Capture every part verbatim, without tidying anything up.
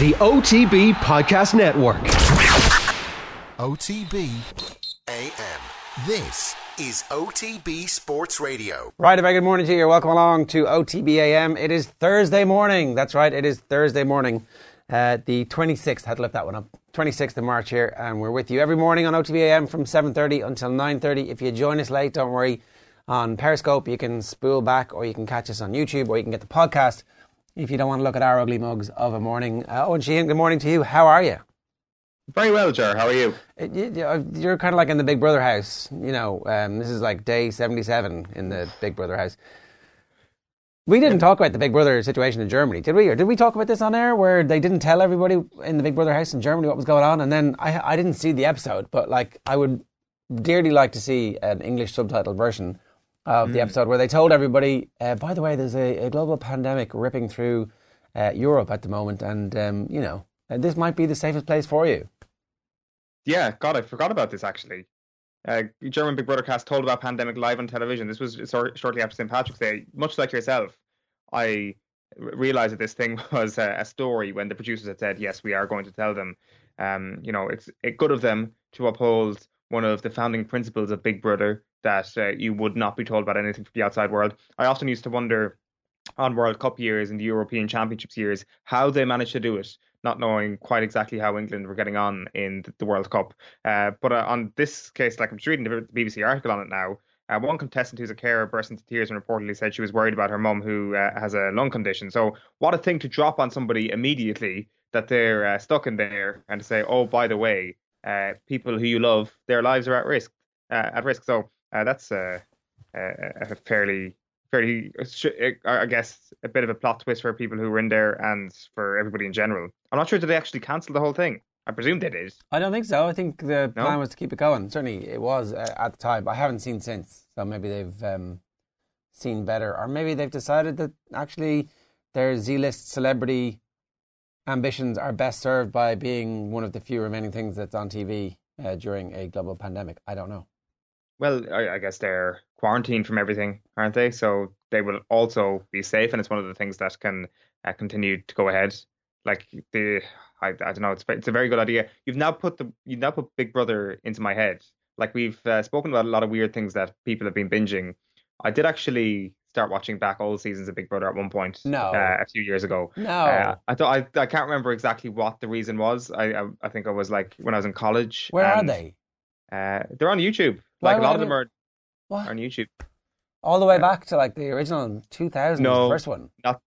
the O T B Podcast Network. O T B A M. This is O T B Sports Radio. Right, a very good morning to you. Welcome along to O T B A M. It is Thursday morning. That's right, it is Thursday morning. Uh, the twenty-sixth, had to lift that one up. twenty-sixth of March here, and we're with you every morning on O T B A M from seven thirty until nine thirty. If you join us late, don't worry. On Periscope, you can spool back, or you can catch us on YouTube, or you can get the podcast if you don't want to look at our ugly mugs of a morning. Uh, Owen Sheehan, good morning to you. How are you? Very well, Jar. How are you? You're kind of like in the Big Brother house. You know, um, this is like day seventy-seven in the Big Brother house. We didn't talk about the Big Brother situation in Germany, did we? Or did we talk about this on air where they didn't tell everybody in the Big Brother house in Germany what was going on? And then I, I didn't see the episode, but like I would dearly like to see an English subtitled version of mm. the episode where they told everybody, uh, by the way, there's a, a global pandemic ripping through uh, Europe at the moment, and um, you know, this might be the safest place for you. Yeah, God, I forgot about this actually. Uh, German Big Brother cast told about pandemic live on television. This was shortly after Saint Patrick's Day. Much like yourself, I realised that this thing was a, a story when the producers had said, yes, we are going to tell them. Um, you know, it's it good of them to uphold one of the founding principles of Big Brother, that uh, you would not be told about anything from the outside world. I often used to wonder on World Cup years and the European Championships years how they managed to do it, not knowing quite exactly how England were getting on in the World Cup. Uh, but uh, on this case, like I'm just reading the B B C article on it now, uh, one contestant who's a carer burst into tears and reportedly said she was worried about her mum who uh, has a lung condition. So what a thing to drop on somebody immediately, that they're uh, stuck in there, and to say, oh, by the way, uh, people who you love, their lives are at risk. Uh, at risk. So uh, that's uh, a, a fairly... fairly, I guess, a bit of a plot twist for people who were in there and for everybody in general. I'm not sure, did they actually cancel the whole thing? I presume they did. I don't think so. I think the No? plan was to keep it going. Certainly it was uh, at the time. I haven't seen since. So maybe they've um, seen better. Or maybe they've decided that actually their Z-list celebrity ambitions are best served by being one of the few remaining things that's on T V uh, during a global pandemic. I don't know. Well, I, I guess they're quarantined from everything, aren't they? So they will also be safe, and it's one of the things that can uh, continue to go ahead. Like the, I, I don't know, it's it's a very good idea. You've now put the you've now put Big Brother into my head. Like we've uh, spoken about a lot of weird things that people have been binging. I did actually start watching back all seasons of Big Brother at one point. No, uh, a few years ago. No, uh, I thought I I can't remember exactly what the reason was. I I, I think I was like when I was in college. Where and, are they? Uh, they're on YouTube. Why Like a lot of would them I- are, What? are on YouTube. All the way back to like the original two thousands, No. first one. Not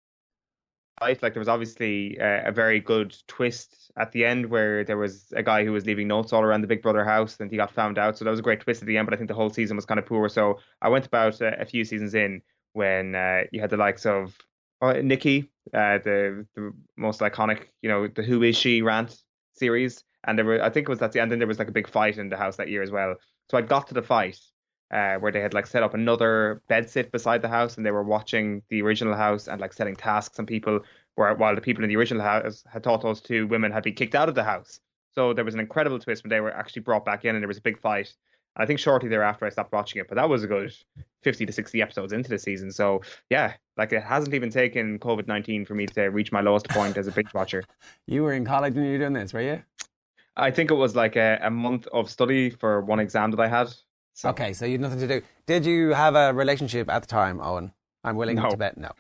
right. Like there was obviously uh, a very good twist at the end where there was a guy who was leaving notes all around the Big Brother house, and he got found out. So that was a great twist at the end. But I think the whole season was kind of poor. So I went about a, a few seasons in when uh, you had the likes of uh, Nikki, uh, the the most iconic, you know, the Who Is She rant series, and there were I think it was at the end. Then there was like a big fight in the house that year as well. So I got to the fight. Uh, where they had like set up another bed sit beside the house, and they were watching the original house and like setting tasks on people, where while the people in the original house had thought those two women had been kicked out of the house. So there was an incredible twist when they were actually brought back in, and there was a big fight. And I think shortly thereafter I stopped watching it, but that was a good fifty to sixty episodes into the season. So yeah, like it hasn't even taken COVID nineteen for me to reach my lowest point as a binge watcher. You were in college when you were doing this, were you? I think it was like a, a month of study for one exam that I had. So. Okay, so you had nothing to do. Did you have a relationship at the time, Owen? I'm willing No. to bet no.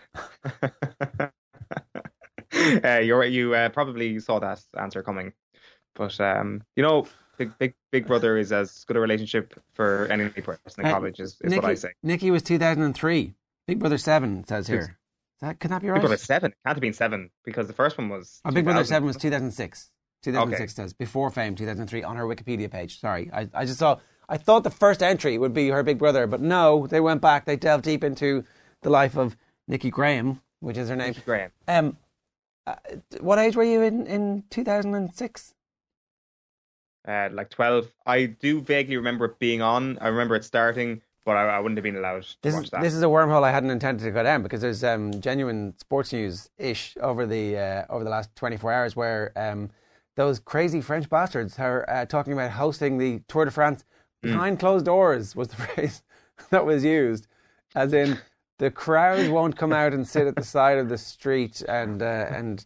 uh, you're, you uh, probably saw that answer coming. But, um, you know, Big, Big Big Brother is as good a relationship for any person in Uh, college, is, is Nikki, what I say. Nikki was two thousand three. Big Brother seven, it says here. That, could that be right? Big Brother seven. It can't have been seven, because the first one was... Oh, Big Brother two thousand. seven was two thousand six. two thousand six Okay. says. Before Fame, two thousand three, on her Wikipedia page. Sorry, I, I just saw... I thought the first entry would be her Big Brother, but no, they went back. They delved deep into the life of Nikki Graham, which is her name. Nikki Graham. Um, uh, what age were you in, in two thousand six? Uh, like twelve. I do vaguely remember it being on. I remember it starting, but I, I wouldn't have been allowed to This watch is, that. this is a wormhole I hadn't intended to go down, because there's um, genuine sports news-ish over the uh, over the last twenty-four hours where um, those crazy French bastards are uh, talking about hosting the Tour de France behind mm. closed doors, was the phrase that was used. As in, the crowd won't come out and sit at the side of the street and uh, and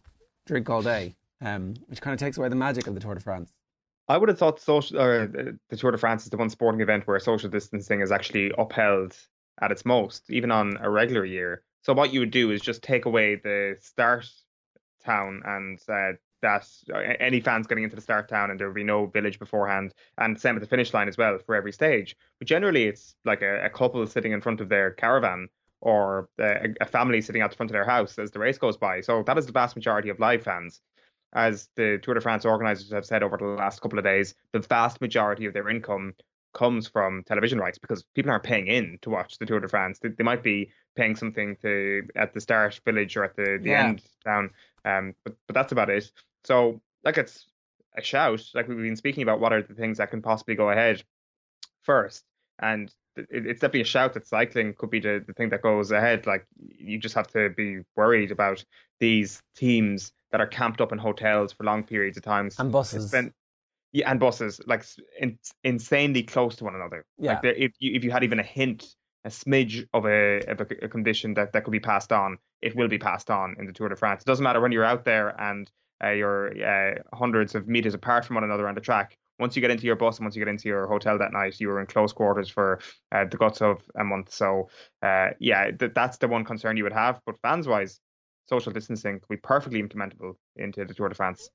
drink all day, um, which kind of takes away the magic of the Tour de France. I would have thought social, or the the Tour de France is the one sporting event where social distancing is actually upheld at its most, even on a regular year. So what you would do is just take away the start town and uh, that uh, any fans getting into the start town, and there would be no village beforehand, and same at the finish line as well for every stage. But generally, it's like a, a couple sitting in front of their caravan, or a, a family sitting at the front of their house as the race goes by. So that is the vast majority of live fans. As the Tour de France organisers have said over the last couple of days, the vast majority of their income comes from television rights, because people aren't paying in to watch the Tour de France. They, they might be paying something to at the start village or at the, the Yeah. end town, um, but but that's about it. So like it's a shout. Like we've been speaking about, what are the things that can possibly go ahead first, and it, it's definitely a shout that cycling could be the, the thing that goes ahead. Like you just have to be worried about these teams that are camped up in hotels for long periods of time And buses. Spend, yeah, and buses, like in, insanely close to one another. Yeah. Like there, if you if you had even a hint, a smidge of a of a, a condition that, that could be passed on, it will be passed on in the Tour de France. It doesn't matter when you're out there and uh, you're uh, hundreds of meters apart from one another on the track. Once you get into your bus and once you get into your hotel that night, you were in close quarters for uh, the guts of a month. So uh, yeah, th- that's the one concern you would have. But fans wise, social distancing could be perfectly implementable into the Tour de France.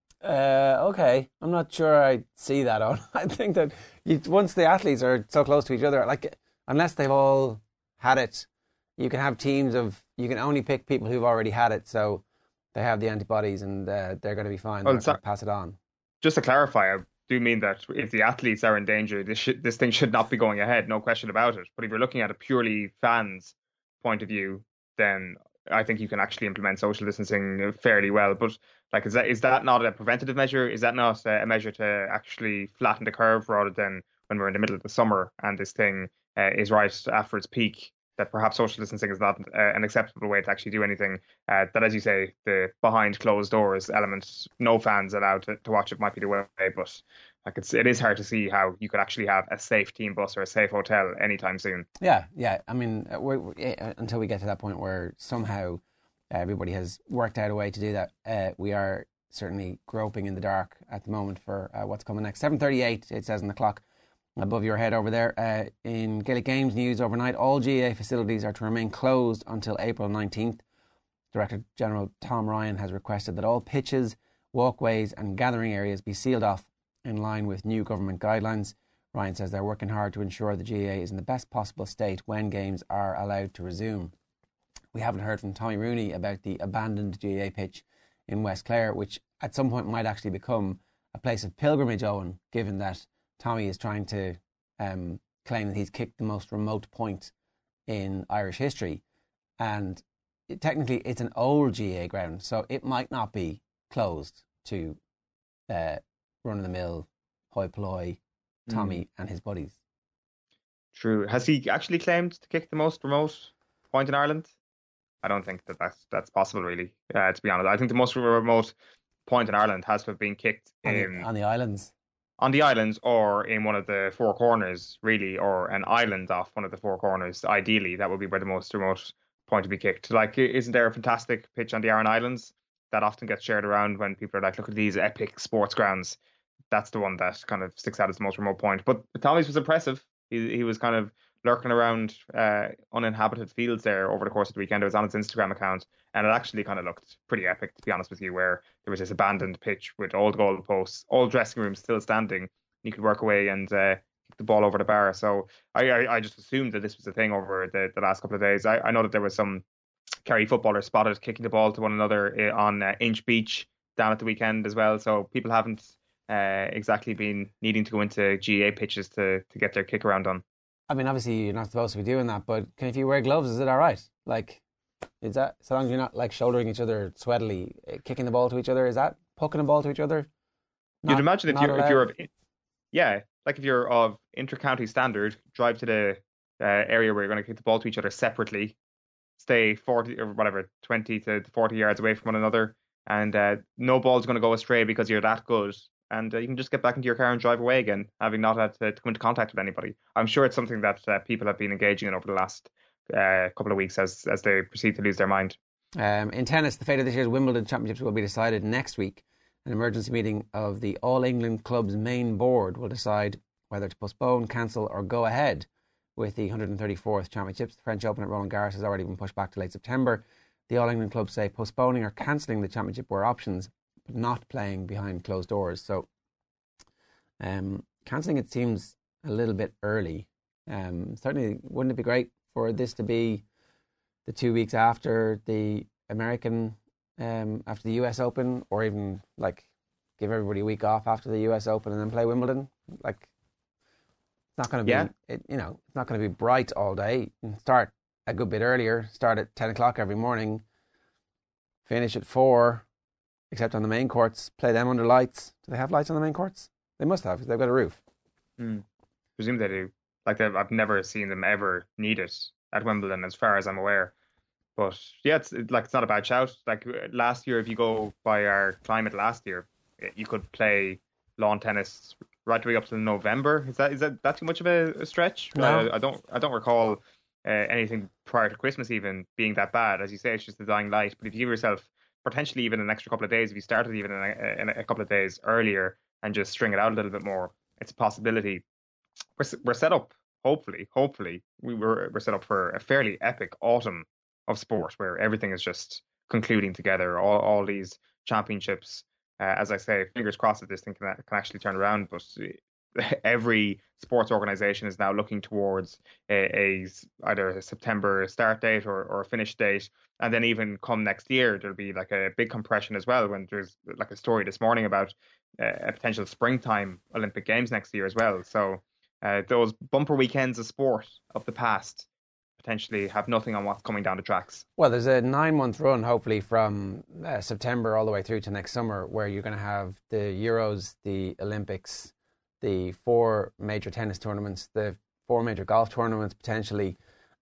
Uh, okay, I'm not sure I see that on. I think that you, once the athletes are so close to each other, like unless they've all had it, you can have teams of, you can only pick people who've already had it, so they have the antibodies and uh, they're going to be fine. Well, They're so- going to pass it on. Just to clarify, I do mean that if the athletes are in danger, this should, this thing should not be going ahead, no question about it. But if you're looking at a purely fans point of view, then I think you can actually implement social distancing fairly well. But like, is that is that not a preventative measure? Is that not a measure to actually flatten the curve, rather than when we're in the middle of the summer and this thing uh, is right after its peak, that perhaps social distancing is not uh, an acceptable way to actually do anything? Uh, that, as you say, the behind closed doors element, no fans allowed to, to watch it, might be the way. But like, it's it is hard to see how you could actually have a safe team bus or a safe hotel anytime soon. Yeah, yeah. I mean, uh, we're, we're, uh, until we get to that point where somehow everybody has worked out a way to do that, uh, we are certainly groping in the dark at the moment for uh, what's coming next. seven thirty-eight, it says on the clock above your head over there. Uh, in Gaelic Games news overnight, all G A A facilities are to remain closed until April nineteenth. Director General Tom Ryan has requested that all pitches, walkways and gathering areas be sealed off in line with new government guidelines. Ryan says they're working hard to ensure the G A A is in the best possible state when games are allowed to resume. We haven't heard from Tommy Rooney about the abandoned G A A pitch in West Clare, which at some point might actually become a place of pilgrimage, Owen, given that Tommy is trying to um, claim that he's kicked the most remote point in Irish history. And it, technically it's an old G A A ground, so it might not be closed to uh, run-of-the-mill hoi polloi Tommy mm. and his buddies. True. Has he actually claimed to kick the most remote point in Ireland? I don't think that that's, that's possible, really, uh, to be honest. I think the most remote point in Ireland has to have been kicked on in, the, on the islands. On the islands, or in one of the four corners, really, or an island off one of the four corners. Ideally, that would be where the most remote point to be kicked. Like, isn't there a fantastic pitch on the Aran Islands that often gets shared around when people are like, look at these epic sports grounds? That's the one that kind of sticks out as the most remote point. But Tommy's was impressive. He he was kind of lurking around uh, uninhabited fields there over the course of the weekend. It was on his Instagram account, and it actually kind of looked pretty epic, to be honest with you, where there was this abandoned pitch with old goalposts, all dressing rooms still standing. You could work away and uh, kick the ball over the bar. So I, I, I just assumed that this was a thing over the, the last couple of days. I, I know that there was some Kerry footballers spotted kicking the ball to one another on uh, Inch Beach down at the weekend as well. So people haven't uh, exactly been needing to go into G A A pitches to, to get their kick around done. I mean, obviously you're not supposed to be doing that, but can, if you wear gloves, is it all right? Like, is that, so long as you're not like shouldering each other sweatily, kicking the ball to each other, is that pucking a ball to each other? Not, You'd imagine if you're, if you're, of, yeah, like if you're of inter-county standard, drive to the uh, area where you're going to kick the ball to each other separately, stay forty or whatever, twenty to forty yards away from one another, and uh, no ball's going to go astray because you're that good. And uh, you can just get back into your car and drive away again, having not had to, to come into contact with anybody. I'm sure it's something that uh, people have been engaging in over the last uh, couple of weeks as as they proceed to lose their mind. Um, in tennis, the fate of this year's Wimbledon Championships will be decided next week. An emergency meeting of the All England Club's main board will decide whether to postpone, cancel or go ahead with the one hundred thirty-fourth Championships. The French Open at Roland Garros has already been pushed back to late September. The All England clubs say postponing or cancelling the championship were options, but not playing behind closed doors. So um, cancelling it seems a little bit early. Um, certainly, wouldn't it be great for this to be the two weeks after the American, um, after the U S Open, or even like give everybody a week off after the U S Open and then play Wimbledon? Like, it's not going to be, Yeah. it, you know, it's not going to be bright all day. Start a good bit earlier. Start at ten o'clock every morning. Finish at four, except on the main courts. Play them under lights. Do they have lights on the main courts? They must have, because they've got a roof. Mm. Presume they do. Like they've, I've never seen them ever need it at Wimbledon, as far as I'm aware. But yeah, it's it, like it's not a bad shout. Like last year, if you go by our climate last year, you could play lawn tennis right the way up to November. Is that is that, that too much of a, a stretch? No. Uh, I don't I don't recall uh, anything prior to Christmas even being that bad. As you say, it's just the dying light. But if you give yourself potentially even an extra couple of days, if you started even in a, in a couple of days earlier and just string it out a little bit more, it's a possibility. We're we're set up. Hopefully, hopefully, we were we're set up for a fairly epic autumn of sport where everything is just concluding together. All all these championships, uh, as I say, fingers crossed that this thing can, can actually turn around. But every sports organization is now looking towards a, a either a September start date or, or a finish date, and then even come next year there'll be like a big compression as well. When there's like a story this morning about uh, a potential springtime Olympic Games next year as well. So. Uh, those bumper weekends of sport of the past potentially have nothing on what's coming down the tracks. Well, there's a nine-month run, hopefully, from uh, September all the way through to next summer, where you're going to have the Euros, the Olympics, the four major tennis tournaments, the four major golf tournaments potentially,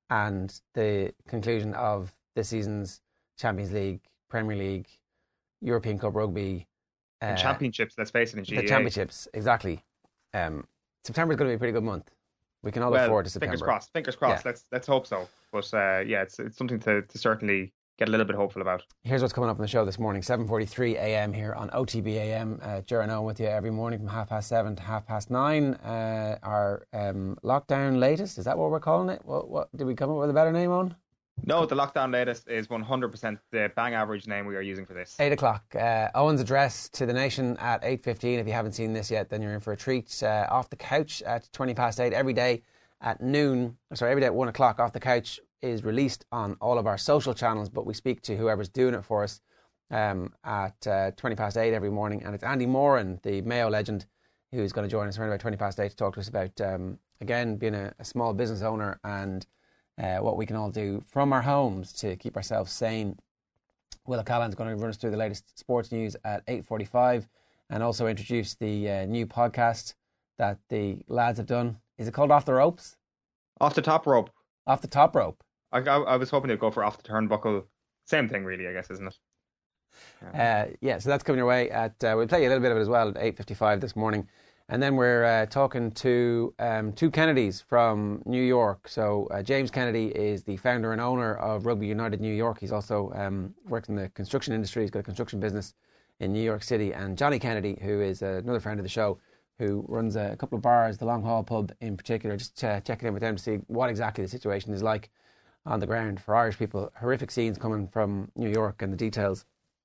and the conclusion of this season's Champions League, Premier League, European Cup Rugby. Uh, and championships, let's face it, in G A A. The championships, exactly. Um, September is going to be a pretty good month. We can all well, look forward to September. Fingers crossed. Fingers crossed. Yeah. Let's let's hope so. But uh, yeah, it's it's something to, to certainly get a little bit hopeful about. Here's what's coming up on the show this morning. seven forty-three a.m. here on O T B A M. Uh, Ger and Owen with you every morning from half past seven to half past nine. Uh, our um, lockdown latest, is that what we're calling it? What, what did we come up with a better name on? No, the lockdown latest is one hundred percent the bang average name we are using for this. Eight o'clock. Uh, Owen's address to the nation at eight fifteen. If you haven't seen this yet, then you're in for a treat. Uh, off the couch at twenty past eight every day at noon. Sorry, every day at one o'clock. Off the couch is released on all of our social channels, but we speak to whoever's doing it for us um, at uh, twenty past eight every morning. And it's Andy Moran, the Mayo legend, who's going to join us around about twenty past eight to talk to us about, um, again, being a, a small business owner and Uh, what we can all do from our homes to keep ourselves sane. Will O'Callaghan's going to run us through the latest sports news at eight forty-five and also introduce the uh, new podcast that the lads have done. Is it called Off the Ropes? Off the top rope. Off the Top Rope. I, I, I was hoping to go for off the turnbuckle. Same thing, really, I guess, isn't it? Yeah, uh, yeah so that's coming your way. At uh, we'll play you a little bit of it as well at eight fifty-five this morning. And then we're uh, talking to um, two Kennedys from New York. So uh, James Kennedy is the founder and owner of Rugby United New York. He's also um, works in the construction industry. He's got a construction business in New York City. And Johnny Kennedy, who is uh, another friend of the show, who runs a couple of bars, the Long Hall Pub in particular, just uh, checking in with them to see what exactly the situation is like on the ground for Irish people. Horrific scenes coming from New York and the details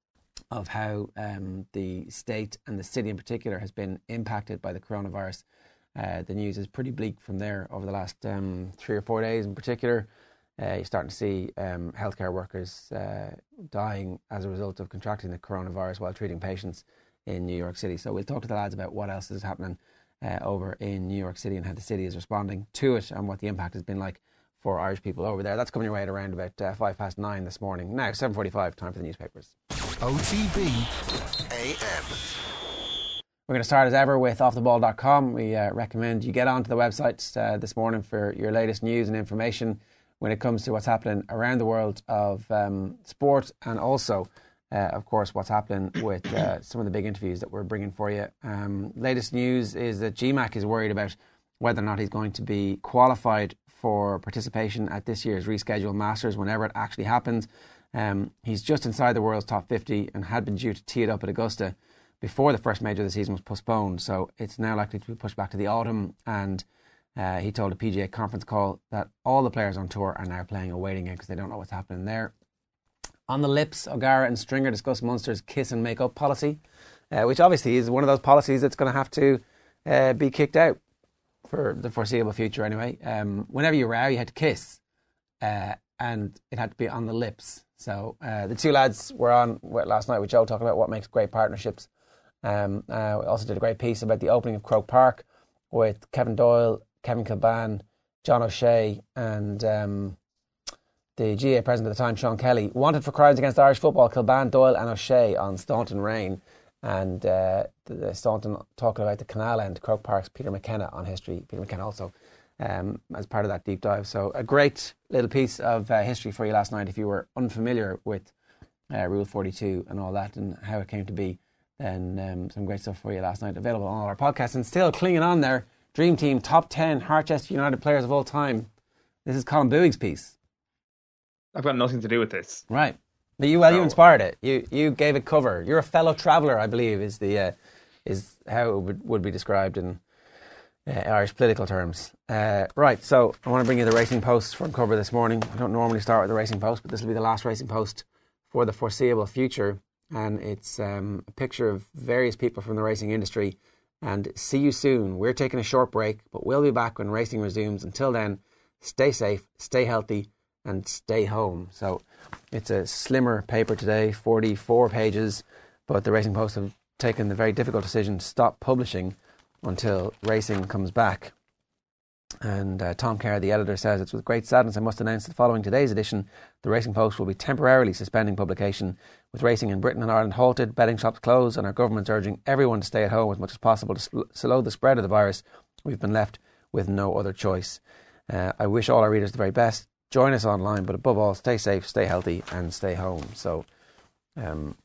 of how um, the state and the city in particular has been impacted by the coronavirus. Uh, the news is pretty bleak from there over the last um, three or four days in particular. Uh, you're starting to see um, healthcare workers uh, dying as a result of contracting the coronavirus while treating patients in New York City. So we'll talk to the lads about what else is happening uh, over in New York City and how the city is responding to it and what the impact has been like for Irish people over there. That's coming your way at around about uh, five past nine this morning. Now, seven forty-five, time for the newspapers. O T B A M. We're going to start as ever with off the ball dot com. We uh, recommend you get onto the website uh, this morning for your latest news and information when it comes to what's happening around the world of um, sport and also, uh, of course, what's happening with uh, some of the big interviews that we're bringing for you. Um, latest news is that G MAC is worried about whether or not he's going to be qualified for participation at this year's rescheduled Masters whenever it actually happens. Um, he's just inside the world's top fifty and had been due to tee it up at Augusta before the first major of the season was postponed. So it's now likely to be pushed back to the autumn. And uh, he told a P G A conference call that all the players on tour are now playing a waiting game because they don't know what's happening there. On the lips, O'Gara and Stringer discussed Munster's kiss and make up policy, uh, which obviously is one of those policies that's going to have to uh, be kicked out for the foreseeable future anyway. Um, whenever you row, you had to kiss, uh, and it had to be on the lips. So uh, the two lads were on last night with Joe talking about what makes great partnerships. Um, uh, we also did a great piece about the opening of Croke Park with Kevin Doyle, Kevin Kilban, John O'Shea and um, the G A A president at the time, Sean Kelly. Wanted for crimes against Irish football, Kilban, Doyle and O'Shea on Staunton Rain. And uh, the, the Staunton talking about the canal end, Croke Park's Peter McKenna on history. Peter McKenna also um, as part of that deep dive. So a great little piece of uh, history for you last night if you were unfamiliar with uh, Rule forty-two and all that and how it came to be. Then um, some great stuff for you last night, available on all our podcasts. And still clinging on there, Dream Team top ten Harchester United players of all time. This is Colin Bowick's piece. I've got nothing to do with this. Right. But you, well, no. you inspired it. You you gave it cover. You're a fellow traveller, I believe, is the uh, is how it would, would be described in uh, Irish political terms. Uh, right, so I want to bring you the Racing Post from cover this morning. I don't normally start with the Racing Post, but this will be the last Racing Post for the foreseeable future. And it's um, a picture of various people from the racing industry. And see you soon. We're taking a short break, but we'll be back when racing resumes. Until then, stay safe, stay healthy, and stay home. So it's a slimmer paper today, forty-four pages, but the Racing Post have taken the very difficult decision to stop publishing until racing comes back. And uh, Tom Kerr, the editor, says, it's with great sadness I must announce that following today's edition, the Racing Post will be temporarily suspending publication, with racing in Britain and Ireland halted, betting shops closed, and our government's urging everyone to stay at home as much as possible to sl- slow the spread of the virus. We've been left with no other choice. Uh, I wish all our readers the very best. Join us online, but above all, stay safe, stay healthy, and stay home. So, um,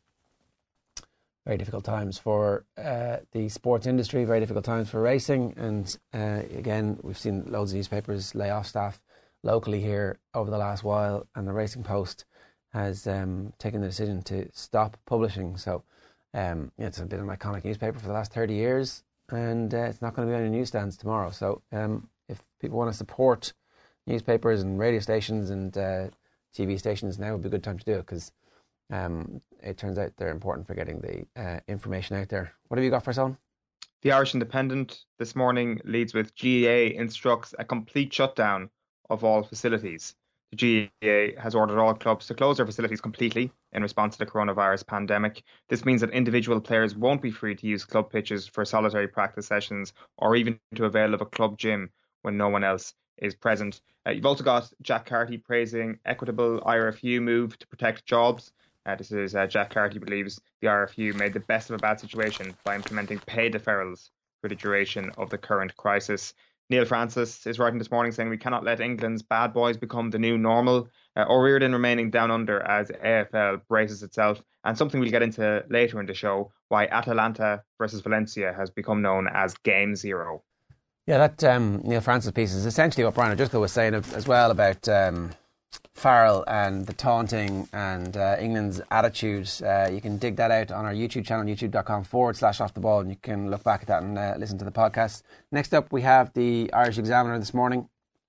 very difficult times for uh, the sports industry, very difficult times for racing. And uh, again, we've seen loads of newspapers lay off staff locally here over the last while, and the Racing Post has um, taken the decision to stop publishing. So, um, it's been an iconic newspaper for the last thirty years, and uh, it's not going to be on your newsstands tomorrow. So, um, if people want to support newspapers and radio stations and uh, T V stations, now would be a good time to do it, because um, it turns out they're important for getting the uh, information out there. What have you got for us on? The Irish Independent this morning leads with G A A instructs a complete shutdown of all facilities. The G A A has ordered all clubs to close their facilities completely in response to the coronavirus pandemic. This means that individual players won't be free to use club pitches for solitary practice sessions or even to avail of a club gym when no one else is present. Uh, you've also got Jack Carty praising equitable I R F U move to protect jobs. Uh, this is uh, Jack Carty believes the I R F U made the best of a bad situation by implementing pay deferrals for the duration of the current crisis. Neil Francis is writing this morning saying we cannot let England's bad boys become the new normal, uh, or Reardon remaining down under as A F L braces itself, and something we'll get into later in the show, why Atalanta versus Valencia has become known as Game Zero. Yeah, that um, Neil Francis piece is essentially what Brian O'Driscoll was saying as well about um, Farrell and the taunting and uh, England's attitude. Uh, you can dig that out on our YouTube channel, youtube.com forward slash off the ball, and you can look back at that and uh, listen to the podcast. Next up, we have the Irish Examiner this morning.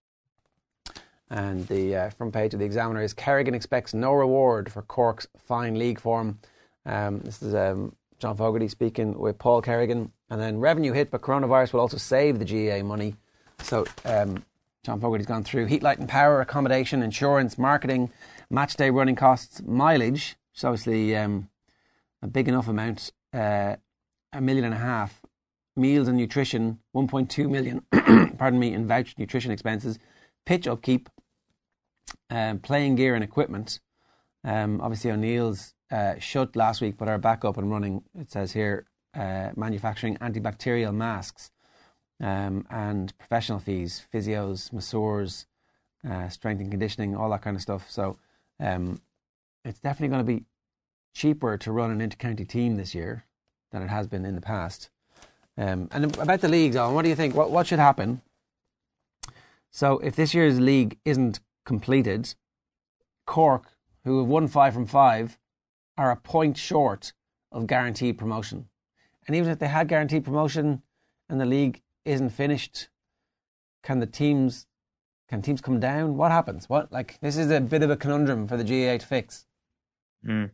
And the uh, front page of the Examiner is Kerrigan expects no reward for Cork's fine league form. Um, this is um, John Fogarty speaking with Paul Kerrigan. And then revenue hit, but coronavirus will also save the G A A money. So um, John Fogarty's gone through heat, light and power, accommodation, insurance, marketing, match day running costs, mileage. So obviously um, a big enough amount, uh, a million and a half. Meals and nutrition, one point two million, pardon me, in vouched nutrition expenses. Pitch upkeep, um, playing gear and equipment. Um, obviously O'Neill's uh, shut last week, but are back up and running, it says here. Uh, manufacturing antibacterial masks um, and professional fees, physios, masseurs, uh, strength and conditioning, all that kind of stuff. So um, it's definitely going to be cheaper to run an inter-county team this year than it has been in the past. Um, and about the leagues, Alan, what do you think? What, what should happen? So if this year's league isn't completed, Cork, who have won five from five, are a point short of guaranteed promotion. And even if they had guaranteed promotion and the league isn't finished, can the teams can teams come down? What happens? What like this is a bit of a conundrum for the G A A to fix. Mm.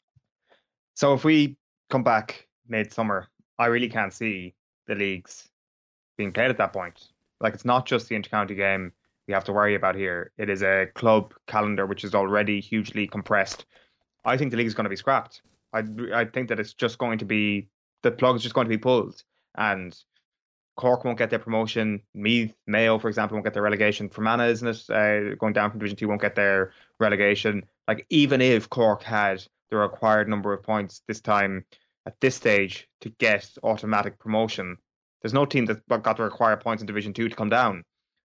So if we come back mid-summer, I really can't see the leagues being played at that point. Like, it's not just the intercounty game we have to worry about here. It is a club calendar which is already hugely compressed. I think the league is going to be scrapped. I I think that it's just going to be, the plug is just going to be pulled, and Cork won't get their promotion. Meath, Mayo, for example, won't get their relegation. Fermanagh, isn't it? Uh, going down from Division Two, won't get their relegation. Like, even if Cork had the required number of points this time at this stage to get automatic promotion, there's no team that got the required points in Division Two to come down.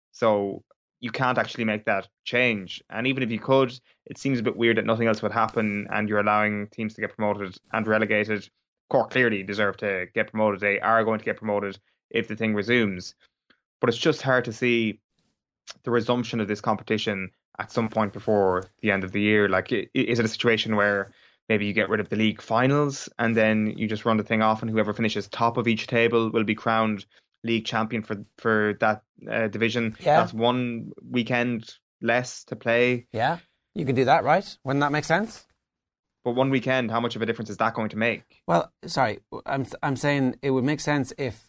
So you can't actually make that change. And even if you could, it seems a bit weird that nothing else would happen and you're allowing teams to get promoted and relegated. Cork clearly deserve to get promoted. They are going to get promoted if the thing resumes. But it's just hard to see the resumption of this competition at some point before the end of the year. Like, is it a situation where maybe you get rid of the league finals and then you just run the thing off, and whoever finishes top of each table will be crowned league champion for for that uh, division? Yeah. That's one weekend less to play. Yeah, you could do that, right? Wouldn't that make sense? But one weekend, how much of a difference is that going to make? Well, sorry, I'm I'm saying it would make sense if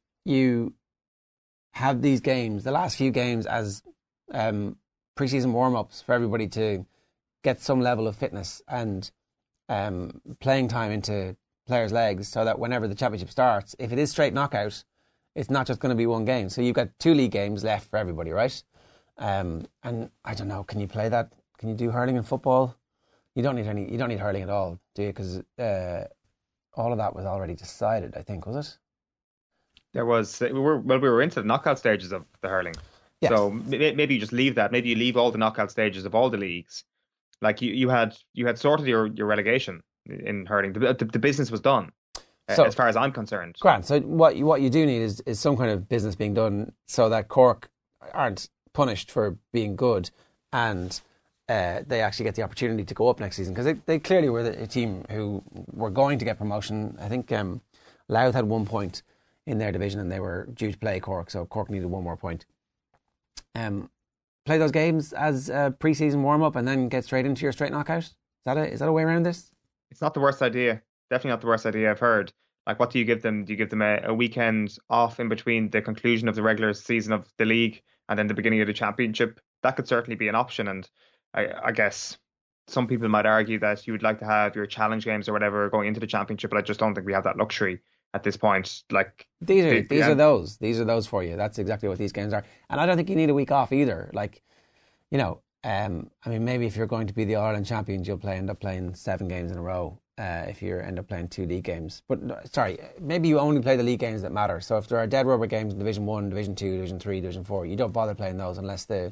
you have these games, the last few games, as um, preseason warm-ups for everybody to get some level of fitness and um, playing time into players' legs, so that whenever the championship starts, if it is straight knockout, it's not just going to be one game. So you've got two league games left for everybody, right? Um, and I don't know, can you play that? Can you do hurling and football? You don't need any. You don't need hurling at all, do you? Because uh, all of that was already decided, I think, was it? There was we were well, we were into the knockout stages of the hurling. Yes. So maybe you just leave that. Maybe you leave all the knockout stages of all the leagues. Like you, you had you had sorted your, your relegation in hurling. The, the, the business was done, So, as far as I'm concerned. Grant. So what you, what you do need is, is some kind of business being done so that Cork aren't punished for being good, and uh, they actually get the opportunity to go up next season, because they, they clearly were the, a team who were going to get promotion. I think um, Louth had one point in their division and they were due to play Cork, so Cork needed one more point. Um, play those games as a pre-season warm-up and then get straight into your straight knockout? Is that a, is that a way around this? It's not the worst idea. Definitely not the worst idea I've heard. Like, what do you give them? Do you give them a, a weekend off in between the conclusion of the regular season of the league and then the beginning of the championship? That could certainly be an option. And I, I guess some people might argue that you would like to have your challenge games or whatever going into the championship, but I just don't think we have that luxury at this point. Like, these are they, these yeah. are those these are those for you. That's exactly what these games are. And I don't think you need a week off either. Like, you know, um, I mean, maybe if you're going to be the Ireland champions, you'll play end up playing seven games in a row. Uh, if you end up playing two league games, but no, sorry, maybe you only play the league games that matter. So if there are dead rubber games in Division One, Division Two, Division Three, Division Four, you don't bother playing those unless the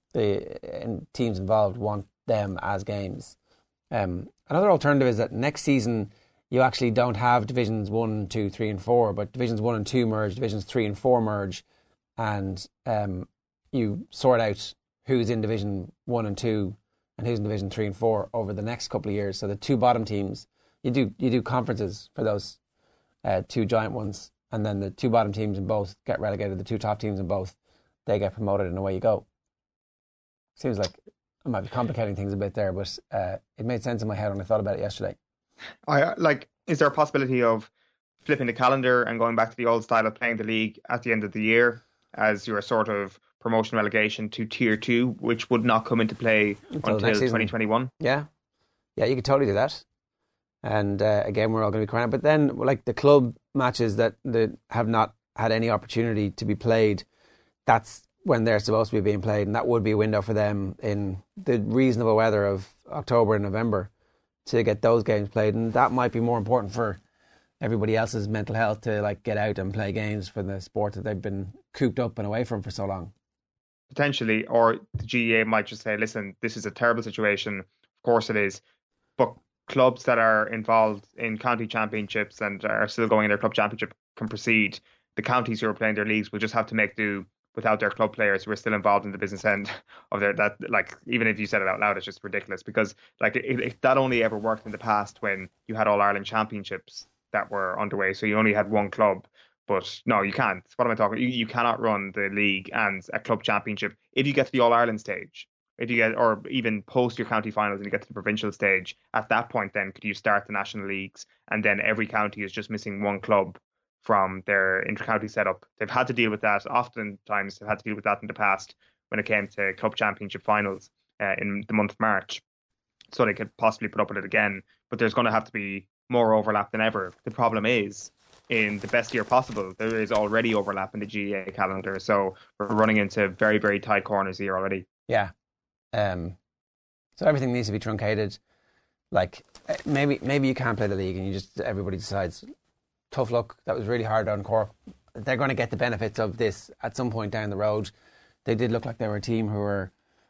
the teams involved want them as games. Um, another alternative is that next season you actually don't have Divisions One, Two, Three, and Four, but Divisions One and Two merge, Divisions Three and Four merge, and um, you sort out who's in Division One and Two and who's in Division Three and Four over the next couple of years. So the two bottom teams, you do you do conferences for those uh, two giant ones, and then the two bottom teams in both get relegated. The two top teams in both, they get promoted, and away you go. Seems like I might be complicating things a bit there, but uh, it made sense in my head when I thought about it yesterday. I like. Is there a possibility of flipping the calendar and going back to the old style of playing the league at the end of the year as your sort of promotion relegation to tier two, which would not come into play until, until twenty twenty-one? Yeah, yeah, you could totally do that. And uh, again, we're all going to be crying. But then, like the club matches that, that have not had any opportunity to be played, that's when they're supposed to be being played, and that would be a window for them in the reasonable weather of October and November to get those games played. And that might be more important for everybody else's mental health, to like get out and play games for the sport that they've been cooped up and away from for so long. Potentially, or the G A A might just say, listen, this is a terrible situation. Of course it is. But clubs that are involved in county championships and are still going in their club championship can proceed. The counties who are playing their leagues will just have to make do without their club players who are still involved in the business end of their that like even if you said it out loud, it's just ridiculous because like it, it, that only ever worked in the past when you had All Ireland championships that were underway, so you only had one club. But no, you can't. What am I talking? You, you cannot run the league and a club championship if you get to the All Ireland stage. If you get, or even post your county finals and you get to the provincial stage, at that point, then could you start the national leagues, and then every county is just missing one club from their inter-county setup. They've had to deal with that. Oftentimes, they've had to deal with that in the past when it came to club championship finals uh, in the month of March. So they could possibly put up with it again. But there's going to have to be more overlap than ever. The problem is, in the best year possible, there is already overlap in the G A A calendar. So we're running into very, very tight corners here already. Yeah. Um, so everything needs to be truncated. Like maybe maybe you can't play the league and you just everybody decides, tough luck, that was really hard on Cork. They're going to get the benefits of this at some point down the road. They did look like they were a team who were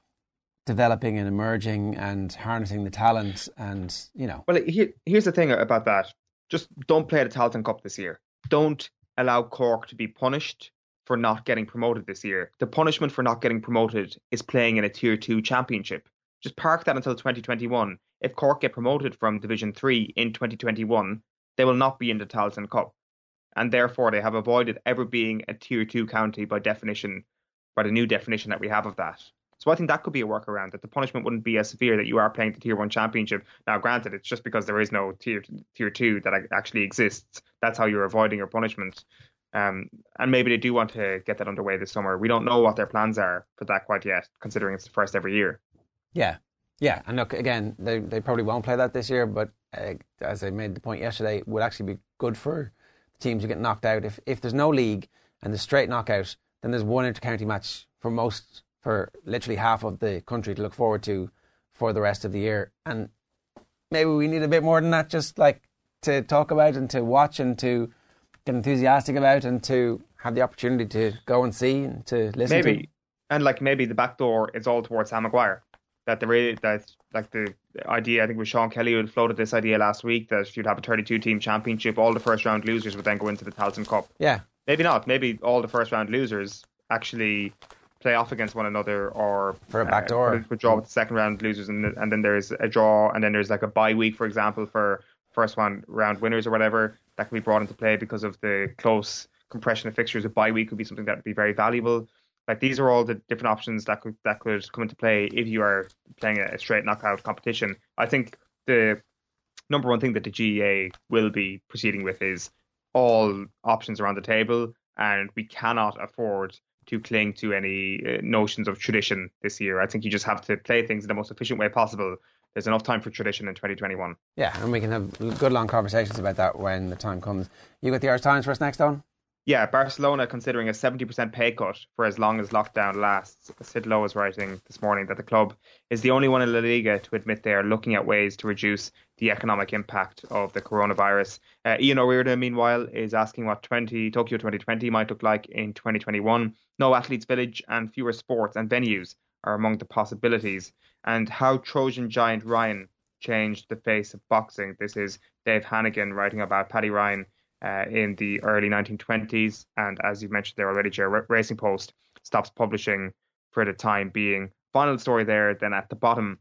developing and emerging and harnessing the talent and, you know. Well, here, here's the thing about that. Just don't play the Tailteann Cup this year. Don't allow Cork to be punished for not getting promoted this year. The punishment for not getting promoted is playing in a Tier two championship. Just park that until twenty twenty-one. If Cork get promoted from Division three in twenty twenty-one, they will not be in the Tailteann Cup. And therefore, they have avoided ever being a Tier two county by definition, by the new definition that we have of that. So I think that could be a workaround, that the punishment wouldn't be as severe, that you are playing the Tier one championship. Now, granted, it's just because there is no Tier tier two that actually exists. That's how you're avoiding your punishment. Um, and maybe they do want to get that underway this summer. We don't know what their plans are for that quite yet, considering it's the first every year. Yeah, yeah. And look, again, they they probably won't play that this year, but uh, as I made the point yesterday, it would actually be good for the teams who get knocked out. If if there's no league and there's straight knockout, then there's one inter-county match for most, for literally half of the country to look forward to for the rest of the year. And maybe we need a bit more than that, just like to talk about and to watch and to get enthusiastic about and to have the opportunity to go and see and to listen maybe. to. Maybe. And like maybe the back door is all towards Sam Maguire. That the really, that like the idea, I think it was Sean Kelly who had floated this idea last week, that you'd have a thirty-two team championship, all the first round losers would then go into the Tailteann Cup. Yeah. Maybe not. Maybe all the first round losers actually play off against one another, or for a back door, uh, draw with the second round losers, and and then there's a draw, and then there's like a bye week, for example, for first one round winners or whatever, that can be brought into play because of the close compression of fixtures. A bye week would be something that would be very valuable. Like these are all the different options that could that could come into play if you are playing a straight knockout competition. I think the number one thing that the G A A will be proceeding with is all options are on the table, and we cannot afford to cling to any uh, notions of tradition this year. I think you just have to play things in the most efficient way possible. There's enough time for tradition in twenty twenty-one. Yeah, and we can have good long conversations about that when the time comes. You got the Irish Times for us next, Don? Yeah, Barcelona considering a seventy percent pay cut for as long as lockdown lasts. Sid Lowe is writing this morning that the club is the only one in La Liga to admit they are looking at ways to reduce the economic impact of the coronavirus. Uh, Ian O'Riordan, meanwhile, is asking what twenty Tokyo twenty twenty might look like in twenty twenty-one. No athletes' village and fewer sports and venues are among the possibilities. And how Trojan giant Ryan changed the face of boxing. This is Dave Hannigan writing about Paddy Ryan Uh, in the early nineteen twenties, and as you've mentioned there already, Ger, Racing Post stops publishing for the time being. Final story there, then at the bottom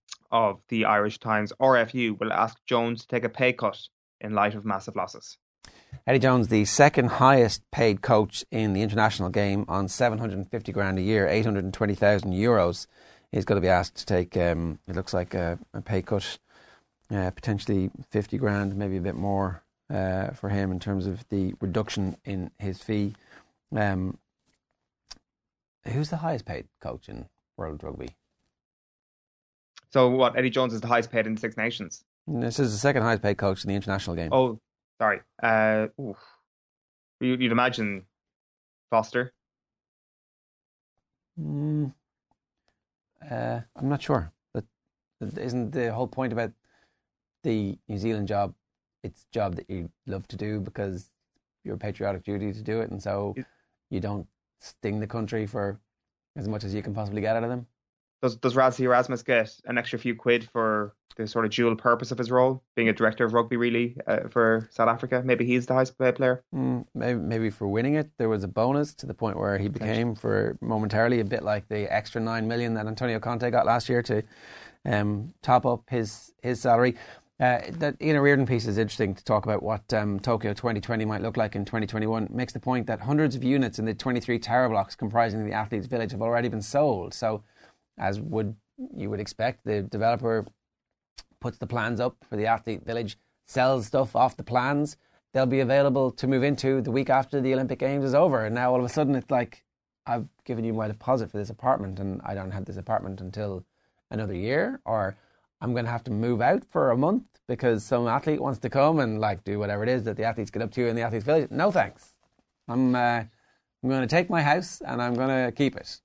of the Irish Times, R F U will ask Jones to take a pay cut in light of massive losses. Eddie Jones, the second highest paid coach in the international game, on seven hundred fifty grand a year, eight hundred twenty thousand euros, is going to be asked to take, um, it looks like a, a pay cut, uh, potentially fifty grand, maybe a bit more. Uh, for him in terms of the reduction in his fee. Um, who's the highest paid coach in World Rugby? So what, Eddie Jones is the highest paid in Six Nations? This is the second highest paid coach in the international game. Oh, sorry. Uh, you'd imagine Foster? Mm, uh, I'm not sure. But isn't the whole point about the New Zealand job, it's a job that you love to do because your patriotic duty to do it, and so you don't sting the country for as much as you can possibly get out of them? does does Razzie Erasmus get an extra few quid for the sort of dual purpose of his role, being a director of rugby, really, uh, for South Africa? Maybe he's the highest paid player. Mm, maybe, maybe for winning it, there was a bonus to the point where he became, for momentarily, a bit like the extra nine million that Antonio Conte got last year to um, top up his his salary. Uh, that Ian O'Riordan piece is interesting to talk about what um, Tokyo twenty twenty might look like in twenty twenty-one. It makes the point that hundreds of units in the twenty-three tower blocks comprising the Athletes' Village have already been sold. So, as would you would expect, the developer puts the plans up for the Athlete Village, sells stuff off the plans. They'll be available to move into the week after the Olympic Games is over. And now all of a sudden it's like, I've given you my deposit for this apartment and I don't have this apartment until another year, or I'm going to have to move out for a month because some athlete wants to come and like do whatever it is that the athletes get up to in the Athletes' Village. No thanks. I'm uh, I'm going to take my house and I'm going to keep it.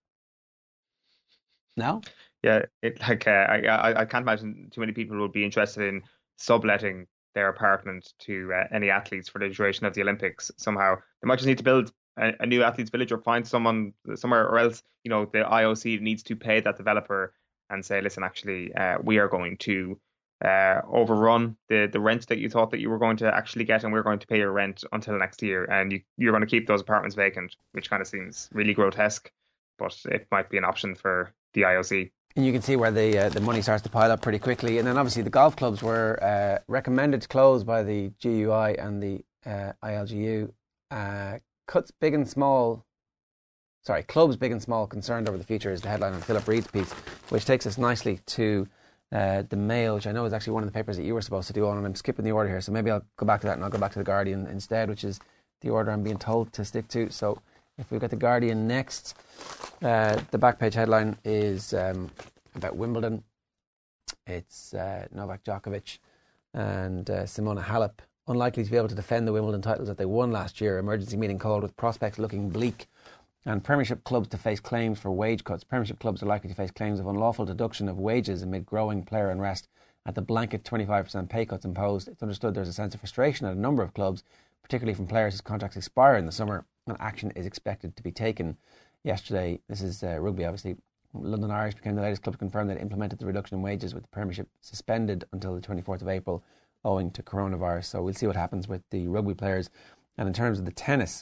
No? Yeah, it like uh, I, I I can't imagine too many people would be interested in subletting their apartment to uh, any athletes for the duration of the Olympics. Somehow they might just need to build a, a new athletes' village or find someone somewhere, or else you know the I O C needs to pay that developer and say, listen, actually, uh, we are going to uh, overrun the the rent that you thought that you were going to actually get, and we're going to pay your rent until next year, and you you're going to keep those apartments vacant, which kind of seems really grotesque, but it might be an option for the I O C. And you can see where the uh, the money starts to pile up pretty quickly. And then obviously the golf clubs were uh, recommended to close by the G U I and the uh, I L G U. Uh, cuts big and small, sorry, clubs big and small concerned over the future is the headline on Philip Reed's piece, which takes us nicely to uh, the Mail, which I know is actually one of the papers that you were supposed to do on, and I'm skipping the order here. So maybe I'll go back to that and I'll go back to the Guardian instead, which is the order I'm being told to stick to. So if we've got the Guardian next, uh, the back page headline is um, about Wimbledon. It's uh, Novak Djokovic and uh, Simona Halep unlikely to be able to defend the Wimbledon titles that they won last year. Emergency meeting called with prospects looking bleak, and Premiership clubs to face claims for wage cuts. Premiership clubs are likely to face claims of unlawful deduction of wages amid growing player unrest at the blanket twenty-five percent pay cuts imposed. It's understood there's a sense of frustration at a number of clubs, particularly from players whose contracts expire in the summer, and action is expected to be taken. Yesterday, this is uh, rugby obviously, London Irish became the latest club to confirm that it implemented the reduction in wages, with the Premiership suspended until the twenty-fourth of April owing to coronavirus. So we'll see what happens with the rugby players. And in terms of the tennis,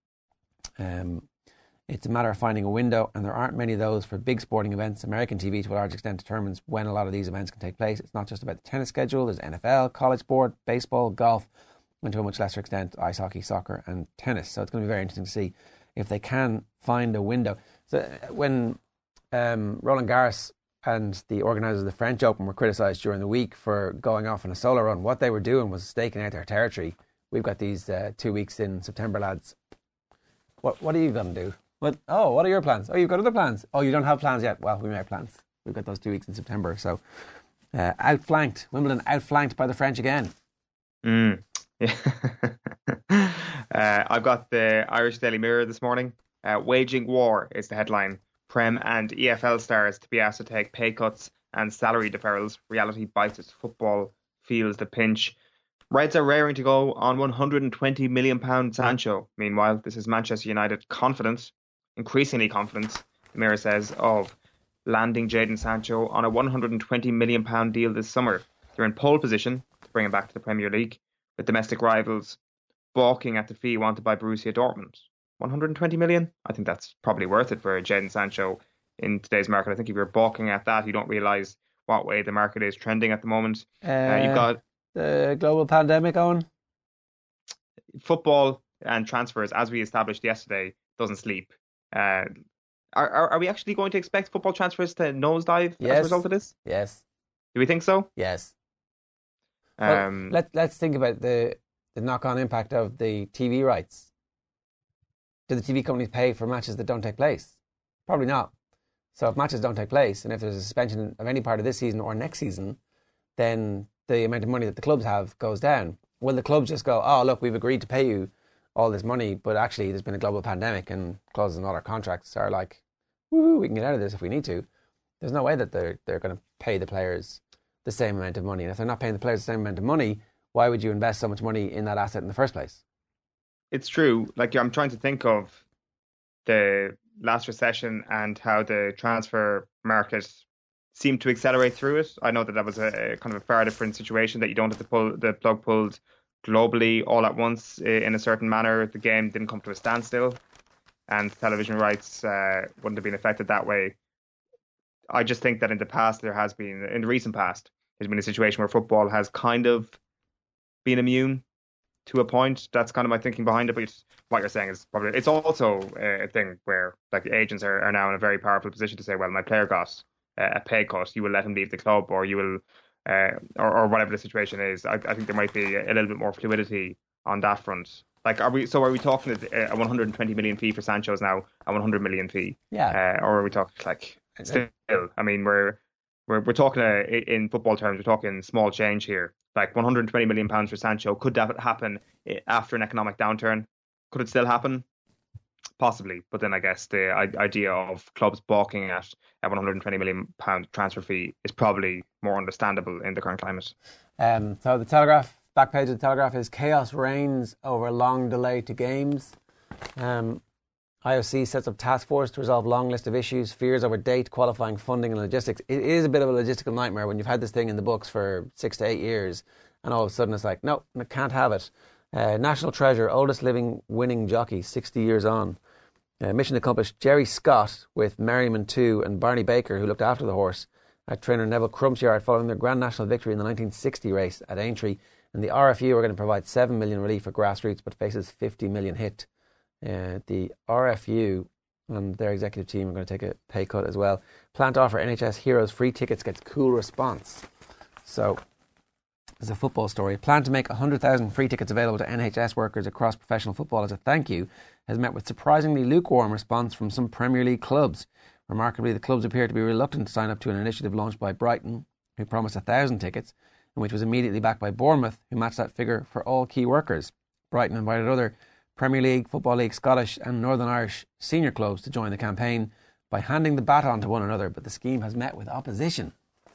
um, it's a matter of finding a window, and there aren't many of those for big sporting events. American T V to a large extent determines when a lot of these events can take place. It's not just about the tennis schedule. There's N F L, college sport, baseball, golf, and to a much lesser extent ice hockey, soccer and tennis. So it's going to be very interesting to see if they can find a window. So when um, Roland Garros and the organisers of the French Open were criticised during the week for going off on a solo run, what they were doing was staking out their territory. We've got these uh, two weeks in September, lads. What what are you going to do? What? Oh, what are your plans? Oh, you've got other plans. Oh, you don't have plans yet. Well, we may have plans. We've got those two weeks in September. So uh, outflanked, Wimbledon outflanked by the French again. Mm. Yeah. uh, I've got the Irish Daily Mirror this morning. Uh, Waging war is the headline. Prem and E F L stars to be asked to take pay cuts and salary deferrals. Reality bites as football feels the pinch. Reds are raring to go on one hundred twenty million pounds Sancho. Meanwhile, this is Manchester United confident, increasingly confident, the Mirror says, of landing Jadon Sancho on a one hundred twenty million pounds deal this summer. They're in pole position to bring him back to the Premier League, with domestic rivals balking at the fee wanted by Borussia Dortmund. one hundred twenty million? I think that's probably worth it for Jadon Sancho in today's market. I think if you're balking at that, you don't realise what way the market is trending at the moment. Uh, uh, you've got the global pandemic on. Football and transfers, as we established yesterday, doesn't sleep. Uh, are, are are we actually going to expect football transfers to nosedive Yes. as a result of this? Yes. Do we think so? Yes. Um, well, let, let's think about the, the knock-on impact of the T V rights. Do the T V companies pay for matches that don't take place? Probably not. So if matches don't take place, and if there's a suspension of any part of this season or next season, then the amount of money that the clubs have goes down. Will the clubs just go, oh, look, we've agreed to pay you all this money, but actually there's been a global pandemic and clauses in all our contracts are like, woo, we can get out of this if we need to. There's no way that they're they're going to pay the players the same amount of money. And if they're not paying the players the same amount of money, why would you invest so much money in that asset in the first place? It's true. Like, I'm trying to think of the last recession and how the transfer market seemed to accelerate through it. I know that that was a, a kind of a far different situation, that you don't have to pull the plug pulled globally all at once in a certain manner. The game didn't come to a standstill, and television rights uh, wouldn't have been affected that way. I just think that in the past, there has been, in the recent past, there's been a situation where football has kind of been immune to a point. That's kind of my thinking behind it. But what you're saying is probably, it's also a thing where like the agents are, are now in a very powerful position to say, well, my player got a pay cut, you will let him leave the club, or you will, uh, or, or whatever the situation is. I, I think there might be a little bit more fluidity on that front. Like, are we? So are we talking a one hundred twenty million fee for Sancho's now, a one hundred million fee? Yeah. Uh, or are we talking like still? I mean, we're we're we're talking uh, in football terms. We're talking small change here. Like one hundred twenty million pounds for Sancho. Could that happen after an economic downturn? Could it still happen? Possibly. But then I guess the idea of clubs balking at a one hundred twenty million pound transfer fee is probably more understandable in the current climate. Um, so the Telegraph. Back page of the Telegraph is chaos reigns over long delay to games. Um, I O C sets up task force to resolve long list of issues, fears over date, qualifying, funding and logistics. It is a bit of a logistical nightmare when you've had this thing in the books for six to eight years and all of a sudden it's like, no, I can't have it. Uh, National treasure, oldest living winning jockey, sixty years on. Uh, mission accomplished. Jerry Scott with Merriman two and Barney Baker, who looked after the horse, at trainer Neville Crump's yard following their Grand National victory in the nineteen sixty race at Aintree. And the R F U are going to provide seven million relief for grassroots, but faces fifty million hit. Uh, the R F U and their executive team are going to take a pay cut as well. Plan to offer N H S heroes free tickets, gets cool response. So, there's a football story. Plan to make one hundred thousand free tickets available to N H S workers across professional football as a thank you has met with surprisingly lukewarm response from some Premier League clubs. Remarkably, the clubs appear to be reluctant to sign up to an initiative launched by Brighton, who promised one thousand tickets, and which was immediately backed by Bournemouth, who matched that figure for all key workers. Brighton invited other Premier League, Football League, Scottish and Northern Irish senior clubs to join the campaign by handing the baton to one another, but the scheme has met with opposition.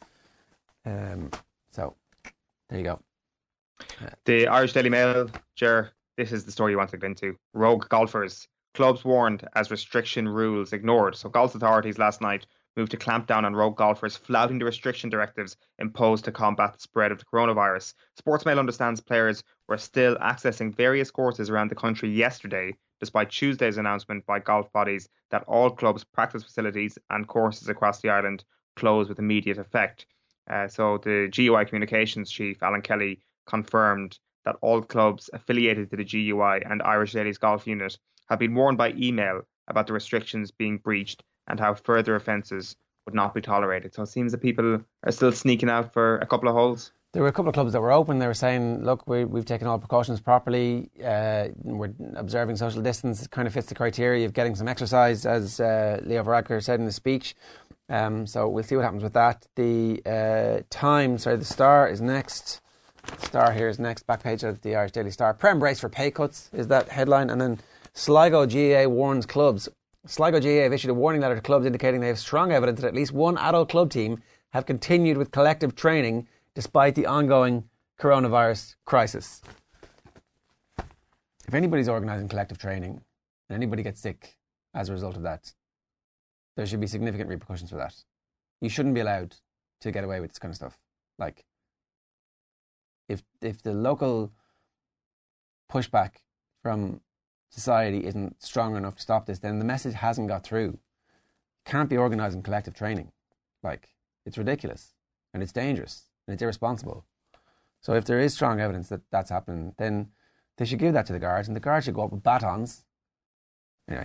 Um, so, there you go. Uh, the Irish Daily Mail, Ger, this is the story you want to get into. Rogue golfers. Clubs warned as restriction rules ignored. So golf authorities last night moved to clamp down on rogue golfers flouting the restriction directives imposed to combat the spread of the coronavirus. Sportsmail understands players were still accessing various courses around the country yesterday, despite Tuesday's announcement by golf bodies that all clubs' practice facilities and courses across the island close with immediate effect. Uh, so the G U I communications chief, Alan Kelly, confirmed that all clubs affiliated to the G U I and Irish Ladies Golf Unit have been warned by email about the restrictions being breached and how further offences would not be tolerated. So it seems that people are still sneaking out for a couple of holes. There were a couple of clubs that were open. They were saying, look, we, we've taken all precautions properly. Uh, we're observing social distance. It kind of fits the criteria of getting some exercise, as uh, Leo Varadkar said in his speech. Um, so we'll see what happens with that. The uh, Time, sorry, the Star is next. The Star here is next. Back page of the Irish Daily Star. Prem brace for pay cuts is that headline. And then Sligo G A A warns clubs. Sligo G A A have issued a warning letter to clubs indicating they have strong evidence that at least one adult club team have continued with collective training despite the ongoing coronavirus crisis. If anybody's organising collective training and anybody gets sick as a result of that, there should be significant repercussions for that. You shouldn't be allowed to get away with this kind of stuff. Like, if if the local pushback from society isn't strong enough to stop this, then the message hasn't got through. You can't be organising collective training. Like, it's ridiculous and it's dangerous and it's irresponsible. So if there is strong evidence that that's happening, then they should give that to the guards, and the guards should go up with batons. Anyway,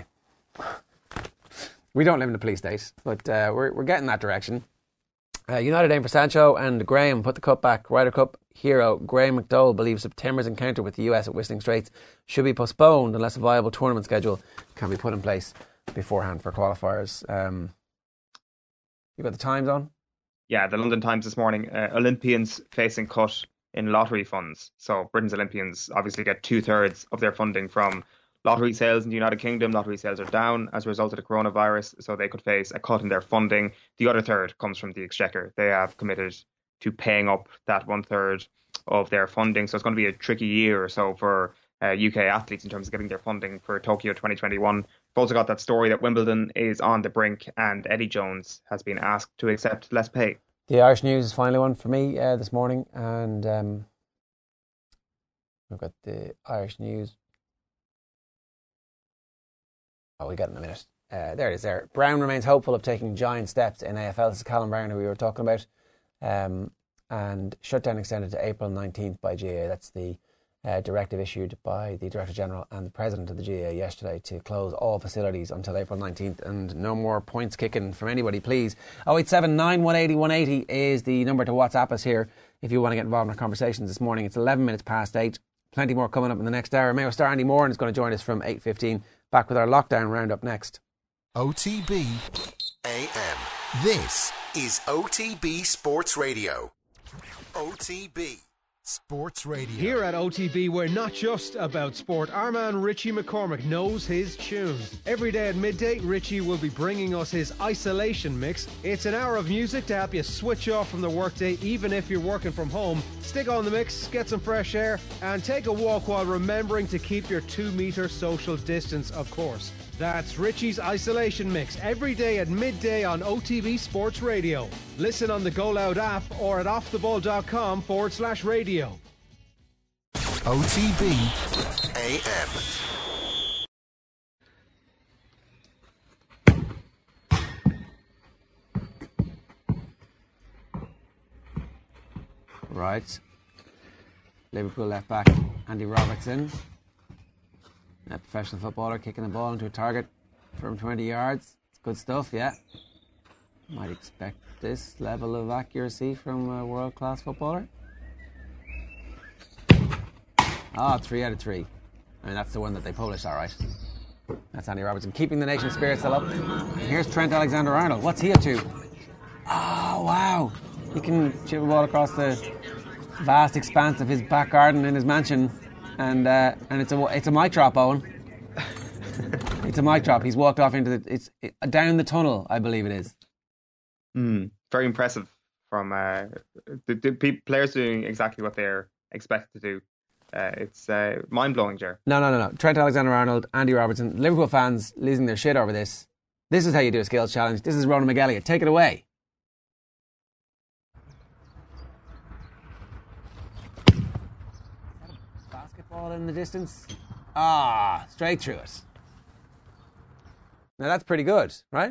we don't live in a police state, but uh, we're we're getting that direction. Uh, United aim for Sancho, and Graham put the cup back. Ryder Cup hero Graham McDowell believes September's encounter with the U S at Whistling Straits should be postponed unless a viable tournament schedule can be put in place beforehand for qualifiers. Um, you got the Times on? Yeah, the London Times this morning. Uh, Olympians facing cut in lottery funds. So Britain's Olympians obviously get two thirds of their funding from lottery sales in the United Kingdom. Lottery sales are down as a result of the coronavirus, so they could face a cut in their funding. The other third comes from the Exchequer. They have committed to paying up that one third of their funding. So it's going to be a tricky year or so for uh, U K athletes in terms of getting their funding for Tokyo twenty twenty-one. We've also got that story that Wimbledon is on the brink and Eddie Jones has been asked to accept less pay. The Irish News is finally one for me uh, this morning, and um, we've got the Irish News. Oh, we'll get it in a minute. Uh, there it is there. Brown remains hopeful of taking giant steps in A F L. This is Callum Brown, who we were talking about. Um, and shutdown extended to April nineteenth by G A A. That's the uh, directive issued by the Director General and the President of the G A A yesterday to close all facilities until April nineteenth, and no more points kicking from anybody, please. oh eight seven nine, one eight zero, one eight zero is the number to WhatsApp us here if you want to get involved in our conversations this morning. It's eleven minutes past eight. Plenty more coming up in the next hour. Mayo star Andy Moran is going to join us from eight fifteen. Back with our lockdown roundup next. O T B A M. This is O T B Sports Radio. O T B Sports Radio. Here at O T B, we're not just about sport. Our man Richie McCormick knows his tunes. Every day at midday, Richie will be bringing us his Isolation Mix. It's an hour of music to help you switch off from the workday, even if you're working from home. Stick on the mix, get some fresh air, and take a walk while remembering to keep your two-metre social distance, of course. That's Richie's Isolation Mix every day at midday on O T B Sports Radio. Listen on the Go Loud app or at offtheball.com forward slash radio. O T B A M. Right. Liverpool left back Andy Robertson, a professional footballer, kicking the ball into a target from twenty yards. It's good stuff, yeah. Might expect this level of accuracy from a world-class footballer. Ah, oh, three out of three. I mean, that's the one that they published, all right. That's Andy Robertson, keeping the nation's spirits still up. And here's Trent Alexander-Arnold. What's he up to? Oh, wow. He can chip a ball across the vast expanse of his back garden in his mansion. And uh, and it's a it's a mic drop, Owen. It's a mic drop. He's walked off into the it's it, down the tunnel, I believe it is. Mm, very impressive from uh, the, the pe- players doing exactly what they're expected to do. Uh, it's uh, mind blowing, Ger. No, no, no, no. Trent Alexander-Arnold, Andy Robertson, Liverpool fans losing their shit over this. This is how you do a skills challenge. This is Ronan McElligott. Take it away. Ball in the distance. Ah, straight through it. Now that's pretty good, right?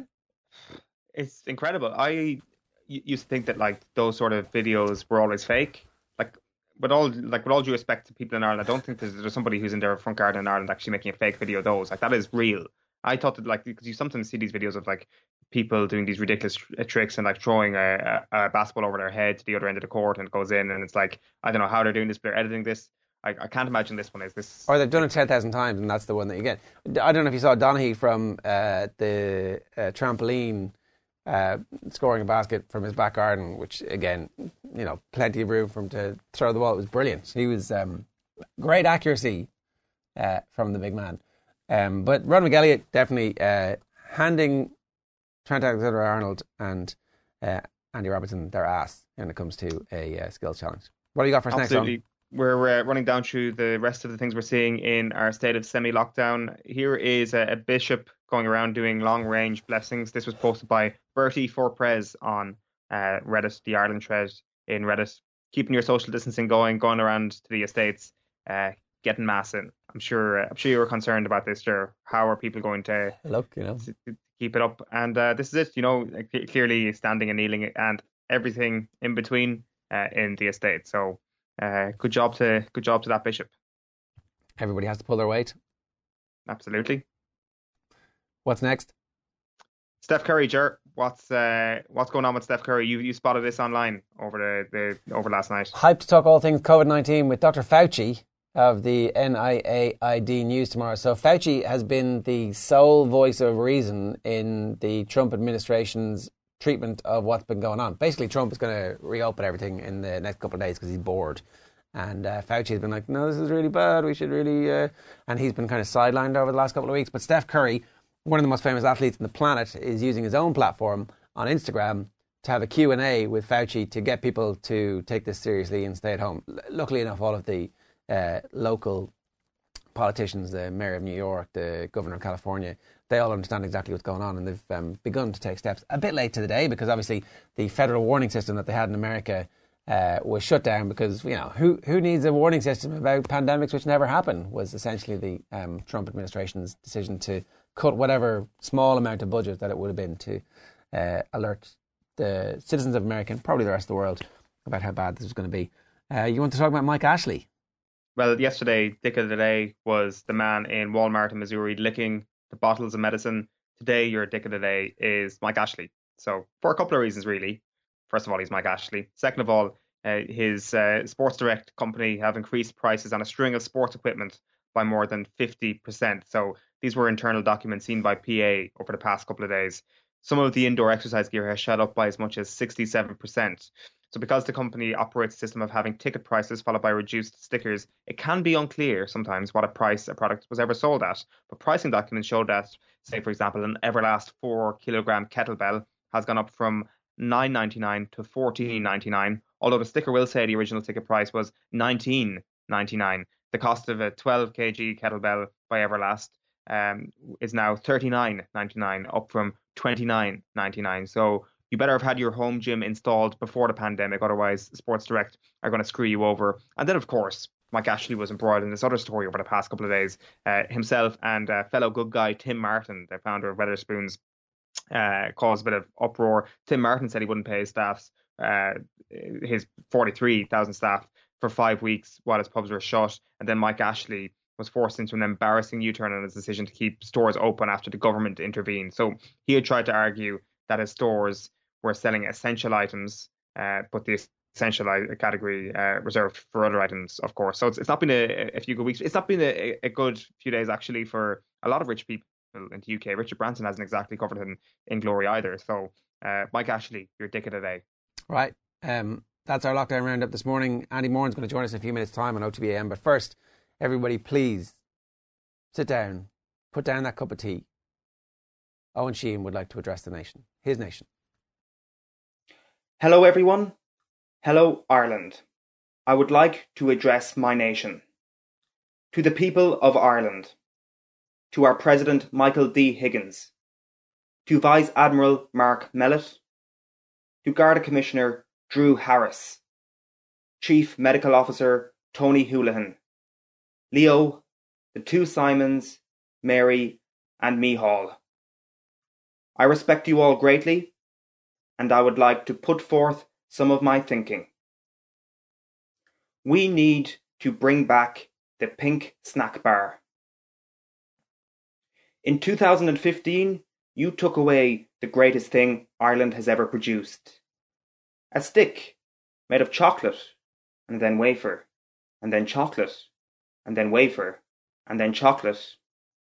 It's incredible. I used to think that like those sort of videos were always fake. Like with all like with all due respect to people in Ireland, I don't think there's, there's somebody who's in their front garden in Ireland actually making a fake video of those. Like that is real. I thought that like because you sometimes see these videos of like people doing these ridiculous tr- tricks and like throwing a, a, a basketball over their head to the other end of the court and it goes in and it's like I don't know how they're doing this, but they're editing this. I, I can't imagine this one is this. Or they've done it ten thousand times and that's the one that you get. I don't know if you saw Donaghy from uh, the uh, trampoline uh, scoring a basket from his back garden, which again, you know, plenty of room for him to throw the ball. It was brilliant. He was um, great accuracy uh, from the big man. Um, but Ronan McElligott definitely uh, handing Trent Alexander-Arnold and uh, Andy Robertson their ass when it comes to a uh, skills challenge. What do you got for us next, Ron? We're uh, running down through the rest of the things we're seeing in our state of semi-lockdown. Here is a, a bishop going around doing long-range blessings. This was posted by Bertie Forprez on uh, Reddit, the Ireland thread in Reddit. Keeping your social distancing going, going around to the estates, uh, getting mass in. I'm sure. Uh, I'm sure you were concerned about this, sir. How are people going to look? You know, keep it up? And uh, this is it. You know, clearly standing and kneeling and everything in between uh, in the estate. So. Uh, good job to good job to that bishop. Everybody has to pull their weight. Absolutely. What's next? Steph Curry, Ger. What's uh, what's going on with Steph Curry? You you spotted this online over the, the over last night. Hyped to talk all things COVID nineteen with Doctor Fauci of the N I A I D News tomorrow. So Fauci has been the sole voice of reason in the Trump administration's treatment of what's been going on. Basically, Trump is going to reopen everything in the next couple of days because he's bored. And uh, Fauci has been like, no, this is really bad. We should really... Uh... And he's been kind of sidelined over the last couple of weeks. But Steph Curry, one of the most famous athletes on the planet, is using his own platform on Instagram to have a Q and A with Fauci to get people to take this seriously and stay at home. L- luckily enough, all of the uh, local politicians, the mayor of New York, the governor of California, they all understand exactly what's going on, and they've um, begun to take steps. A bit late to the day, because obviously the federal warning system that they had in America uh, was shut down because, you know, who who needs a warning system about pandemics which never happen, was essentially the um, Trump administration's decision to cut whatever small amount of budget that it would have been to uh, alert the citizens of America and probably the rest of the world about how bad this was going to be. Uh, you want to talk about Mike Ashley? Well, yesterday, Dick of the Day was the man in Walmart in Missouri licking the bottles of medicine. Today, your Dick of the Day is Mike Ashley. So, for a couple of reasons, really. First of all, he's Mike Ashley. Second of all, uh, his uh, Sports Direct company have increased prices on a string of sports equipment by more than fifty percent. So, these were internal documents seen by P A over the past couple of days. Some of the indoor exercise gear has shot up by as much as sixty-seven percent. So because the company operates a system of having ticket prices followed by reduced stickers, it can be unclear sometimes what a price a product was ever sold at. But pricing documents show that, say, for example, an Everlast four kilogram kettlebell has gone up from nine ninety-nine to fourteen ninety-nine, although the sticker will say the original ticket price was nineteen ninety-nine. The cost of a twelve kilogram kettlebell by Everlast um, is now thirty-nine ninety-nine, up from twenty-nine ninety-nine. So you better have had your home gym installed before the pandemic, otherwise Sports Direct are going to screw you over. And then, of course, Mike Ashley was embroiled in this other story over the past couple of days. Uh, himself and uh, fellow good guy Tim Martin, the founder of Wetherspoons, uh, caused a bit of uproar. Tim Martin said he wouldn't pay his staffs, uh, his forty-three thousand staff, for five weeks while his pubs were shut. And then Mike Ashley was forced into an embarrassing U-turn on his decision to keep stores open after the government intervened. So he had tried to argue that his stores were selling essential items, uh, but the essential category uh, reserved for other items, of course. So it's, it's not been a, a few good weeks. It's not been a, a good few days, actually, for a lot of rich people in the U K. Richard Branson hasn't exactly covered him in glory either. So, uh, Mike Ashley, your Dick of the Day. Right. Um, that's our lockdown roundup this morning. Andy Moran's going to join us in a few minutes' time on O T B A M. But first, everybody, please sit down, put down that cup of tea. Owen Sheehan would like to address the nation, his nation. Hello everyone. Hello Ireland. I would like to address my nation. To the people of Ireland. To our President Michael D. Higgins. To Vice Admiral Mark Mellett. To Garda Commissioner Drew Harris. Chief Medical Officer Tony Houlihan. Leo, the two Simons, Mary and Mihal. I respect you all greatly, and I would like to put forth some of my thinking. We need to bring back the pink snack bar. In two thousand fifteen, you took away the greatest thing Ireland has ever produced. A stick made of chocolate, and then wafer, and then chocolate, and then wafer, and then chocolate,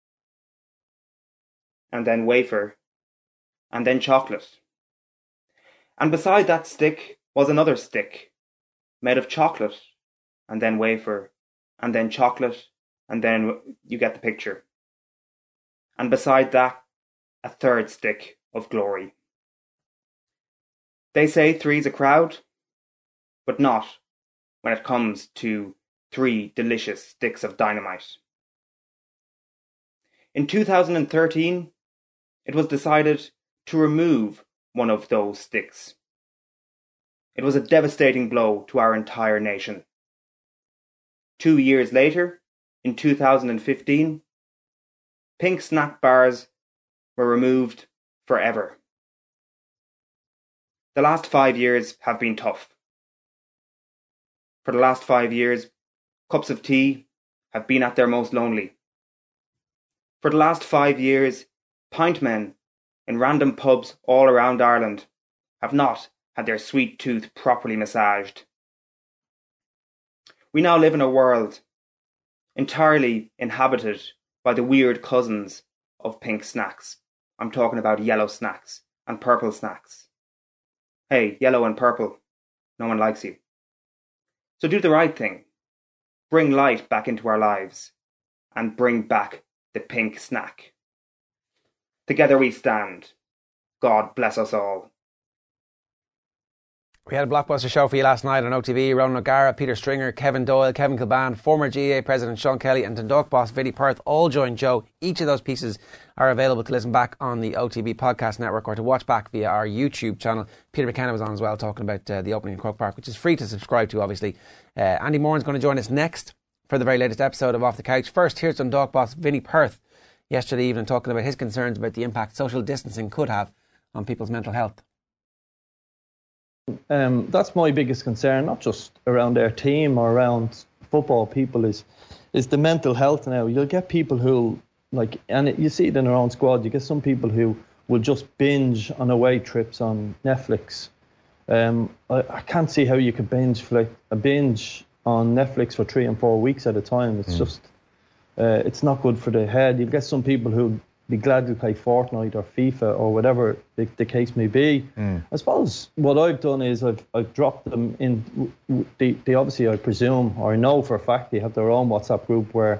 and then wafer, and then chocolate. And beside that stick was another stick, made of chocolate, and then wafer, and then chocolate, and then you get the picture. And beside that, a third stick of glory. They say three's a crowd, but not when it comes to three delicious sticks of dynamite. In two thousand thirteen, it was decided to remove one of those sticks. It was a devastating blow to our entire nation. Two years later, in two thousand fifteen, pink snack bars were removed forever. The last five years have been tough. For the last five years, cups of tea have been at their most lonely. For the last five years, pint men in random pubs all around Ireland have not had their sweet tooth properly massaged. We now live in a world entirely inhabited by the weird cousins of pink snacks. I'm talking about yellow snacks and purple snacks. Hey, yellow and purple, no one likes you. So do the right thing. Bring light back into our lives and bring back the pink snack. Together we stand. God bless us all. We had a blockbuster show for you last night on O T B. Ronan O'Gara, Peter Stringer, Kevin Doyle, Kevin Kilban, former G A A President Sean Kelly and Dundalk boss Vinnie Perth all joined Joe. Each of those pieces are available to listen back on the O T B podcast network or to watch back via our YouTube channel. Peter McKenna was on as well talking about uh, the opening in Croke Park, which is free to subscribe to, obviously. Uh, Andy Moran's going to join us next for the very latest episode of Off the Couch. First, here's Dundalk boss Vinnie Perth yesterday evening talking about his concerns about the impact social distancing could have on people's mental health. Um, that's my biggest concern, not just around our team or around football people, is is the mental health now. You'll get people who, like, and it, you see it in our own squad, you get some people who will just binge on away trips on Netflix. Um, I, I can't see how you could binge for like a binge on Netflix for three and four weeks at a time. It's mm. just, uh, it's not good for the head. You'll get some people who be glad to play Fortnite or FIFA or whatever the, the case may be. Mm. I suppose what I've done is I've I've dropped them in. They, they obviously, I presume, or I know for a fact, they have their own WhatsApp group where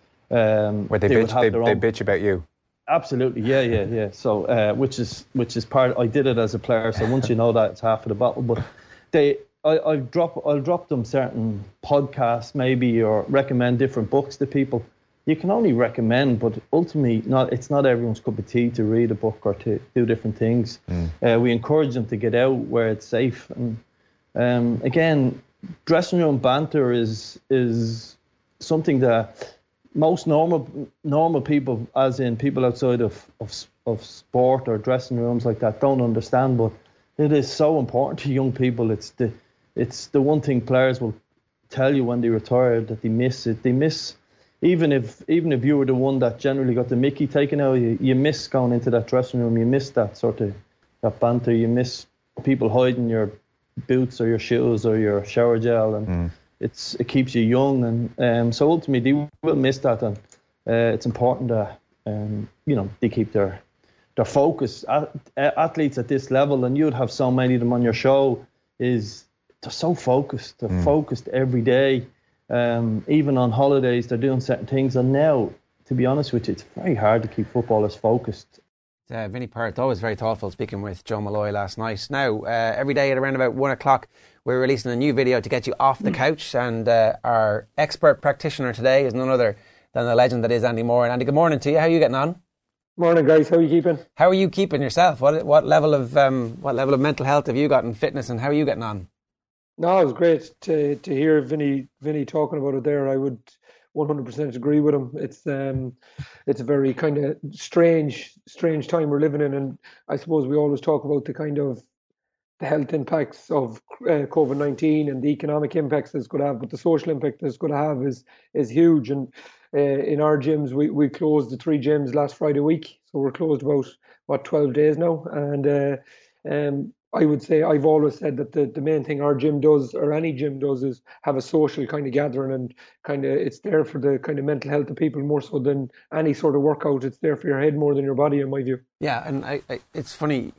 um, where they, they bitch, they, they bitch about you. Absolutely, yeah, yeah, yeah. So uh, which is which is part. I did it as a player, so once you know that, it's half of the battle. But they, I, I drop, I'll drop them certain podcasts maybe, or recommend different books to people. You can only recommend, but ultimately, not. It's not everyone's cup of tea to read a book or to do different things. Mm. Uh, we encourage them to get out where it's safe. And um, again, dressing room banter is is something that most normal normal people, as in people outside of, of of sport or dressing rooms like that, don't understand. But it is so important to young people. It's the it's the one thing players will tell you when they retire, that they miss it. They miss. Even if even if you were the one that generally got the mickey taken out, you, you miss going into that dressing room. You miss that sort of that banter. You miss people hiding your boots or your shoes or your shower gel, and mm. it's it keeps you young. And um, so ultimately, they will miss that, and uh, it's important that um, you know they keep their their focus. Athletes at this level, and you'd have so many of them on your show, is they're so focused. They're mm. focused every day. Um, even on holidays, they're doing certain things. And now, to be honest with you, it's very hard to keep footballers focused. Uh, Vinnie Perth, always very thoughtful, speaking with Joe Malloy last night. Now, uh, every day at around about one o'clock, we're releasing a new video to get you off the couch. And uh, our expert practitioner today is none other than the legend that is Andy Moran. Andy, good morning to you. How are you getting on? Morning, guys. How are you keeping? How are you keeping yourself? What what level of um, what level of mental health have you got in fitness, and how are you getting on? No, it was great to to hear Vinny Vinny talking about it there. I would one hundred percent agree with him. It's um, it's a very kind of strange strange time we're living in, and I suppose we always talk about the kind of the health impacts of uh, COVID nineteen and the economic impacts that it's going to have, but the social impact that it's going to have is is huge. And uh, in our gyms, we we closed the three gyms last Friday week, so we're closed about what twelve days now, and uh, um. I would say I've always said that the, the main thing our gym does, or any gym does, is have a social kind of gathering, and kind of it's there for the kind of mental health of people more so than any sort of workout. It's there for your head more than your body, in my view. Yeah, and I, I, it's funny.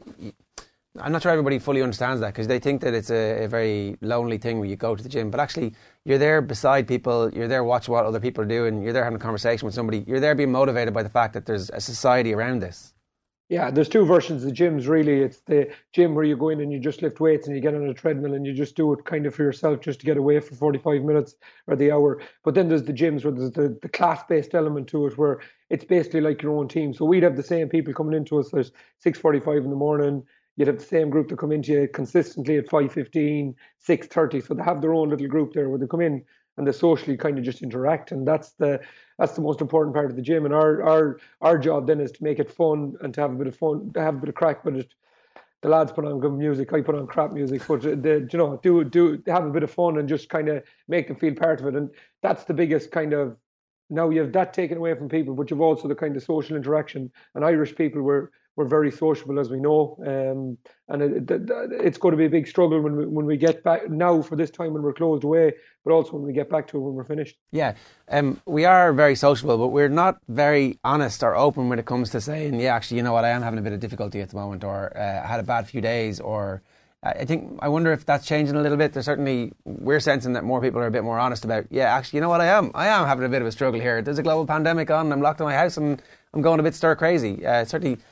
I'm not sure everybody fully understands that, because they think that it's a, a very lonely thing when you go to the gym. But actually, you're there beside people. You're there watching what other people are doing. You're there having a conversation with somebody. You're there being motivated by the fact that there's a society around this. Yeah, there's two versions of gyms, really. It's the gym where you go in and you just lift weights and you get on a treadmill and you just do it kind of for yourself, just to get away for forty-five minutes or the hour. But then there's the gyms where there's the, the class-based element to it, where it's basically like your own team. So we'd have the same people coming into us at six forty-five in the morning. You'd have the same group that come into you consistently at five fifteen, six thirty. So they have their own little group there where they come in and they socially kind of just interact. And that's the that's the most important part of the gym. And our our our job then is to make it fun and to have a bit of fun, to have a bit of crack with it. The lads put on good music, I put on crap music, but they, you know, do do have a bit of fun and just kind of make them feel part of it. And that's the biggest kind of, now you have that taken away from people, but you've also the kind of social interaction. And Irish people were we're very sociable, as we know, um, and it, it, it's going to be a big struggle when we, when we get back now for this time when we're closed away, but also when we get back to it when we're finished. Yeah, um, we are very sociable, but we're not very honest or open when it comes to saying, yeah, actually, you know what, I am having a bit of difficulty at the moment, or uh, I had a bad few days, or I think, I wonder if that's changing a little bit. There's certainly, we're sensing that more people are a bit more honest about, yeah, actually, you know what, I am, I am having a bit of a struggle here. There's a global pandemic on, I'm locked in my house and I'm going a bit stir crazy. Uh, certainly,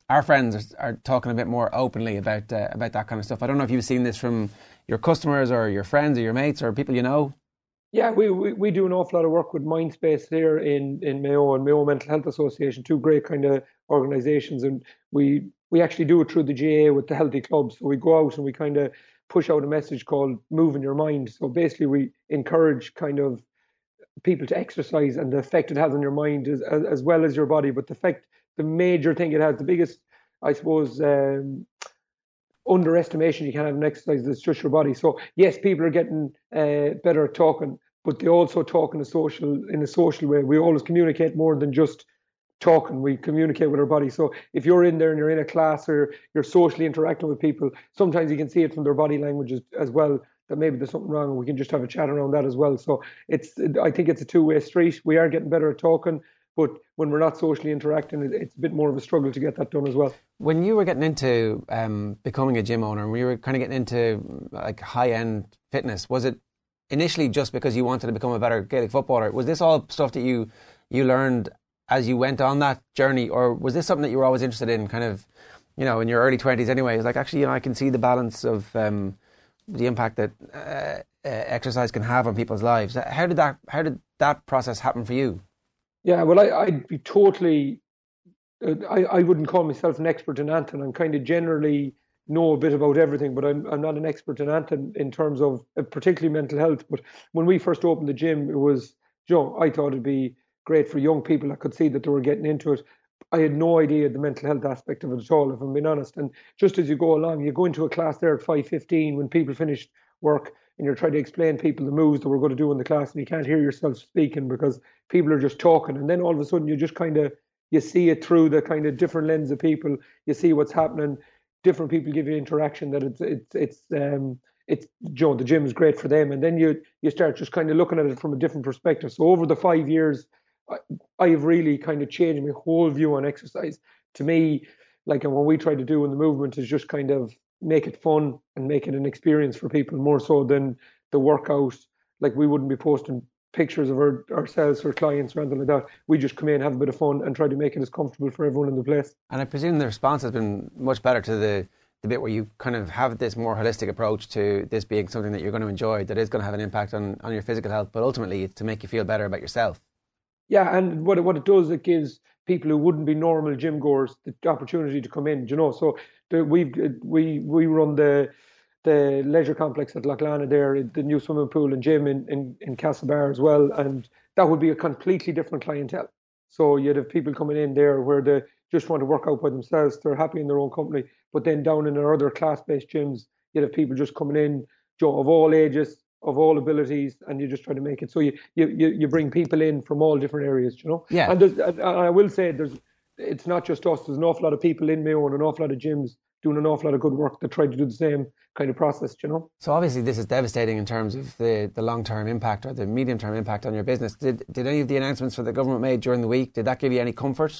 our friends are, are talking a bit more openly about uh, about that kind of stuff. I don't know if you've seen this from your customers or your friends or your mates or people you know. Yeah, we, we, we do an awful lot of work with Mindspace here in, in Mayo and Mayo Mental Health Association, two great kind of organisations, and we we actually do it through the G A A with the Healthy Club. So we go out and we kind of push out a message called Moving Your Mind. So basically we encourage kind of people to exercise and the effect it has on your mind as, as, as well as your body. But the effect, the major thing it has, the biggest, I suppose, um, underestimation you can have in exercise is just your body. So yes, people are getting uh, better at talking, but they also talk in a social in a social way. We always communicate more than just talking. We communicate with our body. So if you're in there and you're in a class or you're socially interacting with people, sometimes you can see it from their body language as, as well, that maybe there's something wrong, and we can just have a chat around that as well. So it's I think it's a two-way street. We are getting better at talking, but when we're not socially interacting, it's a bit more of a struggle to get that done as well. When you were getting into um, becoming a gym owner, and we were kind of getting into like high-end fitness, was it initially just because you wanted to become a better Gaelic footballer? Was this all stuff that you you learned as you went on that journey, or was this something that you were always interested in, kind of, you know, in your early twenties anyway? It's like, actually, you know, I can see the balance of um, the impact that uh, uh, exercise can have on people's lives. How did that How did that process happen for you? Yeah, well, I, I'd be totally, uh, I, I wouldn't call myself an expert in anything. I'm kind of generally know a bit about everything, but I'm I'm not an expert in anything in terms of uh, particularly mental health. But when we first opened the gym, it was, you know, I thought it'd be great for young people. I could see that they were getting into it. I had no idea the mental health aspect of it at all, if I'm being honest. And just as you go along, you go into a class there at five fifteen when people finish work, and you're trying to explain people the moves that we're going to do in the class, and you can't hear yourself speaking because people are just talking. And then all of a sudden you just kind of, you see it through the kind of different lens of people. You see what's happening. Different people give you interaction that it's, it's, it's, um, it's, you know, the gym is great for them. And then you, you start just kind of looking at it from a different perspective. So over the five years, I, I've really kind of changed my whole view on exercise. To me, like, and what we try to do in the movement is just kind of make it fun and make it an experience for people more so than the workout. Like, we wouldn't be posting pictures of our, ourselves for clients or anything like that. We just come in, have a bit of fun, and try to make it as comfortable for everyone in the place. And I presume the response has been much better to the, the bit where you kind of have this more holistic approach to this being something that you're going to enjoy, that is going to have an impact on, on your physical health, but ultimately it's to make you feel better about yourself. Yeah, and what it, what it does, it gives people who wouldn't be normal gym goers the opportunity to come in, you know. So the, we've we we run the the leisure complex at Loughlana there, the new swimming pool and gym in, in, in Castlebar as well, and that would be a completely different clientele. So you'd have people coming in there where they just want to work out by themselves, they're happy in their own company, but then down in our other class-based gyms, you'd have people just coming in, you know, of all ages, of all abilities, and you just try to make it so you you you bring people in from all different areas, you know. Yeah. And, there's, and I will say there's it's not just us. There's an awful lot of people in Mayo and an awful lot of gyms doing an awful lot of good work that try to do the same kind of process, you know. So obviously this is devastating in terms of the, the long-term impact or the medium-term impact on your business. Did did any of the announcements that the government made during the week, did that give you any comfort?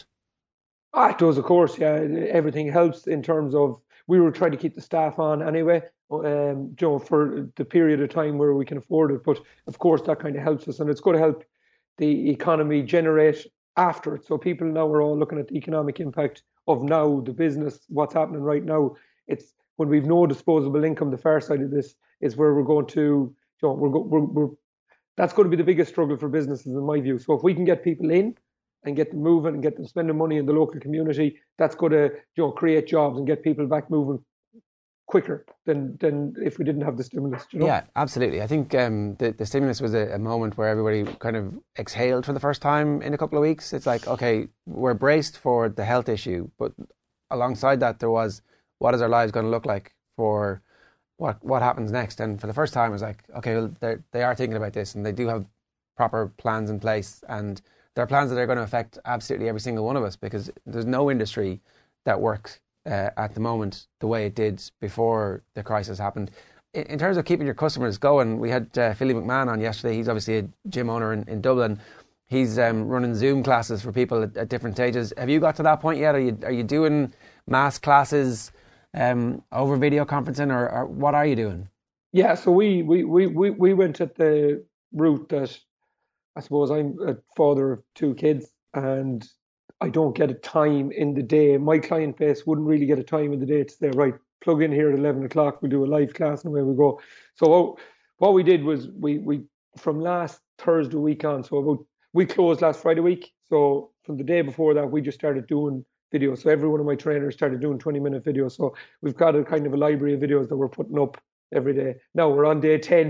Ah, it does, of course. Yeah, everything helps in terms of, we were trying to keep the staff on anyway, um, you know, for the period of time where we can afford it. But of course, that kind of helps us, and it's going to help the economy generate after it. So people now are all looking at the economic impact of now, the business, what's happening right now. It's when we've no disposable income, the far side of this is where we're going to, you know, we're, we're, we're that's going to be the biggest struggle for businesses in my view. So if we can get people in and get them moving and get them spending money in the local community, that's going to, you know, create jobs and get people back moving quicker than than if we didn't have the stimulus, you know? Yeah, absolutely. I think um, the, the stimulus was a, a moment where everybody kind of exhaled for the first time in a couple of weeks. It's like, okay, we're braced for the health issue, but alongside that there was, what is our lives going to look like for what what happens next? And for the first time, it was like, okay, well, they are thinking about this and they do have proper plans in place, and there are plans that are going to affect absolutely every single one of us, because there's no industry that works uh, at the moment the way it did before the crisis happened. In, in terms of keeping your customers going, we had uh, Philly McMahon on yesterday. He's obviously a gym owner in, in Dublin. He's um, running Zoom classes for people at, at different stages. Have you got to that point yet? Are you are you doing mass classes um, over video conferencing, or, or what are you doing? Yeah, so we we, we, we we went at the route that, I suppose, I'm a father of two kids, and I don't get a time in the day. My client base wouldn't really get a time in the day to say, right, plug in here at eleven o'clock, we do a live class and away we go. So what, what we did was we, we from last Thursday week on, so about, we closed last Friday week. So from the day before that, we just started doing videos. So every one of my trainers started doing twenty minute videos. So we've got a kind of a library of videos that we're putting up every day. Now we're on day ten.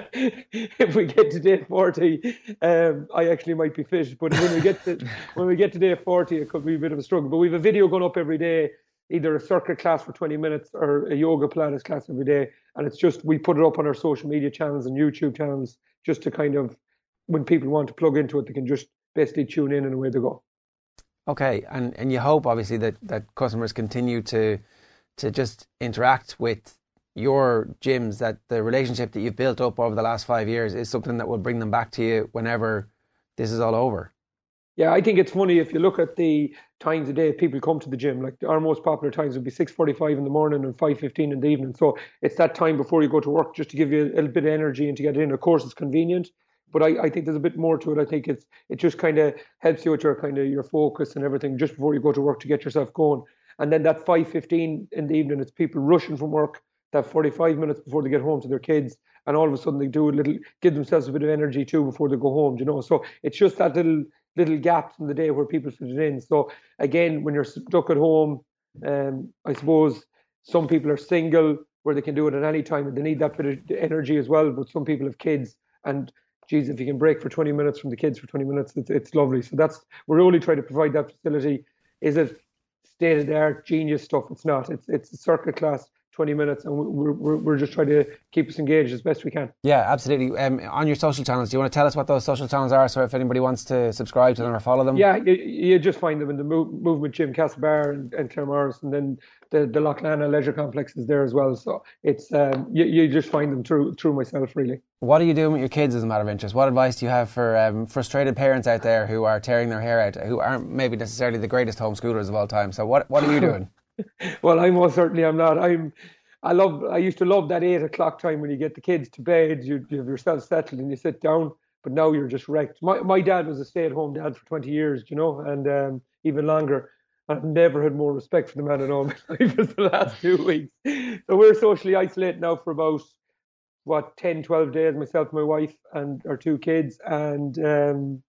If we get to day forty, um, I actually might be fit. But when we get to when we get to day forty, it could be a bit of a struggle. But we have a video going up every day, either a circuit class for twenty minutes or a yoga Pilates class every day. And it's just, we put it up on our social media channels and YouTube channels just to kind of, when people want to plug into it, they can just basically tune in and away they go. Okay, and, and you hope obviously that, that customers continue to to just interact with your gyms, that the relationship that you've built up over the last five years is something that will bring them back to you whenever this is all over. Yeah, I think it's funny if you look at the times a day people come to the gym. Like our most popular times would be six forty-five in the morning and five fifteen in the evening. So it's that time before you go to work just to give you a little bit of energy and to get in. Of course, it's convenient, but I, I think there's a bit more to it. I think it's it just kind of helps you with your kind of your focus and everything just before you go to work to get yourself going. And then that five fifteen in the evening, it's people rushing from work, that forty-five minutes before they get home to their kids, and all of a sudden they do a little, give themselves a bit of energy too before they go home, you know. So it's just that little little gaps in the day where people fit it in. So again, when you're stuck at home, um, I suppose some people are single where they can do it at any time and they need that bit of energy as well. But some people have kids, and geez, if you can break for twenty minutes from the kids for twenty minutes, it's, it's lovely. So that's, we're only trying to provide that facility. Is it state of the art genius stuff? It's not. It's it's a circuit class, twenty minutes, and we're, we're we're just trying to keep us engaged as best we can. Yeah, absolutely. Um, on your social channels, do you want to tell us what those social channels are, so if anybody wants to subscribe to them or follow them? Yeah, you, you just find them in the Mo- Movement Gym, Castlebar and, and Claremorris, and then the the Loughlana Leisure Complex is there as well. So it's um, you, you just find them through through myself, really. What are you doing with your kids, as a matter of interest? What advice do you have for um, frustrated parents out there who are tearing their hair out, who aren't maybe necessarily the greatest homeschoolers of all time? So what what are you doing? Well, I most certainly am not. I'm. I love. I used to love that eight o'clock time when you get the kids to bed, you, you have yourself settled and you sit down. But now you're just wrecked. My my dad was a stay-at-home dad for twenty years, you know, and um, even longer. I've never had more respect for the man in all my life as the last two weeks. So we're socially isolated now for about what ten, twelve days. Myself, my wife, and our two kids. And um,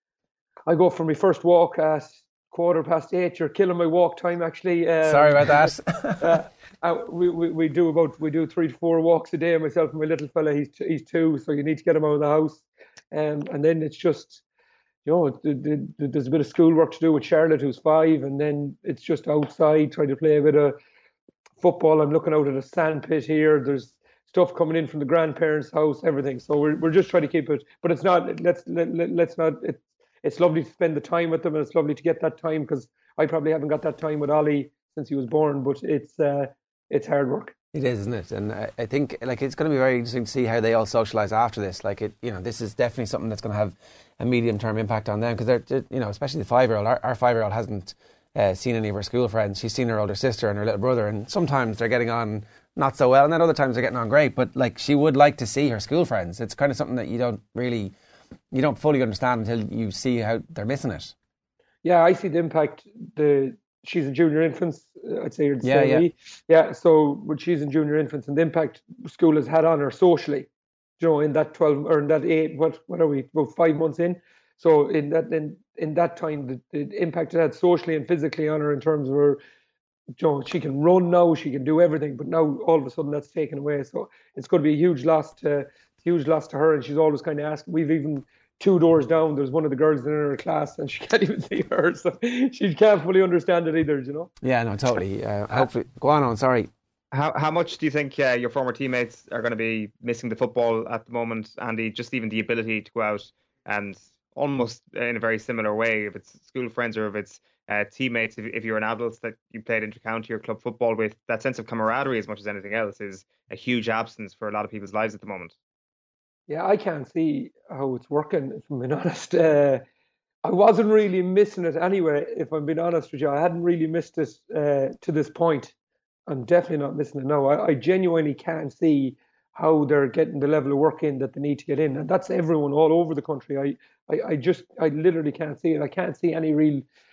I go for my first walk at quarter past eight. You're killing my walk time, actually. Um, Sorry about that. uh, Uh, we, we we do about we do three to four walks a day. Myself and my little fella, he's he's two, so you need to get him out of the house, um, and then it's just, you know, the, the, the, there's a bit of schoolwork to do with Charlotte, who's five, and then it's just outside trying to play a bit of football. I'm looking out at a sand pit here. There's stuff coming in from the grandparents' house, everything. So we're we're just trying to keep it, but it's not. Let's let, let, let's not. It, it's lovely to spend the time with them, and it's lovely to get that time because I probably haven't got that time with Ollie since he was born, but it's. Uh, It's hard work. It is, isn't it? And I, I think like it's going to be very interesting to see how they all socialise after this. Like it, you know, this is definitely something that's going to have a medium-term impact on them because they're, they're, you know, especially the five-year-old. Our, our five-year-old hasn't uh, seen any of her school friends. She's seen her older sister and her little brother, and sometimes they're getting on not so well, and then other times they're getting on great. But like, she would like to see her school friends. It's kind of something that you don't really, you don't fully understand until you see how they're missing it. Yeah, I see the impact. The She's in junior infants, I'd say. Yeah, yeah. Yeah, so when she's in junior infants and the impact school has had on her socially, you know, in that twelve or in that eight, what what are we, about five months in? So in that in, in that time, the, the impact it had socially and physically on her in terms of her, you know, she can run now, she can do everything, but now all of a sudden that's taken away. So it's going to be a huge loss to, huge loss to her. And she's always kind of asking, we've even, two doors down, there's one of the girls in her class and she can't even see her, so she can't fully understand it either, you know. Yeah, no, totally. Uh, hopefully, go on, on. Sorry. How how much do you think uh, your former teammates are going to be missing the football at the moment, Andy? Just even the ability to go out and almost in a very similar way, if it's school friends or if it's uh, teammates, if, if you're an adult that you played inter-county or club football with, that sense of camaraderie as much as anything else is a huge absence for a lot of people's lives at the moment. Yeah, I can't see how it's working, if I'm being honest. Uh, I wasn't really missing it anyway, if I'm being honest with you. I hadn't really missed it uh, to this point. I'm definitely not missing it now. I, I genuinely can't see how they're getting the level of work in that they need to get in. And that's everyone all over the country. I, I, I just, I literally can't see it. I can't see any real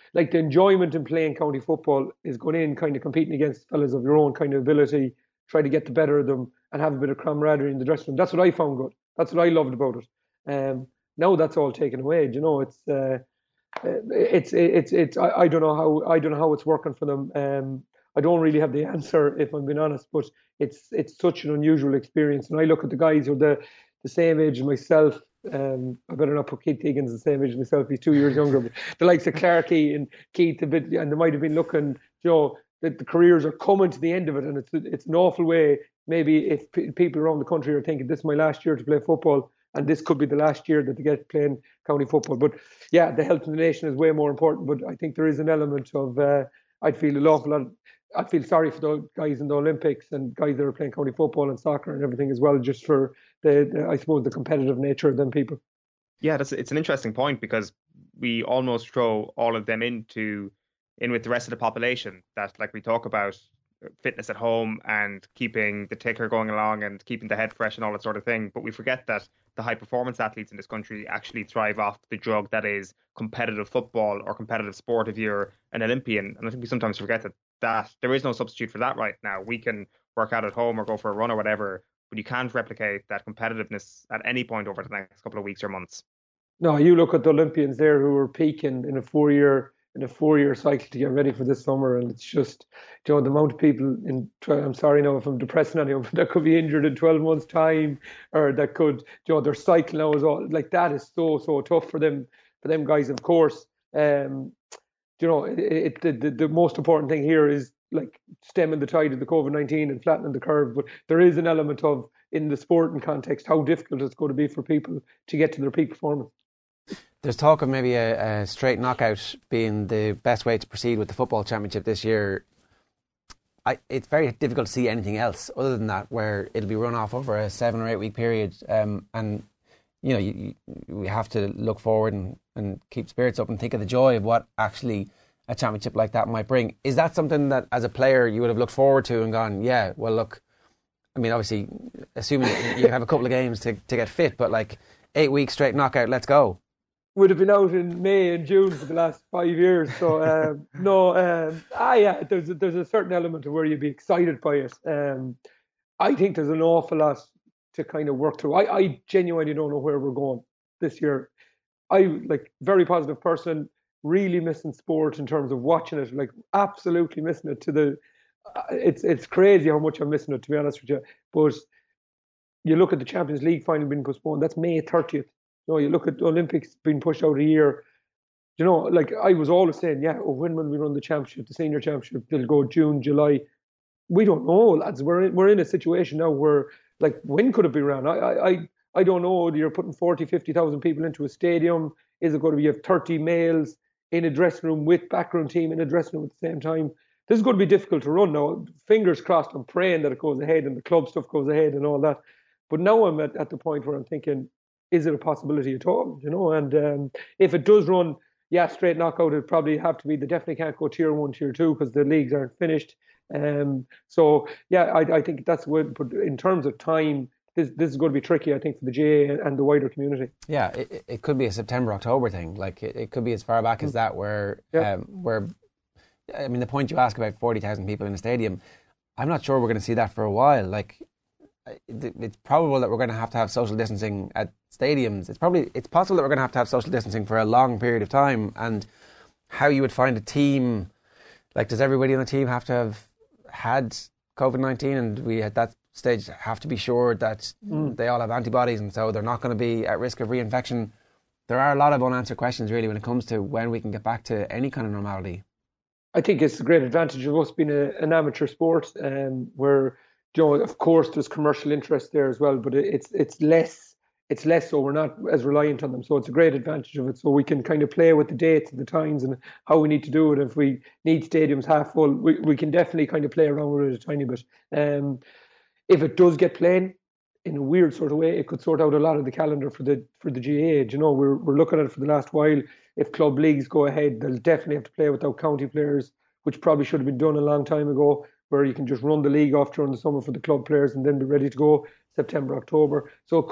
like the enjoyment in playing county football is going in kind of competing against fellas of your own kind of ability, try to get the better of them and have a bit of camaraderie in the dressing room. That's what I found good. That's what I loved about it. Um, now that's all taken away. You know, it's uh, it's it's it's. I, I don't know how I don't know how it's working for them. Um, I don't really have the answer if I'm being honest, but it's it's such an unusual experience. And I look at the guys who are the the same age as myself. Um, I better not put Keith Higgins the same age as myself. He's two years younger. But the likes of Clarkey and Keith a bit, and they might have been looking, you know, that the careers are coming to the end of it, and it's it's an awful way. Maybe if p- people around the country are thinking this is my last year to play football, and this could be the last year that they get playing county football. But yeah, the health of the nation is way more important. But I think there is an element of uh, I'd feel an awful lot. I feel sorry for the guys in the Olympics and guys that are playing county football and soccer and everything as well, just for the, the I suppose the competitive nature of them people. Yeah, that's it's an interesting point because we almost throw all of them into in with the rest of the population. That, like we talk about fitness at home and keeping the ticker going along and keeping the head fresh and all that sort of thing, but we forget that the high performance athletes in this country actually thrive off the drug that is competitive football or competitive sport if you're an Olympian. And I think we sometimes forget that that there is no substitute for that right now. We can work out at home or go for a run or whatever, but you can't replicate that competitiveness at any point over the next couple of weeks or months. No, you look at the Olympians there who are peaking in a four-year in a four-year cycle to get ready for this summer, and it's just, you know, the amount of people in. I'm sorry now if I'm depressing anyone, but that could be injured in twelve months' time, or that could, you know, their cycle now is all like that is so so tough for them for them guys. Of course, um, you know, it, it the, the the most important thing here is like stemming the tide of the COVID nineteen and flattening the curve. But there is an element of, in the sporting context, how difficult it's going to be for people to get to their peak performance. There's talk of maybe a, a straight knockout being the best way to proceed with the football championship this year. I, it's very difficult to see anything else other than that, where it'll be run off over a seven or eight week period. Um, and, you know, you, you, we have to look forward and, and keep spirits up and think of the joy of what actually a championship like that might bring. Is that something that as a player you would have looked forward to and gone, yeah, well, look, I mean, obviously, assuming you have a couple of games to, to get fit, but like eight weeks straight knockout, let's go. Would have been out in May and June for the last five years. So um, no, um, ah, yeah, there's a, there's a certain element of where you'd be excited by it. Um, I think there's an awful lot to kind of work through. I, I genuinely don't know where we're going this year. I like very positive person, really missing sport in terms of watching it, like absolutely missing it to the. Uh, it's it's crazy how much I'm missing it, to be honest with you. But you look at the Champions League final being postponed. That's May thirtieth. You know, you look at the Olympics being pushed out a year. You know, like I was always saying, yeah, oh, when will we run the championship, the senior championship? They'll go June, July. We don't know, lads. We're in, we're in a situation now where, like, when could it be run? I I I don't know. You're putting forty, fifty thousand people into a stadium. Is it going to be you have thirty males in a dressing room with background team in a dressing room at the same time? This is going to be difficult to run now. Fingers crossed, I'm praying that it goes ahead and the club stuff goes ahead and all that. But now I'm at, at the point where I'm thinking, is it a possibility at all? You know, and um, if it does run, yeah, straight knockout, it'd probably have to be. They definitely can't go tier one, tier two because the leagues aren't finished. Um, so yeah, I, I think that's what. But in terms of time, this this is going to be tricky, I think, for the G A A and the wider community. Yeah, it, it could be a September, October thing. Like it, it could be as far back as that, where yeah. um, where. I mean, the point you ask about forty thousand people in a stadium, I'm not sure we're going to see that for a while. Like, it's probable that we're going to have to have social distancing at stadiums. It's probably it's possible that we're going to have to have social distancing for a long period of time. And how you would find a team, like, does everybody on the team have to have had COVID nineteen? And we at that stage have to be sure that mm. they all have antibodies, and so they're not going to be at risk of reinfection. There are a lot of unanswered questions, really, when it comes to when we can get back to any kind of normality. I think it's a great advantage of us being a, an amateur sport, um, where, you know, of course there's commercial interest there as well, but it's it's less it's less so we're not as reliant on them. So it's a great advantage of it. So we can kind of play with the dates and the times and how we need to do it. If we need stadiums half full, we, we can definitely kind of play around with it a tiny bit. Um, if it does get playing in a weird sort of way, it could sort out a lot of the calendar for the for the G A A. You know, we're we're looking at it for the last while. If club leagues go ahead, they'll definitely have to play without county players, which probably should have been done a long time ago, where you can just run the league off during the summer for the club players and then be ready to go September, October. So it could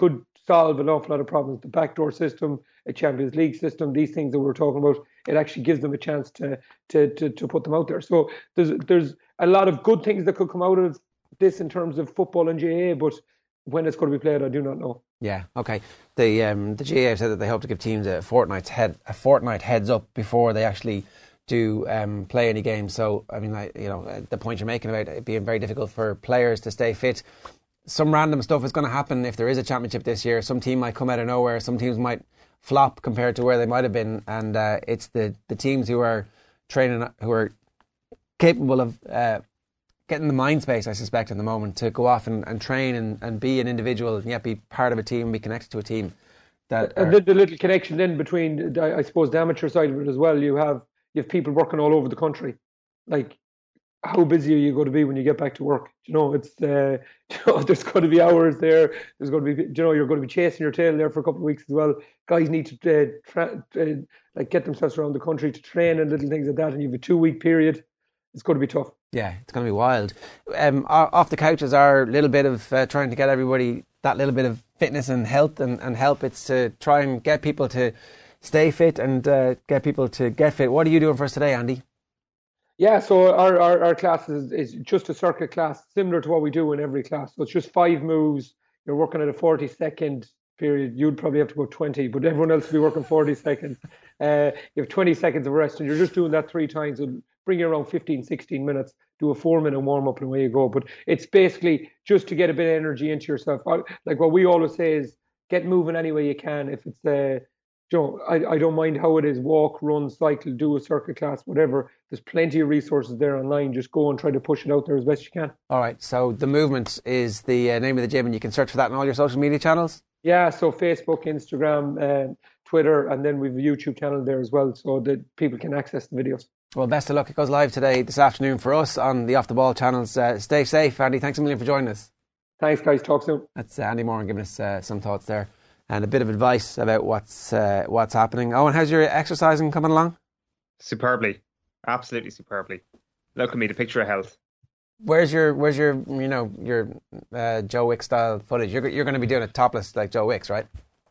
solve an awful lot of problems. The backdoor system, a Champions League system, these things that we're talking about, it actually gives them a chance to to to, to put them out there. So there's there's a lot of good things that could come out of this in terms of football and G A A, but when it's going to be played, I do not know. Yeah, okay. The um, the G A A have said that they hope to give teams a fortnight's head a fortnight heads up before they actually do um, play any games. So, I mean, I, you know, the point you're making about it being very difficult for players to stay fit. Some random stuff is going to happen if there is a championship this year. Some team might come out of nowhere. Some teams might flop compared to where they might have been. And uh, it's the, the teams who are training, who are capable of uh, getting the mind space, I suspect, in the moment to go off and, and train and, and be an individual and yet be part of a team, be connected to a team. That and the, the little connection then between, I suppose, the amateur side of it as well. You have you have people working all over the country. Like, how busy are you going to be when you get back to work? You know, it's uh, you know, there's going to be hours there. There's going to be, you know, you're going to be chasing your tail there for a couple of weeks as well. Guys need to uh, tra- uh, like get themselves around the country to train and little things like that. And you have a two week period. It's going to be tough. Yeah, it's going to be wild. Um, off the couch is our little bit of uh, trying to get everybody that little bit of fitness and health and, and help. It's to try and get people to stay fit and uh, get people to get fit. What are you doing for us today, Andy? Yeah, so our, our, our class is, is just a circuit class, similar to what we do in every class. So it's just five moves. You're working at a forty second period. You'd probably have to go twenty, but everyone else will be working forty seconds. Uh, you have twenty seconds of rest, and you're just doing that three times. It'll bring you around fifteen, sixteen minutes. Do a four minute warm up and away you go. But it's basically just to get a bit of energy into yourself. Like what we always say is get moving any way you can. If it's uh, you know, I, I don't mind how it is, walk, run, cycle, do a circuit class, whatever. There's plenty of resources there online. Just go and try to push it out there as best you can. All right, so The Movement is the uh, name of the gym, and you can search for that on all your social media channels? Yeah, so Facebook, Instagram, uh, Twitter, and then we have a YouTube channel there as well, so that people can access the videos. Well, best of luck. It goes live today, this afternoon for us on the Off the Ball channels. Uh, stay safe, Andy. Thanks a million for joining us. Thanks, guys. Talk soon. That's uh, Andy Moran giving us uh, some thoughts there and a bit of advice about what's uh, what's happening. Owen, how's your exercising coming along? Superbly, absolutely superbly. Look at me, the picture of health. Where's your where's your you know your uh, Joe Wicks style footage? You're you're going to be doing it topless like Joe Wicks, right?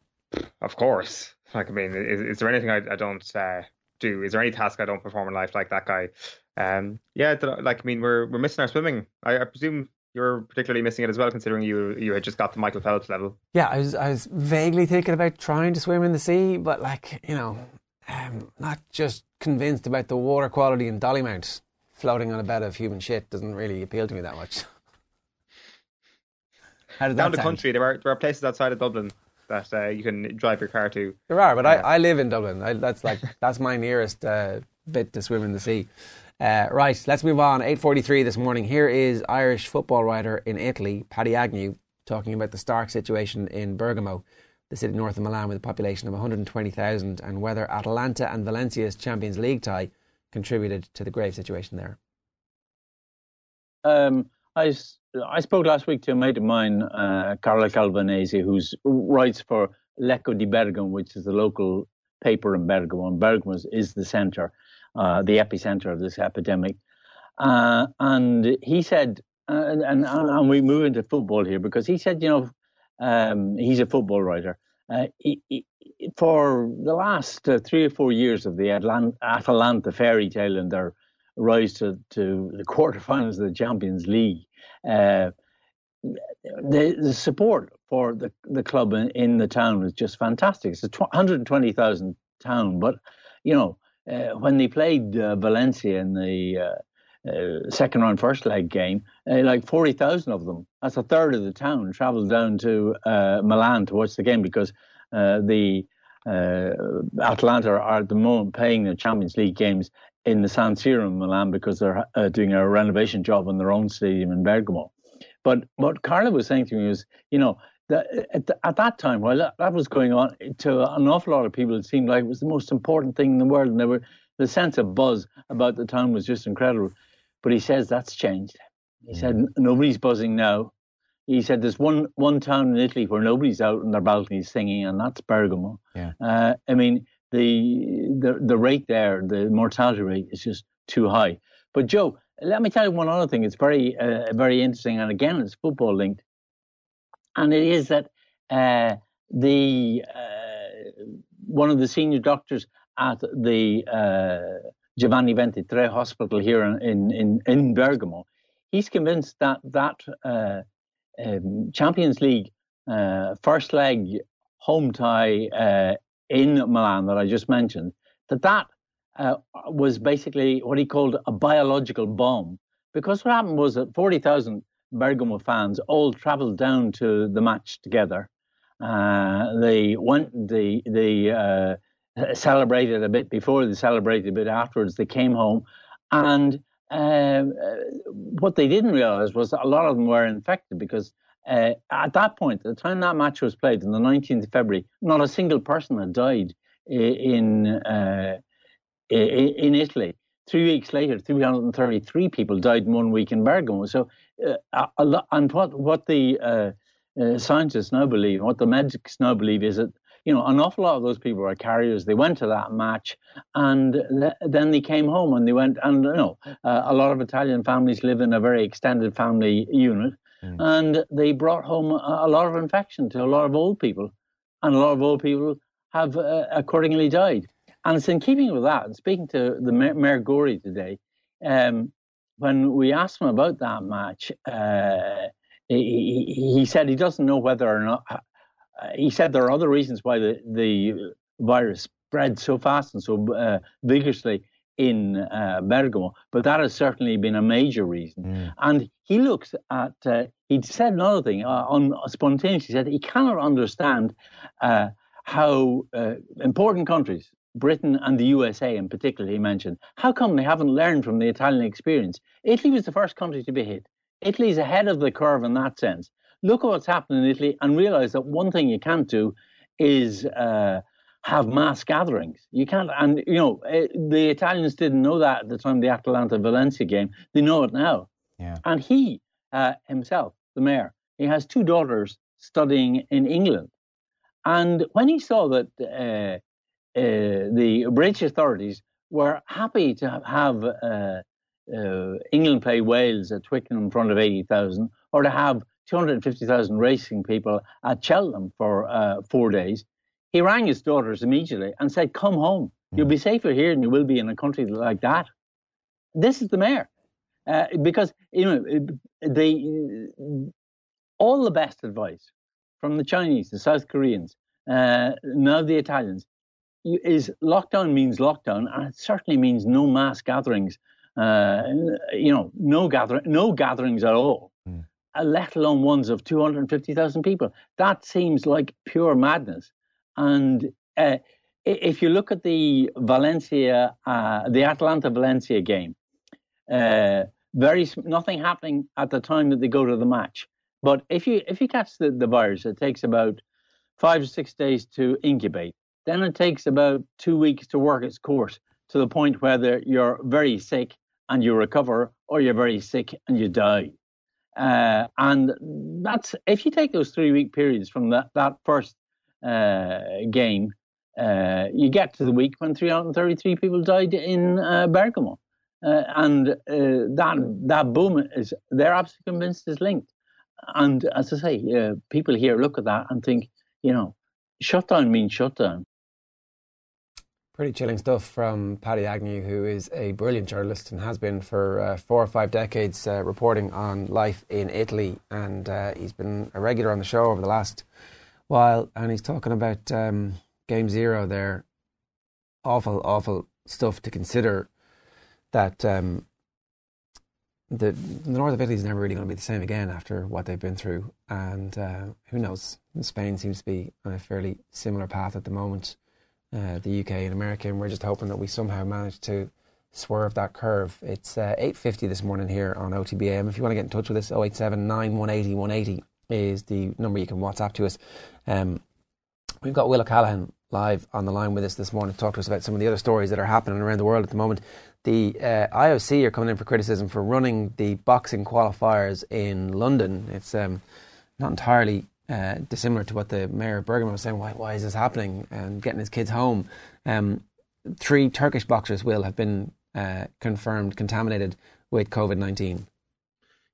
Of course. Like I mean, is, is there anything I, I don't uh, do? Is there any task I don't perform in life like that guy? Um, yeah, like I mean, we're we're missing our swimming. I, I presume you're particularly missing it as well, considering you you had just got to Michael Phelps level. Yeah, I was I was vaguely thinking about trying to swim in the sea, but like you know, um, not just convinced about the water quality in Dollymount. Floating on a bed of human shit doesn't really appeal to me that much. How did that Down the sound? country, there are there are places outside of Dublin that uh, you can drive your car to. There are, but uh, I, I live in Dublin. I, that's like that's my nearest uh, bit to swim in the sea. Uh, right, let's move on. eight forty-three this morning. Here is Irish football writer in Italy, Paddy Agnew, talking about the stark situation in Bergamo, the city north of Milan with a population of one hundred twenty thousand, and whether Atalanta and Valencia's Champions League tie contributed to the grave situation there. Um, I, I spoke last week to a mate of mine, uh, Carla Calvanese, who writes for L'Eco di Bergamo, which is the local paper in Bergamo. And Bergamo is the centre, uh, the epicenter of this epidemic. Uh, and he said, uh, and, and we move into football here, because he said, you know, um, he's a football writer. Uh, he, he, for the last uh, three or four years of the Atlant- Atalanta fairy tale and their rise to, to the quarterfinals of the Champions League, uh, the, the support for the, the club in, in the town is just fantastic. It's a one hundred twenty thousand town, but, you know, uh, when they played uh, Valencia in the uh, uh, second round first leg game, uh, like forty thousand of them, that's a third of the town, travelled down to uh, Milan to watch the game, because uh, the uh, Atalanta are at the moment playing the Champions League games in the San Siro in Milan, because they're uh, doing a renovation job on their own stadium in Bergamo. But what Carla was saying to me was, you know, that at, the, at that time, while that, that was going on, to an awful lot of people, it seemed like it was the most important thing in the world. And there were, the sense of buzz about the town was just incredible. But he says that's changed. He mm. said nobody's buzzing now. He said there's one one town in Italy where nobody's out on their balconies singing, and that's Bergamo. Yeah. Uh, I mean, the the the rate there, the mortality rate is just too high. But Joe, let me tell you one other thing. It's very uh, very interesting, and again, it's football linked. And it is that uh, the uh, one of the senior doctors at the uh, Giovanni Ventitre Hospital here in, in, in Bergamo, he's convinced that that uh, um, Champions League uh, first leg home tie uh, in Milan that I just mentioned, that that uh, was basically what he called a biological bomb. Because what happened was that forty thousand Bergamo fans all travelled down to the match together. Uh, they went, they, they uh, celebrated a bit before, they celebrated a bit afterwards, they came home. And uh, what they didn't realise was that a lot of them were infected because uh, at that point, at the time that match was played on the nineteenth of February, not a single person had died in, uh, in Italy. Three weeks later, three hundred thirty-three people died in one week in Bergamo. So, uh, a lot, and what what the uh, uh, scientists now believe, what the medics now believe, is that you know an awful lot of those people are carriers. They went to that match, and th- then they came home, and they went, and you know, uh, a lot of Italian families live in a very extended family unit, mm. and they brought home a, a lot of infection to a lot of old people, and a lot of old people have uh, accordingly died. And it's in keeping with that. And speaking to the Mayor, Mayor Gorey today, um, when we asked him about that match, uh, he, he said he doesn't know whether or not. Uh, he said there are other reasons why the, the virus spread so fast and so uh, vigorously in uh, Bergamo, but that has certainly been a major reason. Mm. And he looks at. Uh, he said another thing uh, on spontaneously. He said he cannot understand uh, how uh, important countries, Britain and the U S A in particular, he mentioned, how come they haven't learned from the Italian experience? Italy was the first country to be hit. Italy's ahead of the curve in that sense. Look at what's happened in Italy and realize that one thing you can't do is uh, have mass gatherings. You can't, and you know, the Italians didn't know that at the time of the Atalanta-Valencia game. They know it now. Yeah. And he uh, himself, the mayor, he has two daughters studying in England. And when he saw that uh, Uh, the British authorities were happy to have uh, uh, England play Wales at Twickenham in front of eighty thousand, or to have two hundred fifty thousand racing people at Cheltenham for uh, four days. He rang his daughters immediately and said, come home. You'll be safer here than you will be in a country like that. This is the mayor. Uh, because, you know, they, all the best advice from the Chinese, the South Koreans, uh, now the Italians, is lockdown means lockdown, and it certainly means no mass gatherings. Uh, you know, no gather, no gatherings at all, mm. uh, let alone ones of two hundred fifty thousand people. That seems like pure madness. And uh, if you look at the Valencia, uh, the Atalanta-Valencia game, uh, very nothing happening at the time that they go to the match. But if you if you catch the, the virus, it takes about five or six days to incubate. Then it takes about two weeks to work its course to the point where you're very sick and you recover, or you're very sick and you die. Uh, and that's, if you take those three week periods from that, that first uh, game, uh, you get to the week when three hundred thirty-three people died in uh, Bergamo. Uh, and uh, that that boom is, they're absolutely convinced is linked. And as I say, uh, people here look at that and think, you know, shutdown means shutdown. Pretty chilling stuff from Paddy Agnew, who is a brilliant journalist and has been for uh, four or five decades uh, reporting on life in Italy. And uh, he's been a regular on the show over the last while. And he's talking about um, Game Zero there. Awful, awful stuff to consider, that um, the, the north of Italy is never really going to be the same again after what they've been through. And uh, who knows? Spain seems to be on a fairly similar path at the moment. Uh, the U K and America, and we're just hoping that we somehow manage to swerve that curve. It's uh, eight fifty this morning here on O T B A M. If you want to get in touch with us, oh eight seven nine one eight oh one eight oh is the number you can WhatsApp to us. Um, we've got Will O'Callaghan live on the line with us this morning to talk to us about some of the other stories that are happening around the world at the moment. The uh, I O C are coming in for criticism for running the boxing qualifiers in London. It's um, not entirely Uh, dissimilar to what the mayor of Bergamo was saying. Why, why is this happening? And getting his kids home. Um, three Turkish boxers will have been uh, confirmed contaminated with COVID nineteen.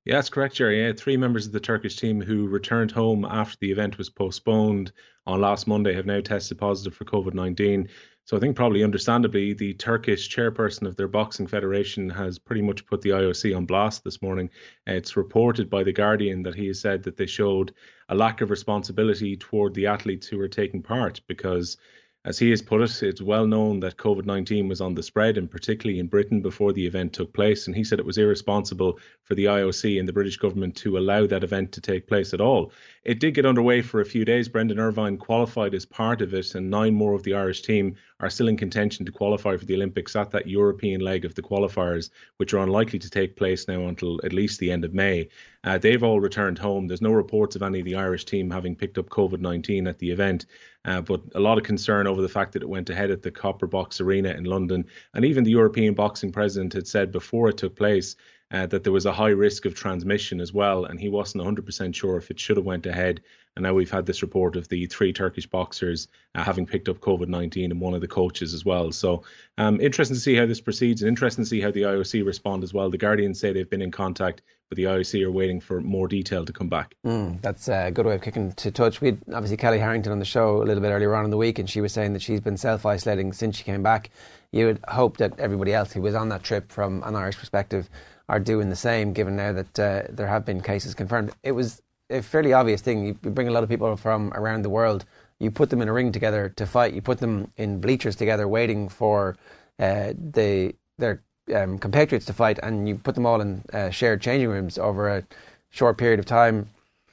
Yeah, that's correct, Jerry. Yeah, three members of the Turkish team who returned home after the event was postponed on last Monday have now tested positive for COVID nineteen. So I think probably understandably, the Turkish chairperson of their boxing federation has pretty much put the I O C on blast this morning. Uh, it's reported by The Guardian that he has said that they showed a lack of responsibility toward the athletes who were taking part because, as he has put it, it's well known that COVID nineteen was on the spread, and particularly in Britain before the event took place. And he said it was irresponsible for the I O C and the British government to allow that event to take place at all. It did get underway for a few days. Brendan Irvine qualified as part of it, and nine more of the Irish team are still in contention to qualify for the Olympics at that European leg of the qualifiers, which are unlikely to take place now until at least the end of May. Uh, they've all returned home. There's no reports of any of the Irish team having picked up COVID nineteen at the event, uh, but a lot of concern over the fact that it went ahead at the Copper Box Arena in London. And even the European boxing president had said before it took place uh, that there was a high risk of transmission as well, and he wasn't one hundred percent sure if it should have went ahead. And now we've had this report of the three Turkish boxers uh, having picked up COVID nineteen, and one of the coaches as well. So um, interesting to see how this proceeds, and interesting to see how the I O C respond as well. The Guardian say they've been in contact, but the I O C are waiting for more detail to come back. Mm, that's a good way of kicking to touch. We had obviously Kelly Harrington on the show a little bit earlier on in the week, and she was saying that she's been self-isolating since she came back. You would hope that everybody else who was on that trip from an Irish perspective are doing the same, given now that uh, there have been cases confirmed. It was a fairly obvious thing. You bring a lot of people from around the world, you put them in a ring together to fight, you put them in bleachers together waiting for uh, the their um, compatriots to fight, and you put them all in uh, shared changing rooms over a short period of time.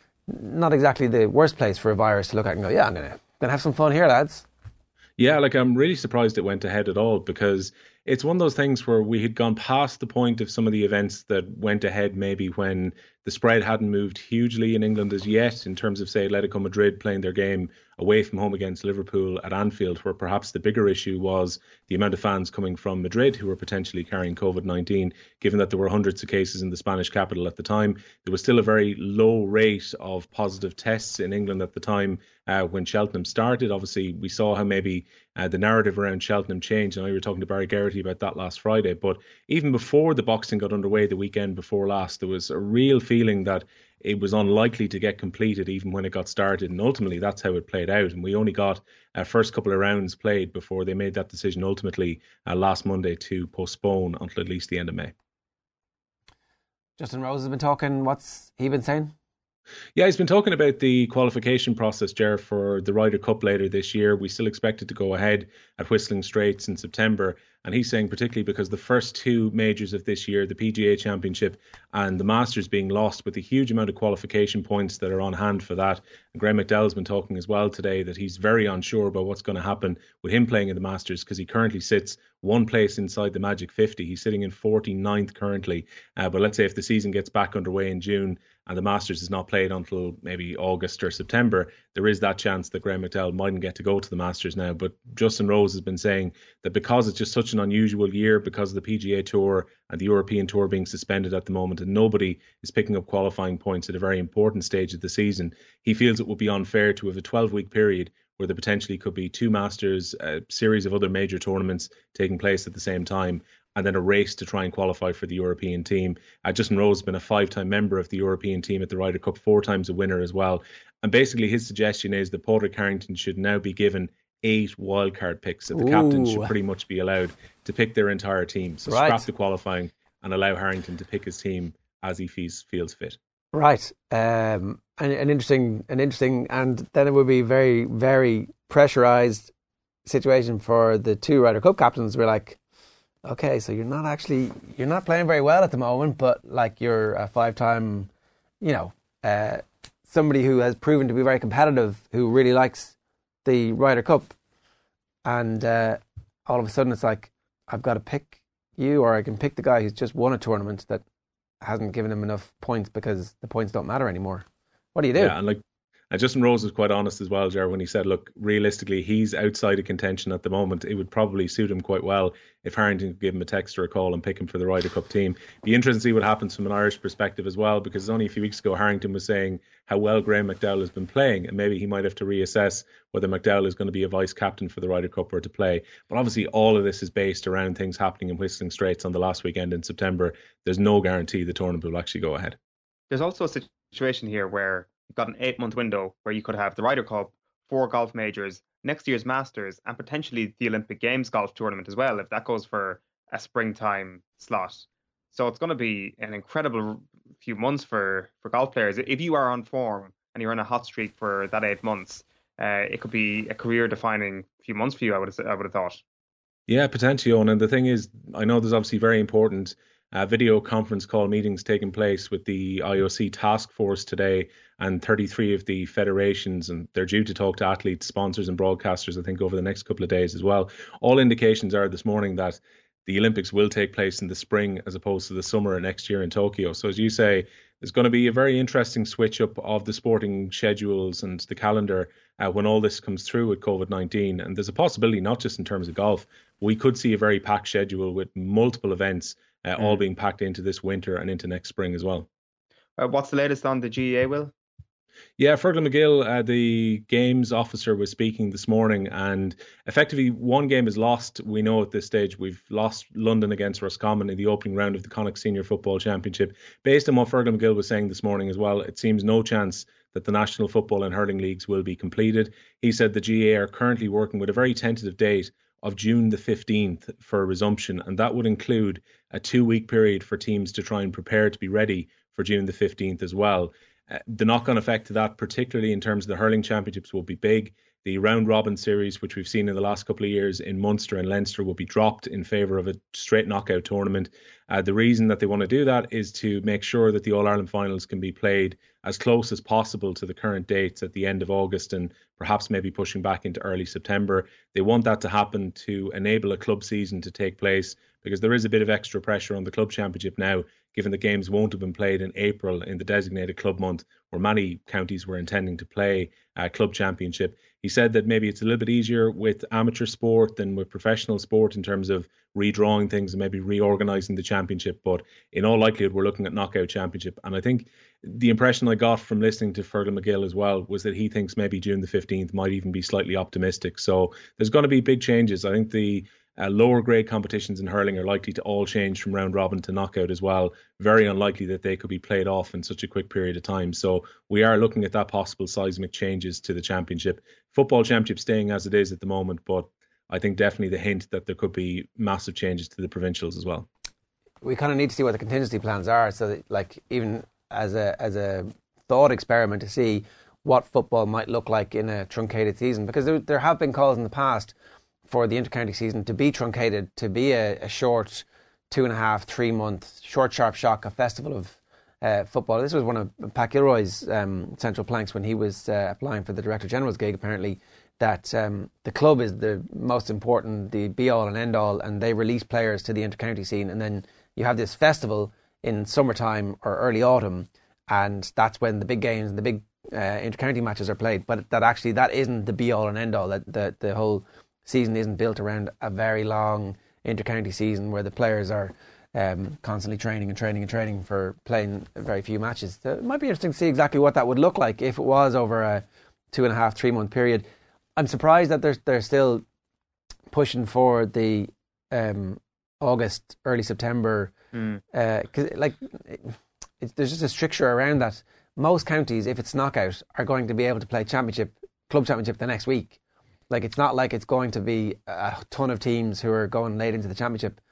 Not exactly the worst place for a virus to look at and go, yeah, I'm going to have some fun here, lads. Yeah, like I'm really surprised it went ahead at all, because it's one of those things where we had gone past the point of some of the events that went ahead maybe when the spread hadn't moved hugely in England as yet, in terms of, say, Atletico Madrid playing their game away from home against Liverpool at Anfield, where perhaps the bigger issue was the amount of fans coming from Madrid who were potentially carrying COVID nineteen, given that there were hundreds of cases in the Spanish capital at the time. There was still a very low rate of positive tests in England at the time uh, when Cheltenham started. Obviously, we saw how maybe uh, the narrative around Cheltenham changed. I know you were talking to Barry Geraghty about that last Friday, but even before the boxing got underway the weekend before last, there was a real feeling that it was unlikely to get completed even when it got started, and ultimately that's how it played out. And we only got a uh, first couple of rounds played before they made that decision ultimately uh, last Monday to postpone until at least the end of May. Justin Rose has been talking. What's he been saying? Yeah, he's been talking about the qualification process, Ger, for the Ryder Cup later this year. We still expect it to go ahead at Whistling Straits in September. And he's saying particularly because the first two majors of this year, the P G A Championship and the Masters, being lost, with a huge amount of qualification points that are on hand for that. And Graham McDowell has been talking as well today that he's very unsure about what's going to happen with him playing in the Masters, because he currently sits one place inside the Magic fifty. He's sitting in forty-ninth currently. Uh, but let's say if the season gets back underway in June and the Masters is not played until maybe August or September, there is that chance that Graham McDowell mightn't get to go to the Masters now. But Justin Rose has been saying that because it's just such an unusual year, because of the P G A Tour and the European Tour being suspended at the moment, and nobody is picking up qualifying points at a very important stage of the season, he feels it would be unfair to have a twelve-week period where there potentially could be two Masters, a series of other major tournaments taking place at the same time, and then a race to try and qualify for the European team. Uh, Justin Rose has been a five-time member of the European team at the Ryder Cup, four times a winner as well. And basically his suggestion is that Padraig Harrington should now be given eight wildcard picks, that the Ooh. captains should pretty much be allowed to pick their entire team. So right. scrap the qualifying and allow Harrington to pick his team as he feels, feels fit. Right. Um, an, an interesting, an interesting, and then it would be very, very pressurised situation for the two Ryder Cup captains. We're like, okay, so you're not actually, you're not playing very well at the moment, but like you're a five-time, you know, uh, somebody who has proven to be very competitive, who really likes the Ryder Cup, and uh, all of a sudden it's like, I've got to pick you, or I can pick the guy who's just won a tournament that hasn't given him enough points because the points don't matter anymore. What do you do? Yeah, and like, and Justin Rose was quite honest as well, Ger, when he said, look, realistically, he's outside of contention at the moment. It would probably suit him quite well if Harrington could give him a text or a call and pick him for the Ryder Cup team. Be interesting to see what happens from an Irish perspective as well, because only a few weeks ago, Harrington was saying how well Graham McDowell has been playing, and maybe he might have to reassess whether McDowell is going to be a vice captain for the Ryder Cup or to play. But obviously, all of this is based around things happening in Whistling Straits on the last weekend in September. There's no guarantee the tournament will actually go ahead. there's also a situation here where you've got an eight-month window where you could have the Ryder Cup, four golf majors, next year's Masters, and potentially the Olympic Games golf tournament as well, if that goes for a springtime slot. So it's going to be an incredible few months for, for golf players. If you are on form and you're on a hot streak for that eight months, uh, it could be a career-defining few months for you, I would have, I would have thought. Yeah, potentially, Owen. And the thing is, I know there's obviously very important uh, video conference call meetings taking place with the I O C task force today and thirty-three of the federations, and they're due to talk to athletes, sponsors and broadcasters, I think, over the next couple of days as well. All indications are this morning that the Olympics will take place in the spring as opposed to the summer next year in Tokyo. So as you say, there's going to be a very interesting switch up of the sporting schedules and the calendar uh, when all this comes through with COVID nineteen. And there's a possibility, not just in terms of golf, we could see a very packed schedule with multiple events uh, mm. all being packed into this winter and into next spring as well. Uh, what's the latest on the G A A, Will? Yeah, Fergal McGill, uh, the games officer, was speaking this morning, and effectively one game is lost. We know at this stage we've lost London against Roscommon in the opening round of the Connacht Senior Football Championship. Based on what Fergal McGill was saying this morning as well, it seems no chance that the National Football and Hurling Leagues will be completed. He said the G A A are currently working with a very tentative date of June the fifteenth for resumption, and that would include a two-week period for teams to try and prepare to be ready for June the fifteenth as well. Uh, the knock-on effect to that, particularly in terms of the hurling championships, will be big. The round-robin series, which we've seen in the last couple of years in Munster and Leinster, will be dropped in favour of a straight knockout tournament. Uh, the reason that they want to do that is to make sure that the All-Ireland finals can be played as close as possible to the current dates at the end of August and perhaps maybe pushing back into early September. They want that to happen to enable a club season to take place, because there is a bit of extra pressure on the club championship now, given the games won't have been played in April in the designated club month where many counties were intending to play a uh, club championship. He said that maybe it's a little bit easier with amateur sport than with professional sport in terms of redrawing things and maybe reorganising the championship. But in all likelihood, we're looking at knockout championship. And I think the impression I got from listening to Fergal McGill as well was that he thinks maybe June the fifteenth might even be slightly optimistic. So there's going to be big changes. I think the Uh, lower grade competitions in hurling are likely to all change from round robin to knockout as well. Very unlikely that they could be played off in such a quick period of time. So we are looking at that possible seismic changes to the championship. Football championship staying as it is at the moment, but I think definitely the hint that there could be massive changes to the provincials as well. We kind of need to see what the contingency plans are, so that, like, even as a as a thought experiment to see what football might look like in a truncated season, because there, there have been calls in the past for the intercounty season to be truncated, to be a, a short two and a half, three month, short, sharp shock, a festival of uh, football. This was one of Pat Gilroy's um, central planks when he was uh, applying for the Director General's gig, apparently, that um, the club is the most important, the be-all and end-all, and they release players to the intercounty scene. And then you have this festival in summertime or early autumn, and that's when the big games and the big uh, intercounty matches are played. But that actually, that isn't the be-all and end-all. That the, the whole season isn't built around a very long intercounty season where the players are um, constantly training and training and training for playing very few matches. So it might be interesting to see exactly what that would look like if it was over a two and a half, three month period. I'm surprised that they're they're still pushing for the um, August, early September, mm. uh, 'cause like it, it, there's just a stricture around that. Most counties, if it's knockout, are going to be able to play championship, club championship the next week. Like, it's not like it's going to be a ton of teams who are going late into the championship.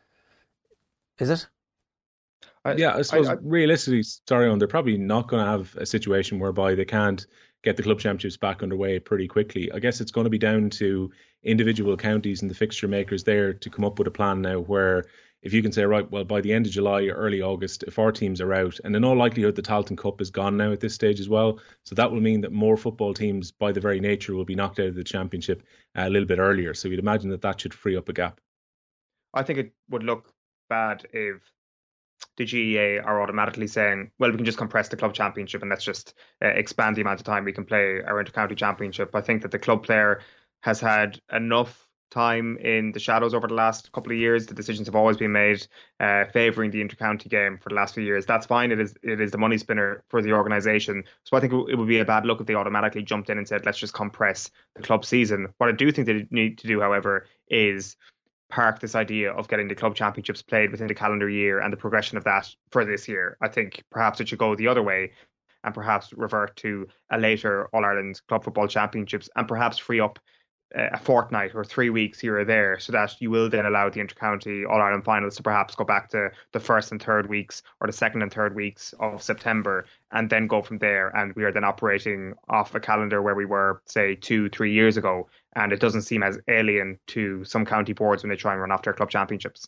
Is it? I, yeah, I suppose I, I, realistically, sorry, on they're probably not going to have a situation whereby they can't get the club championships back underway pretty quickly. I guess it's going to be down to individual counties and the fixture makers there to come up with a plan now where if you can say, right, well, by the end of July or early August, if our teams are out, and in all likelihood the Tailteann Cup is gone now at this stage as well, so that will mean that more football teams, by the very nature, will be knocked out of the championship a little bit earlier. So you'd imagine that that should free up a gap. I think it would look bad if the G A A are automatically saying, well, we can just compress the club championship and let's just uh, expand the amount of time we can play our intercounty championship. I think that the club player has had enough time in the shadows over the last couple of years. The decisions have always been made uh, favouring the intercounty game for the last few years. That's fine. It is it is the money spinner for the organisation. So I think it would be a bad look if they automatically jumped in and said, let's just compress the club season. What I do think they need to do, however, is park this idea of getting the club championships played within the calendar year and the progression of that for this year. I think perhaps it should go the other way and perhaps revert to a later All-Ireland Club Football Championships and perhaps free up a fortnight or three weeks here or there, so that you will then allow the inter-county All-Ireland finals to perhaps go back to the first and third weeks or the second and third weeks of September, and then go from there. And we are then operating off a calendar where we were, say, two, three years ago, and it doesn't seem as alien to some county boards when they try and run off their club championships.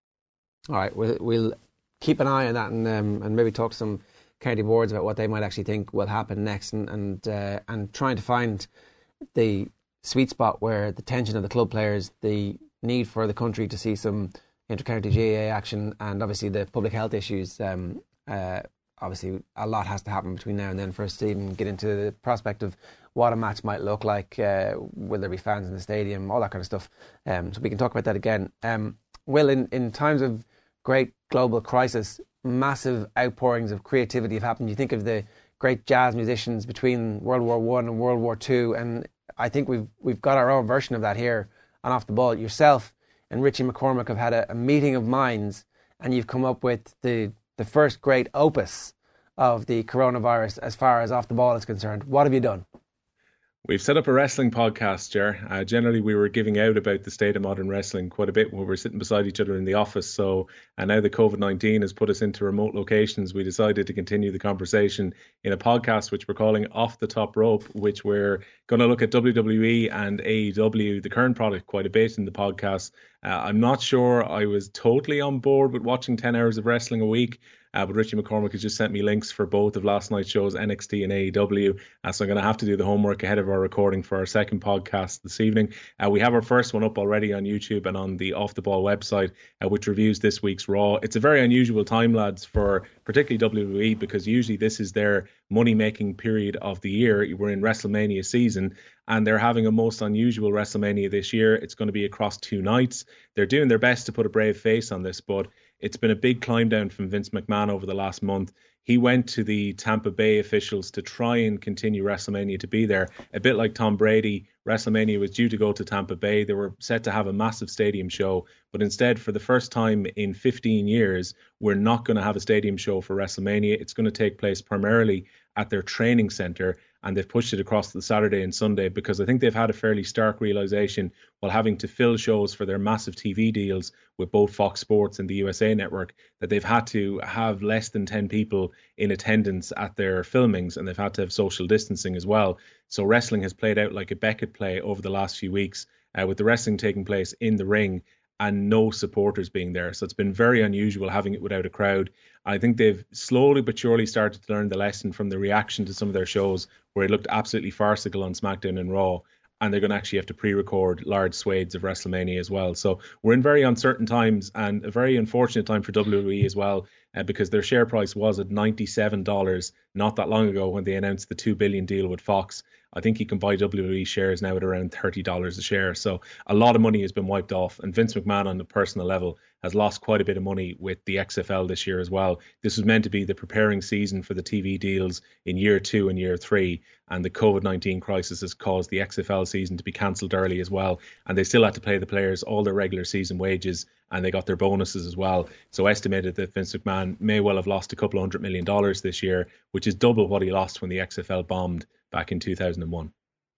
All right, we'll, we'll keep an eye on that and um, and maybe talk to some county boards about what they might actually think will happen next, and and uh, and trying to find the sweet spot where the tension of the club players, the need for the country to see some inter-county G A A action, and obviously the public health issues. Um, uh, obviously, a lot has to happen between now and then for us to even get into the prospect of what a match might look like. Uh, will there be fans in the stadium? All that kind of stuff. Um, so we can talk about that again. Um, Will, in, in times of great global crisis, massive outpourings of creativity have happened. You think of the great jazz musicians between World War One and World War Two, and I think we've we've got our own version of that here on Off the Ball. Yourself and Richie McCormick have had a, a meeting of minds, and you've come up with the the first great opus of the coronavirus as far as Off the Ball is concerned. What have you done? We've set up a wrestling podcast, Ger. Uh, generally, we were giving out about the state of modern wrestling quite a bit when we were sitting beside each other in the office. So, and now the COVID nineteen has put us into remote locations. We decided to continue the conversation in a podcast, which we're calling Off the Top Rope, which we're going to look at W W E and A E W, the current product, quite a bit in the podcast. Uh, I'm not sure I was totally on board with watching ten hours of wrestling a week. Uh, but Richie McCormick has just sent me links for both of last night's shows, N X T and A E W. Uh, so I'm going to have to do the homework ahead of our recording for our second podcast this evening. Uh, we have our first one up already on YouTube and on the Off the Ball website, uh, which reviews this week's Raw. It's a very unusual time, lads, for particularly W W E, because usually this is their money-making period of the year. We're in WrestleMania season, and they're having a most unusual WrestleMania this year. It's going to be across two nights. They're doing their best to put a brave face on this, but it's been a big climb down from Vince McMahon over the last month. He went to the Tampa Bay officials to try and continue WrestleMania to be there. A bit like Tom Brady, WrestleMania was due to go to Tampa Bay. They were set to have a massive stadium show, but instead, for the first time in fifteen years, we're not going to have a stadium show for WrestleMania. It's going to take place primarily at their training center, and they've pushed it across the Saturday and Sunday because I think they've had a fairly stark realization while having to fill shows for their massive T V deals with both Fox Sports and the U S A Network, that they've had to have less than ten people in attendance at their filmings, and they've had to have social distancing as well. So wrestling has played out like a Beckett play over the last few weeks, uh, with the wrestling taking place in the ring and no supporters being there. So it's been very unusual having it without a crowd. I think they've slowly but surely started to learn the lesson from the reaction to some of their shows where it looked absolutely farcical on SmackDown and Raw, and they're going to actually have to pre-record large swathes of WrestleMania as well. So we're in very uncertain times, and a very unfortunate time for W W E as well, uh, because their share price was at ninety-seven dollars not that long ago when they announced the two billion dollars deal with Fox. I think you can buy W W E shares now at around thirty dollars a share. So a lot of money has been wiped off, and Vince McMahon on a personal level has lost quite a bit of money with the X F L this year as well. This was meant to be the preparing season for the T V deals in year two and year three, and the COVID nineteen crisis has caused the X F L season to be cancelled early as well, and they still had to pay the players all their regular season wages, and they got their bonuses as well. So estimated that Vince McMahon may well have lost a couple of hundred million dollars this year, which is double what he lost when the X F L bombed back in two thousand one.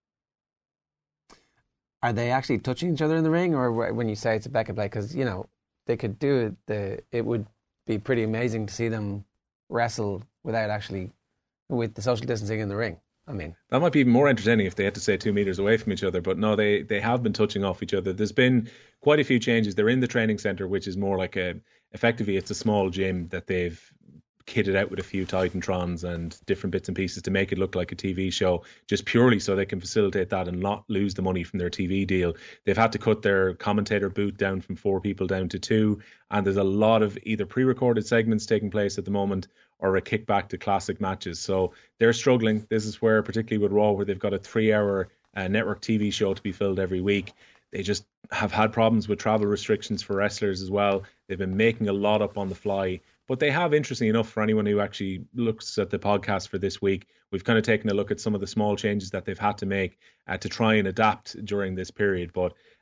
Are they actually touching each other in the ring, or when you say it's a Beckett play? Because, you know, they could do it. The, it would be pretty amazing to see them wrestle without actually, with the social distancing in the ring. I mean, that might be even more entertaining if they had to stay two meters away from each other. But no, they, they have been touching off each other. There's been quite a few changes. They're in the training center, which is more like a, effectively, it's a small gym that they've kitted out with a few Titantrons and different bits and pieces to make it look like a T V show, just purely so they can facilitate that and not lose the money from their T V deal. They've had to cut their commentator booth down from four people down to two, and there's a lot of either pre-recorded segments taking place at the moment or a kickback to classic matches. So they're struggling. This is where, particularly with Raw, where they've got a three-hour uh, network T V show to be filled every week, they just have had problems with travel restrictions for wrestlers as well. They've been making a lot up on the fly. But they have, interesting enough, for anyone who actually looks at the podcast for this week, we've kind of taken a look at some of the small changes that they've had to make uh, to try and adapt during this period. But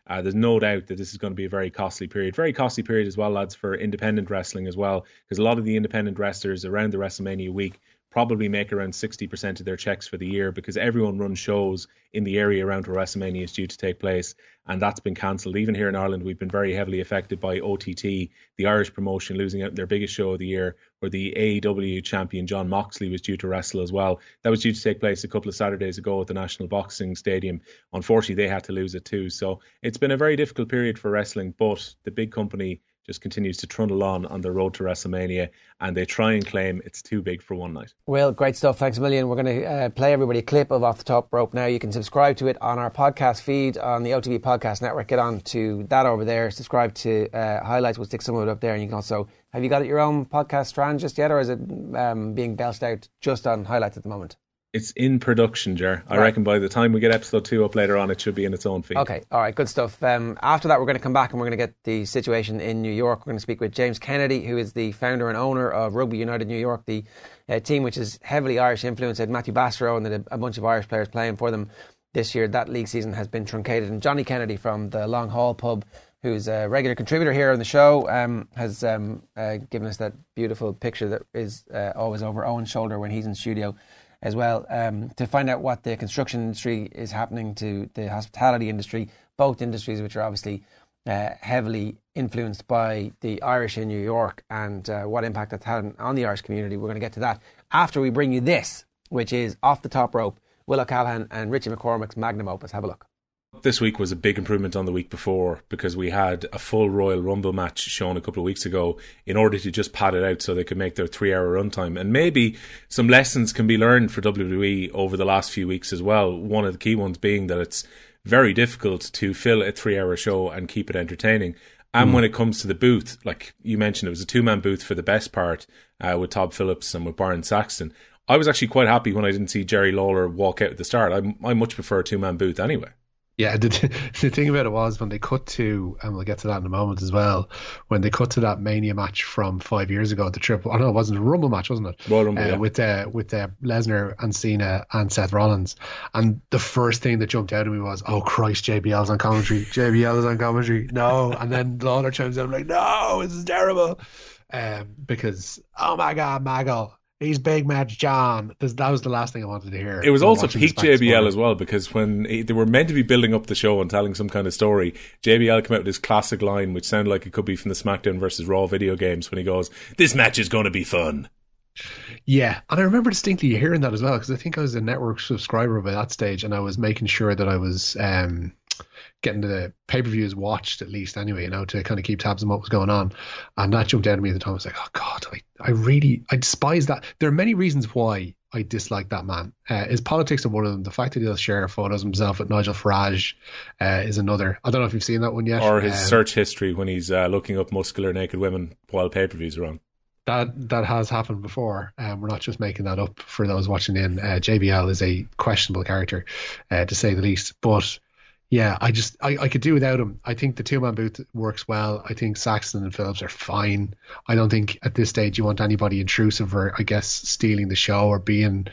Uh, there's no doubt that this is going to be a very costly period. Very costly period as well, lads, for independent wrestling as well, because a lot of the independent wrestlers around the WrestleMania week probably make around sixty percent of their checks for the year, because everyone runs shows in the area around where WrestleMania is due to take place, and that's been cancelled. Even here in Ireland, we've been very heavily affected by O T T, the Irish promotion, losing out their biggest show of the year, where the A E W champion Jon Moxley was due to wrestle as well. That was due to take place a couple of Saturdays ago at the National Boxing Stadium. Unfortunately, they had to lose it too. So it's been a very difficult period for wrestling, but the big company just continues to trundle on on the road to WrestleMania, and they try and claim it's too big for one night. Well, great stuff. Thanks a million. We're going to uh, play everybody a clip of Off the Top Rope now. You can subscribe to it on our podcast feed on the O T B Podcast Network. Get on to that over there. Subscribe to uh, Highlights. We'll stick some of it up there. And you can also, have you got your own podcast strand just yet, or is it um, being belched out just on Highlights at the moment? It's in production, Ger. I right. reckon by the time we get episode two up later on, it should be in its own feed. Okay, all right, good stuff. Um, after that, we're going to come back and we're going to get the situation in New York. We're going to speak with James Kennedy, who is the founder and owner of Rugby United New York, the uh, team which is heavily Irish influenced. Had Matthew Bastareaud and a, a bunch of Irish players playing for them this year. That league season has been truncated. And Johnny Kennedy from the Long Hall Pub, who's a regular contributor here on the show, um, has um, uh, given us that beautiful picture that is uh, always over Owen's shoulder when he's in studio as well, um, to find out what the construction industry is happening to the hospitality industry, both industries which are obviously uh, heavily influenced by the Irish in New York, and uh, what impact that's had on the Irish community. We're going to get to that after we bring you this, which is Off the Top Rope, Will O'Callaghan and Richie McCormick's magnum opus. Have a look. This week was a big improvement on the week before, because we had a full Royal Rumble match shown a couple of weeks ago in order to just pad it out so they could make their three-hour runtime. And maybe some lessons can be learned for W W E over the last few weeks as well. One of the key ones being that it's very difficult to fill a three-hour show and keep it entertaining. And mm. when it comes to the booth, like you mentioned, it was a two-man booth for the best part uh, with Todd Phillips and with Byron Saxton. I was actually quite happy when I didn't see Jerry Lawler walk out at the start. I, I much prefer a two-man booth anyway. Yeah, the, the thing about it was when they cut to, and we'll get to that in a moment as well, when they cut to that Mania match from five years ago, the triple, I oh, know it wasn't a Rumble match, wasn't it? Royal Rumble, uh, yeah. With, uh, with uh, Lesnar and Cena and Seth Rollins. And the first thing that jumped out at me was, oh Christ, J B L's on commentary. J B L is on commentary. No. And then Lawler chimes in, I'm like, no, this is terrible. Um, because, oh my God, Maggle. He's Big Match John. That was the last thing I wanted to hear. It was also peak J B L as well, because when they were meant to be building up the show and telling some kind of story, J B L came out with his classic line, which sounded like it could be from the SmackDown versus Raw video games, when he goes, "This match is going to be fun." Yeah, and I remember distinctly hearing that as well, because I think I was a network subscriber by that stage, and I was making sure that I was um, getting the pay-per-views watched at least anyway, you know, to kind of keep tabs on what was going on. And that jumped out at me at the time. I was like, oh God, I, I really, I despise that. There are many reasons why I dislike that man. Uh, his politics are one of them. The fact that he'll share photos of himself with Nigel Farage uh, is another. I don't know if you've seen that one yet. Or his um, search history when he's uh, looking up muscular naked women while pay-per-views are on. That that has happened before. Um, we're not just making that up for those watching in. Uh, J B L is a questionable character, uh, to say the least. But yeah, I just I, I could do without him. I think the two-man booth works well. I think Saxton and Phillips are fine. I don't think at this stage you want anybody intrusive or, I guess, stealing the show or being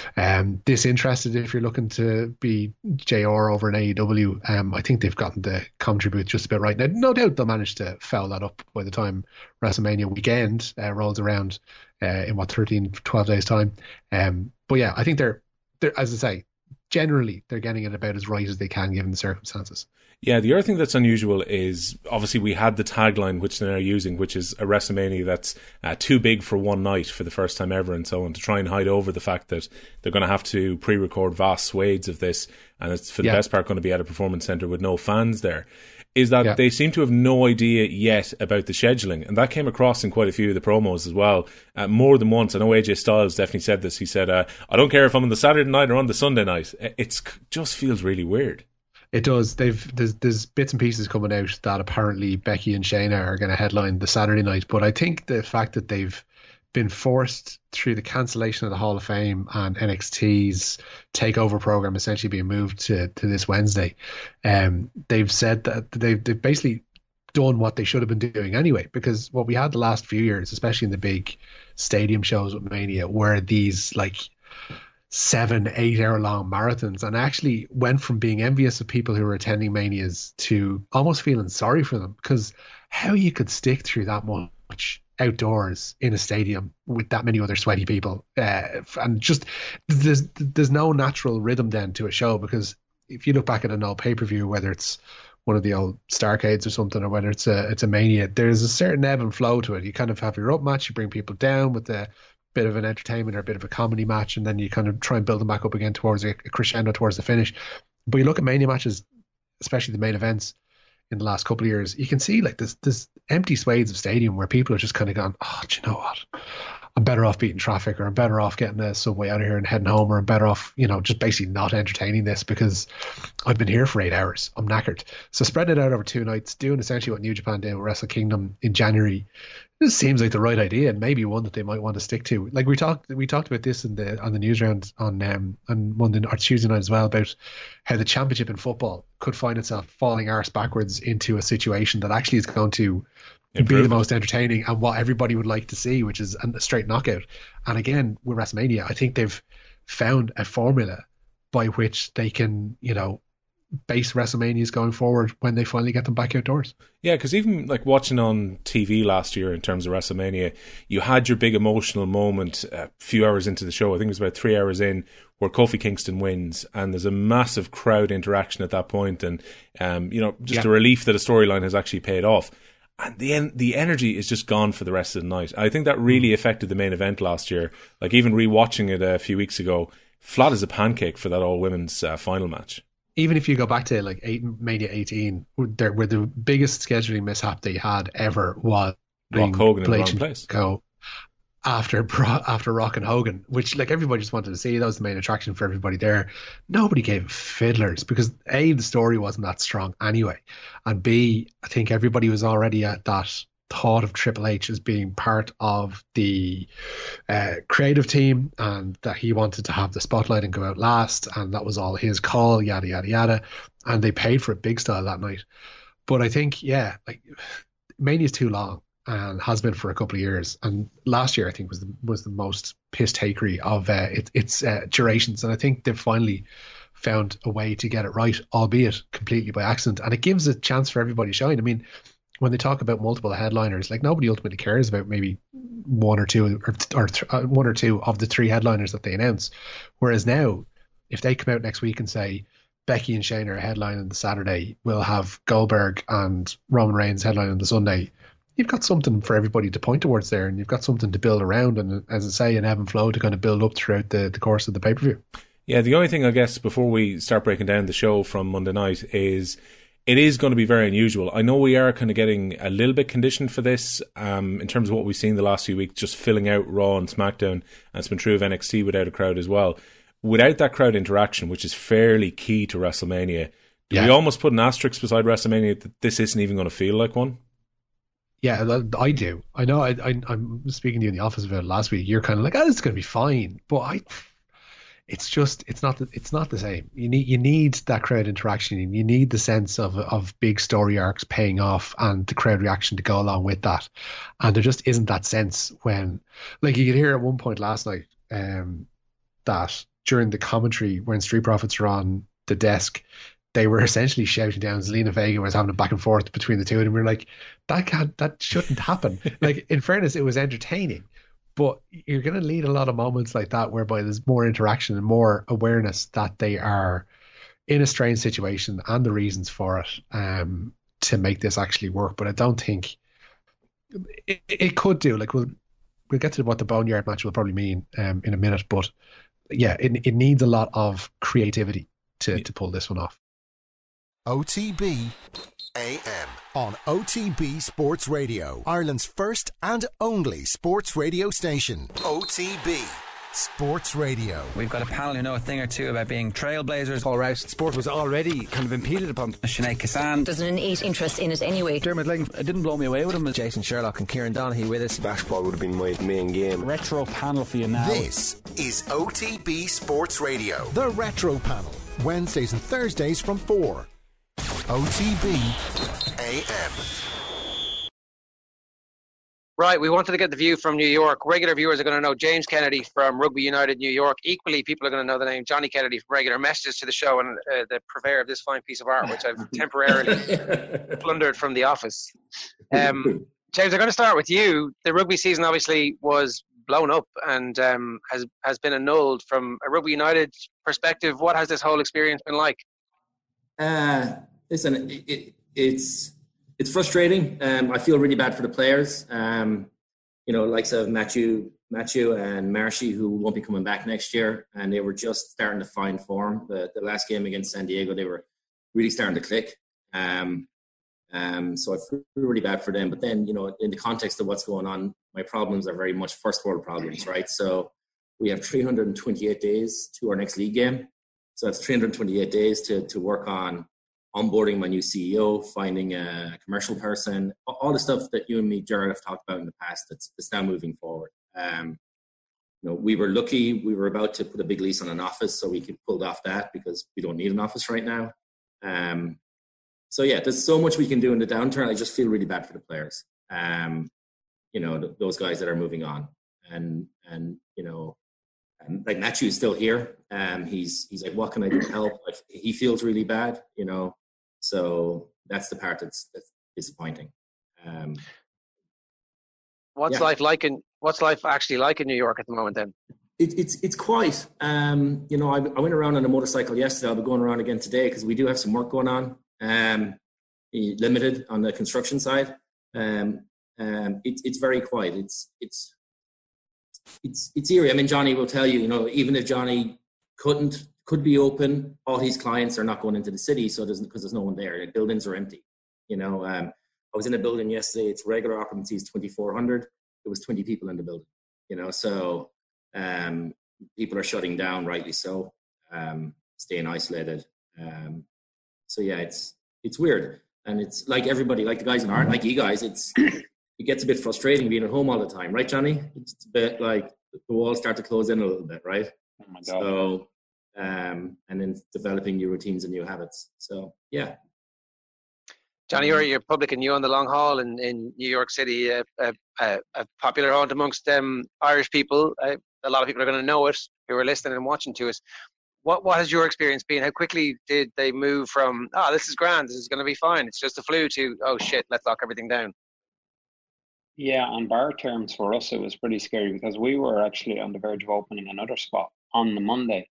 um, disinterested if you're looking to be J R over in A E W. Um, I think they've gotten the commentary booth just a bit right. Now, no doubt they'll manage to foul that up by the time WrestleMania weekend uh, rolls around uh, in, what, thirteen, twelve days' time. Um, but yeah, I think they're, they're, as I say, generally they're getting it about as right as they can given the circumstances. Yeah, the other thing that's unusual is obviously we had the tagline which they're now using, which is a WrestleMania that's uh, too big for one night for the first time ever, and so on, to try and hide over the fact that they're going to have to pre-record vast swathes of this, and it's for the yeah. best part going to be at a performance centre with no fans there. Is that yeah. they seem to have no idea yet about the scheduling, and that came across in quite a few of the promos as well, uh, more than once. I know A J Styles definitely said this. He said, uh, I don't care if I'm on the Saturday night or on the Sunday night. It just feels really weird. It does. They've there's, there's bits and pieces coming out that apparently Becky and Shayna are going to headline the Saturday night, but I think the fact that they've been forced through the cancellation of the Hall of Fame and N X T's takeover program essentially being moved to, to this Wednesday, um, they've said that they've, they've basically done what they should have been doing anyway, because what we had the last few years, especially in the big stadium shows with Mania, were these like seven, eight hour long marathons, and I actually went from being envious of people who were attending Manias to almost feeling sorry for them, because how you could stick through that much outdoors in a stadium with that many other sweaty people, uh, and just there's there's no natural rhythm then to a show, because if you look back at an old pay-per-view, whether it's one of the old Starcades or something, or whether it's a it's a Mania, there's a certain ebb and flow to it. You kind of have your up match, you bring people down with the bit of an entertainment or a bit of a comedy match, and then you kind of try and build them back up again towards a, a crescendo towards the finish. But you look at Mania matches, especially the main events in the last couple of years, you can see like this this empty swathes of stadium where people are just kind of gone, oh, do you know what? I'm better off beating traffic, or I'm better off getting a subway out of here and heading home, or I'm better off, you know, just basically not entertaining this because I've been here for eight hours. I'm knackered. So spreading it out over two nights, doing essentially what New Japan did with Wrestle Kingdom in January, this seems like the right idea, and maybe one that they might want to stick to. Like we talked, we talked about this in the on the news round on um on Monday or Tuesday night as well, about how the championship in football could find itself falling arse backwards into a situation that actually is going to Improve. be the most entertaining and what everybody would like to see, which is a straight knockout. And again, with WrestleMania, I think they've found a formula by which they can, you know, base WrestleManias going forward when they finally get them back outdoors. Yeah, because even like watching on T V last year in terms of WrestleMania, you had your big emotional moment a few hours into the show. I think it was about three hours in, where Kofi Kingston wins, and there's a massive crowd interaction at that point, and um, you know, just yeah. a relief that a storyline has actually paid off. And the en- the energy is just gone for the rest of the night. I think that really affected the main event last year. Like even rewatching it a few weeks ago, flat as a pancake for that all women's uh, final match. Even if you go back to like eight, Mania eighteen, there where the biggest scheduling mishap they had ever was Rock Hogan in the wrong place. Go after after Rock and Hogan, which like everybody just wanted to see. That was the main attraction for everybody there. Nobody gave fiddlers because A, the story wasn't that strong anyway, and B, I think everybody was already at that thought of Triple H as being part of the uh, creative team, and that he wanted to have the spotlight and go out last, and that was all his call, yada yada yada, and they paid for it big style that night. But I think yeah, like Mania's too long, and has been for a couple of years. And last year, I think, was the was the most piss takery of uh, it, its uh, durations. And I think they've finally found a way to get it right, albeit completely by accident. And it gives a chance for everybody to shine. I mean, when they talk about multiple headliners, like nobody ultimately cares about maybe one or two or, or th- uh, one or two of the three headliners that they announce. Whereas now, if they come out next week and say Becky and Shane are a headline on the Saturday, we'll have Goldberg and Roman Reigns headline on the Sunday, you've got something for everybody to point towards there, and you've got something to build around, and as I say, an ebb and flow to kind of build up throughout the, the course of the pay-per-view. Yeah, the only thing I guess before we start breaking down the show from Monday night is it is going to be very unusual. I know we are kind of getting a little bit conditioned for this um, in terms of what we've seen the last few weeks, just filling out Raw and SmackDown, and it's been true of N X T without a crowd as well. Without that crowd interaction, which is fairly key to WrestleMania, do yeah. we almost put an asterisk beside WrestleMania that this isn't even going to feel like one? Yeah, I do. I know. I, I, I'm speaking to you in the office about it last week. You're kind of like, "Oh, it's going to be fine," but I, it's just, it's not, the, it's not the same. You need, you need that crowd interaction. You need the sense of of big story arcs paying off and the crowd reaction to go along with that. And there just isn't that sense when, like, you could hear at one point last night um, that during the commentary when Street Profits were on the desk, they were essentially shouting down. Zelina Vega was having a back and forth between the two, and we were like, that can't, that shouldn't happen. Like, in fairness, it was entertaining, but you're going to need a lot of moments like that whereby there's more interaction and more awareness that they are in a strange situation and the reasons for it um, to make this actually work. But I don't think it, it could do. Like, we'll we'll get to what the Boneyard match will probably mean um, in a minute, but yeah, it it needs a lot of creativity to to pull this one off. O T B A M on O T B Sports Radio, Ireland's first and only sports radio station. O T B Sports Radio. We've got a panel who know a thing or two about being trailblazers. Paul Rouse, sport was already kind of impeded upon. Sinead Kassan. There's an innate interest in it anyway. Dermot Lang, it didn't blow me away with him. Jason Sherlock and Kieran Donaghy with us. Basketball would have been my main game. Retro panel for you now. This is O T B Sports Radio. The Retro Panel. Wednesdays and Thursdays from four. O T B A M. Right, we wanted to get the view from New York. Regular viewers are going to know James Kennedy from Rugby United New York. Equally, people are going to know the name Johnny Kennedy from regular messages to the show and uh, the purveyor of this fine piece of art, which I've temporarily plundered from the office. Um, James, I'm going to start with you. The rugby season obviously was blown up and um, has has been annulled. From a Rugby United perspective, what has this whole experience been like? Uh, listen, it, it, it's it's frustrating. Um, I feel really bad for the players. Um, you know, likes of Matthew, Matthew and Marshy, who won't be coming back next year, and they were just starting to find form. The, the last game against San Diego, they were really starting to click. Um, um, so I feel really bad for them. But then, you know, in the context of what's going on, my problems are very much first world problems, right? So we have three hundred twenty-eight days to our next league game. So that's three hundred twenty-eight days to to work on onboarding my new C E O, finding a commercial person, all the stuff that you and me, Jared, have talked about in the past that's, that's now moving forward. Um, you know, we were lucky. We were about to put a big lease on an office, so we could pull off that because we don't need an office right now. Um, so, yeah, there's so much we can do in the downturn. I just feel really bad for the players, um, you know, th- those guys that are moving on. And, and you know, um, like Matthew is still here. Um, he's he's like, what can I do to help? Like, he feels really bad, you know. So that's the part that's, that's disappointing. Um, what's yeah. life like in What's life actually like in New York at the moment? Then it, it's it's quiet. Um, you know, I, I went around on a motorcycle yesterday. I'll be going around again today because we do have some work going on. Um, limited on the construction side. Um, um, it's it's very quiet. It's it's it's it's eerie. I mean, Johnny will tell you. You know, even if Johnny couldn't. could be open, all his clients are not going into the city, so there's because there's no one there. The buildings are empty. You know, um, I was in a building yesterday. Its regular occupancy is twenty-four hundred. There was twenty people in the building. You know, so um, people are shutting down, rightly so, um, staying isolated. Um, so yeah, it's it's weird, and it's like everybody, like the guys in art, like you guys. It's it gets a bit frustrating being at home all the time, right, Johnny? It's a bit like the walls start to close in a little bit, right? Oh my God. So. Um, and then developing new routines and new habits. So, yeah. Johnny, you're, you're public and you on the long haul in, in New York City, a, a, a popular haunt amongst um, Irish people. Uh, a lot of people are going to know it who are listening and watching to us. What what has your experience been? How quickly did they move from, oh, this is grand, this is going to be fine, it's just a flu, to, oh, shit, let's lock everything down? Yeah, on bar terms for us, it was pretty scary because we were actually on the verge of opening another spot on the Monday.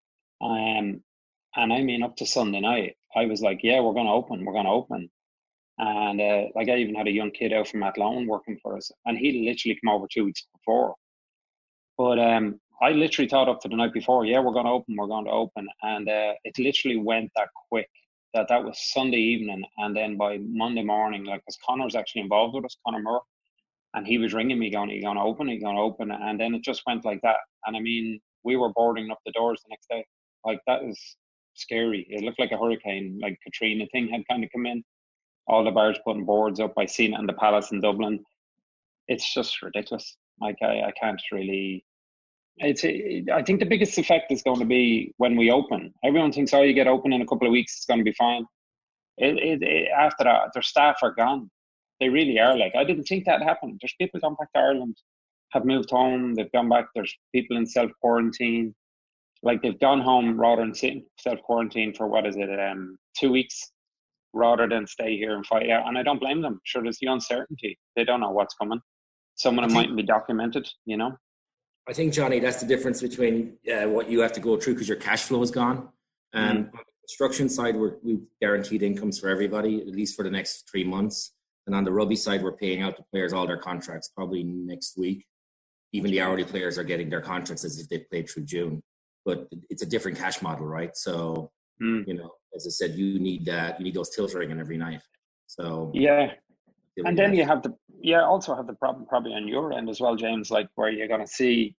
Um, and I mean, up to Sunday night, I was like, yeah, we're going to open, we're going to open. And uh, like I even had a young kid out from Athlone working for us, and he literally come over two weeks before. But um, I literally thought up to the night before, yeah, we're going to open, we're going to open. And uh, it literally went that quick that that was Sunday evening. And then by Monday morning, like, because Connor's actually involved with us, Connor Moore, and he was ringing me going, are you going to open, are you going to open? And then it just went like that. And I mean, we were boarding up the doors the next day. Like, that is scary. It looked like a hurricane, like Katrina thing had kind of come in. All the bars putting boards up. I seen it in the Palace in Dublin. It's just ridiculous. Like, I, I can't really... It's. It, I think the biggest effect is going to be when we open. Everyone thinks, oh, you get open in a couple of weeks, it's going to be fine. It, it, it, after that, their staff are gone. They really are. Like, I didn't think that happened. There's people gone back to Ireland, have moved home, they've gone back. There's people in self-quarantine. Like, they've gone home rather than sitting self-quarantine for, what is it, um, two weeks, rather than stay here and fight out. And I don't blame them. Sure, there's the uncertainty. They don't know what's coming. Some of them mightn't be documented, you know? I think, Johnny, that's the difference between uh, what you have to go through because your cash flow is gone. Um, mm. On the construction side, we're, we've guaranteed incomes for everybody, at least for the next three months. And on the rugby side, we're paying out the players all their contracts probably next week. Even the hourly players are getting their contracts as if they played through June. But it's a different cash model, right? So, mm. you know, as I said, you need that. You need those tills ringing every night. So yeah, and then you have the yeah also have the problem probably on your end as well, James. Like, where you're going to see,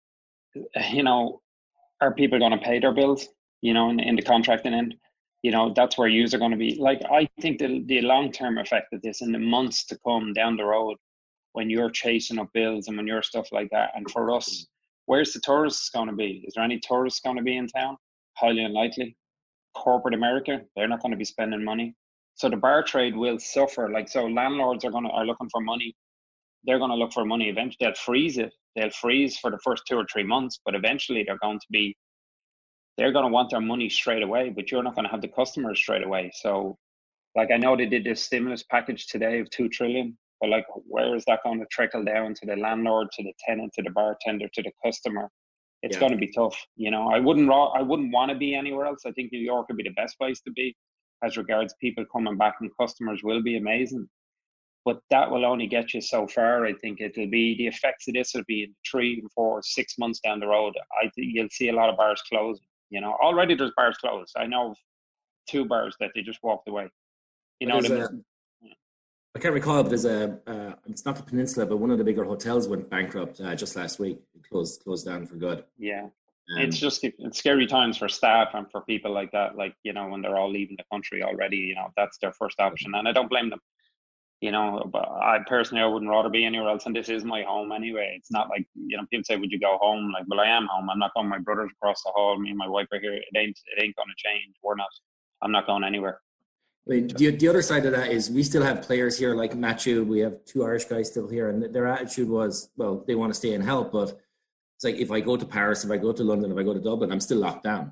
you know, are people going to pay their bills? You know, in, in the contracting end, you know, that's where yous are going to be. Like, I think the the long term effect of this in the months to come down the road, when you're chasing up bills and when you're stuff like that, and for us. Where's the tourists going to be? Is there any tourists going to be in town? Highly unlikely. Corporate America, they're not going to be spending money. So the bar trade will suffer. Like, so landlords are going to are looking for money. they're going to look for money. Eventually, they'll freeze it. They'll freeze for the first two or three months, but eventually they're going to be, they're going to want their money straight away, but you're not going to have the customers straight away. So, like, I know they did this stimulus package today of two trillion, but like, where is that going to trickle down to the landlord, to the tenant, to the bartender, to the customer? It's yeah. going to be tough. You know, I wouldn't, I wouldn't want to be anywhere else. I think New York would be the best place to be as regards people coming back, and customers will be amazing. But that will only get you so far. I think it'll be, the effects of this will be in three, four, six months down the road. I think you'll see a lot of bars closing. You know, already there's bars closed. I know of two bars that they just walked away. You know what I mean? A, I can't recall, but there's a, uh, it's not the Peninsula, but one of the bigger hotels went bankrupt uh, just last week. It closed, closed down for good. Yeah. Um, it's just, it's scary times for staff and for people like that. Like, you know, when they're all leaving the country already, you know, that's their first option. And I don't blame them. You know, but I personally, I wouldn't rather be anywhere else. And this is my home anyway. It's not like, you know, people say, would you go home? Like, well, I am home. I'm not going. My brother's across the hall. Me and my wife are here. It ain't, it ain't going to change. We're not, I'm not going anywhere. I mean, the, the other side of that is we still have players here like Matthew. We have two Irish guys still here. And their attitude was, well, they want to stay and help. But it's like, if I go to Paris, if I go to London, if I go to Dublin, I'm still locked down.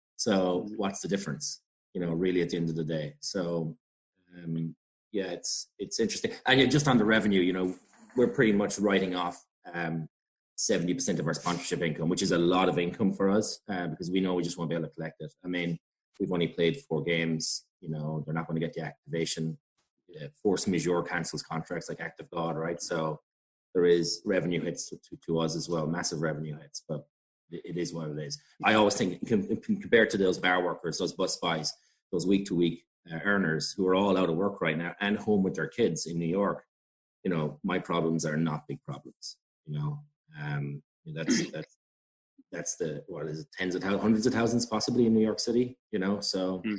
So what's the difference, you know, really at the end of the day? So, um, yeah, it's it's interesting. And just on the revenue, you know, we're pretty much writing off um, seventy percent of our sponsorship income, which is a lot of income for us uh, because we know we just won't be able to collect it. I mean, we've only played four games. You know, they're not going to get the activation. Uh, force majeure cancels contracts like Act of God, right? So there is revenue hits to, to, to us as well, massive revenue hits, but it, it is what it is. I always think, compared to those bar workers, those bus guys, those week-to-week Uh, earners who are all out of work right now and home with their kids in New York, you know, my problems are not big problems. You know, um, that's that's that's the what is it, tens of thousands, hundreds of thousands possibly in New York City. You know, so mm.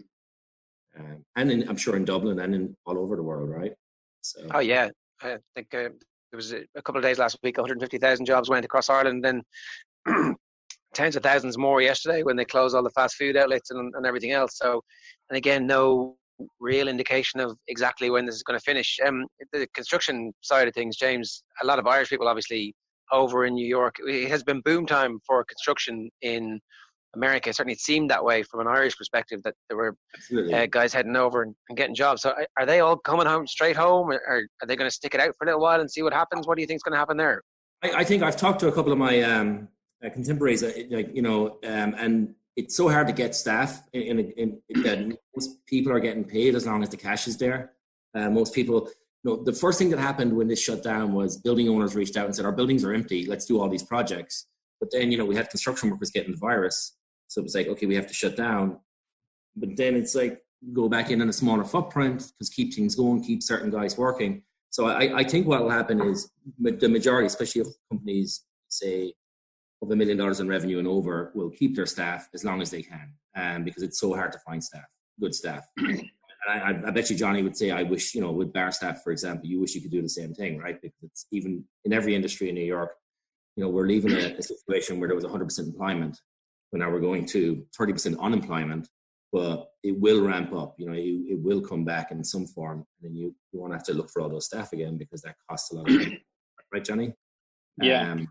um, and in, I'm sure in Dublin and in all over the world, right? So. Oh yeah, I think uh, there was a, a couple of days last week. one hundred fifty thousand jobs went across Ireland, and then tens of thousands more yesterday when they closed all the fast food outlets and, and everything else. So, and again, no real indication of exactly when this is going to finish. Um, the construction side of things, James, a lot of Irish people obviously over in New York. It has been boom time for construction in America. Certainly it seemed that way from an Irish perspective, that there were uh, guys heading over and, and getting jobs. So are they all coming home straight home, or are, are they going to stick it out for a little while and see what happens? What do you think is going to happen there? I, I think I've talked to a couple of my um, uh, contemporaries, uh, like, you know, um, and it's so hard to get staff in, in, in, in that most people are getting paid as long as the cash is there. Uh, most people, you know, the first thing that happened when this shut down was building owners reached out and said, our buildings are empty, let's do all these projects. But then, you know, we had construction workers getting the virus. So it was like, okay, we have to shut down. But then it's like, go back in on a smaller footprint, because keep things going, keep certain guys working. So I, I think what will happen is the majority, especially of companies, say, of a million dollars in revenue and over, will keep their staff as long as they can, um, because it's so hard to find staff, good staff. And I, I bet you Johnny would say, I wish, you know, with bar staff, for example, you wish you could do the same thing, right? Because it's even in every industry in New York, you know, we're leaving a, a situation where there was one hundred percent employment, but now we're going to thirty percent unemployment, but it will ramp up, you know, it, it will come back in some form. And then you, you won't have to look for all those staff again, because that costs a lot of money. Right, Johnny? Yeah. Um,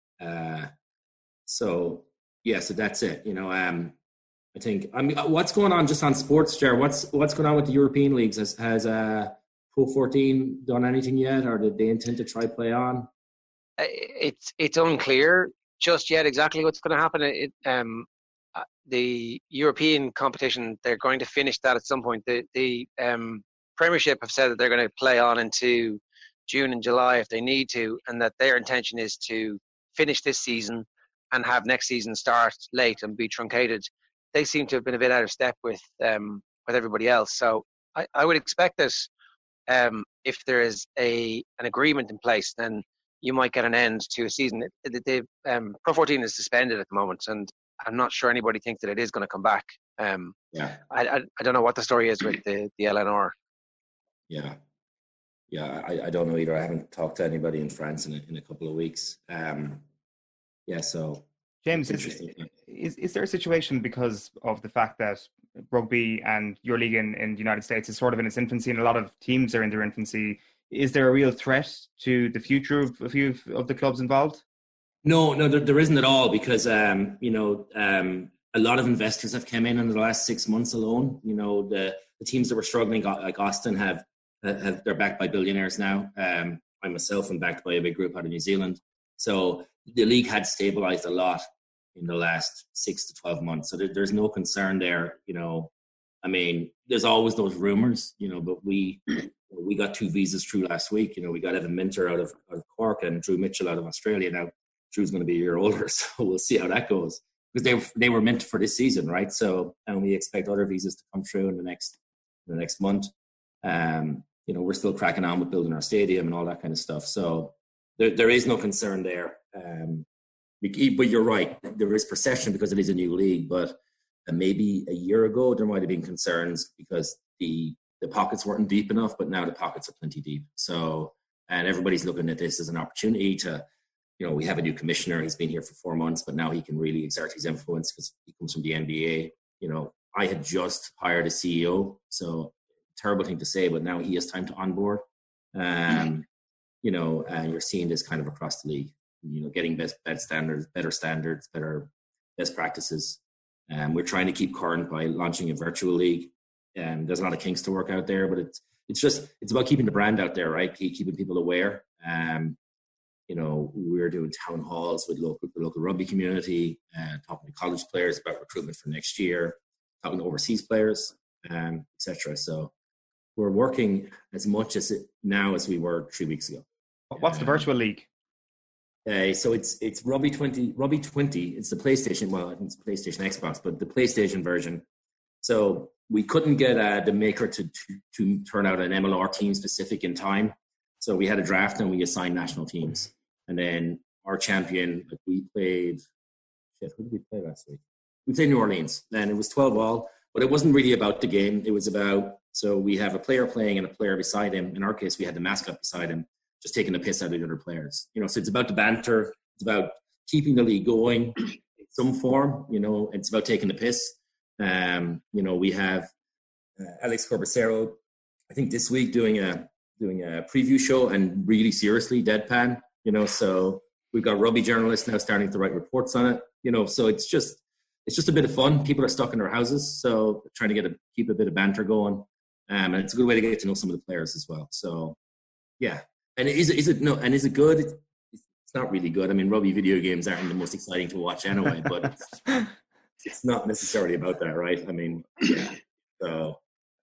uh, So yeah, so that's it. You know, um, I think. I mean, what's going on just on sports, Ger? What's what's going on with the European leagues? Has has uh, Pro fourteen done anything yet, or did they intend to try play on? It's it's unclear just yet exactly what's going to happen. It, um, the European competition, they're going to finish that at some point. The the um, Premiership have said that they're going to play on into June and July if they need to, and that their intention is to finish this season and have next season start late and be truncated. They seem to have been a bit out of step with um, with everybody else. So I, I would expect that um, if there is a an agreement in place, then you might get an end to a season. The, the um, Pro fourteen is suspended at the moment, and I'm not sure anybody thinks that it is going to come back. Um, yeah. I, I I don't know what the story is with the, the L N R. Yeah. Yeah, I, I don't know either. I haven't talked to anybody in France in a, in a couple of weeks. Um, yeah, so James, is, is is there a situation because of the fact that rugby and your league in, in the United States is sort of in its infancy, and a lot of teams are in their infancy? is there a real threat to the future of a few of the clubs involved? No, no, there, there isn't at all, because um, you know um, a lot of investors have come in in the last six months alone. You know, the, the teams that were struggling, like Austin, have, have they're backed by billionaires now. Um, I myself am backed by a big group out of New Zealand. So the league had stabilized a lot in the last six to twelve months. So there, there's no concern there. You know, I mean, there's always those rumors, you know, but we we got two visas through last week. You know, we got Evan Minter out of, out of Cork and Drew Mitchell out of Australia. Now, Drew's going to be a year older, so we'll see how that goes. Because they they were meant for this season, right? So, and we expect other visas to come through in the next in the next month. Um, you know, we're still cracking on with building our stadium and all that kind of stuff. So there there is no concern there. Um, but you're right, there is perception because it is a new league. But uh, maybe a year ago there might have been concerns because the the pockets weren't deep enough, but now the pockets are plenty deep. So, and everybody's looking at this as an opportunity to. You know, we have a new commissioner. He's been here for four months, but now he can really exert his influence because he comes from the N B A. You know, I had just hired a C E O, so terrible thing to say, but now he has time to onboard. Um, you know, and you're seeing this kind of across the league. You know, getting best, best standards, better standards, better best practices. And um, we're trying to keep current by launching a virtual league. And there's a lot of kinks to work out there, but it's it's just it's about keeping the brand out there, right? Keeping people aware. Um, You know, we're doing town halls with local the local rugby community, and uh, talking to college players about recruitment for next year, talking to overseas players, um, et cetera. So we're working as much as it now as we were three weeks ago. What's the virtual league? Uh, so it's it's Rugby twenty. Rugby twenty. It's the PlayStation. Well, I think it's PlayStation Xbox, but the PlayStation version. So we couldn't get uh, the maker to, to to turn out an M L R team specific in time. So we had a draft and we assigned national teams. And then our champion, like we played, shit, who did we play last week? We played New Orleans, and it was twelve all, but it wasn't really about the game. It was about, so we have a player playing and a player beside him. In our case, we had the mascot beside him, just taking the piss out of the other players. You know, so it's about the banter. It's about keeping the league going in some form. You know, it's about taking the piss. Um, you know, we have uh, Alex Corbacero, I think this week doing a doing a preview show and really seriously deadpan. You know, so we've got rugby journalists now starting to write reports on it. You know, so it's just it's just a bit of fun. People are stuck in their houses, so trying to get a keep a bit of banter going, um, and it's a good way to get to know some of the players as well. So, yeah, and is it is it no and is it good? It's not really good. I mean, rugby video games aren't the most exciting to watch anyway, but it's, it's not necessarily about that, right? I mean, yeah. So,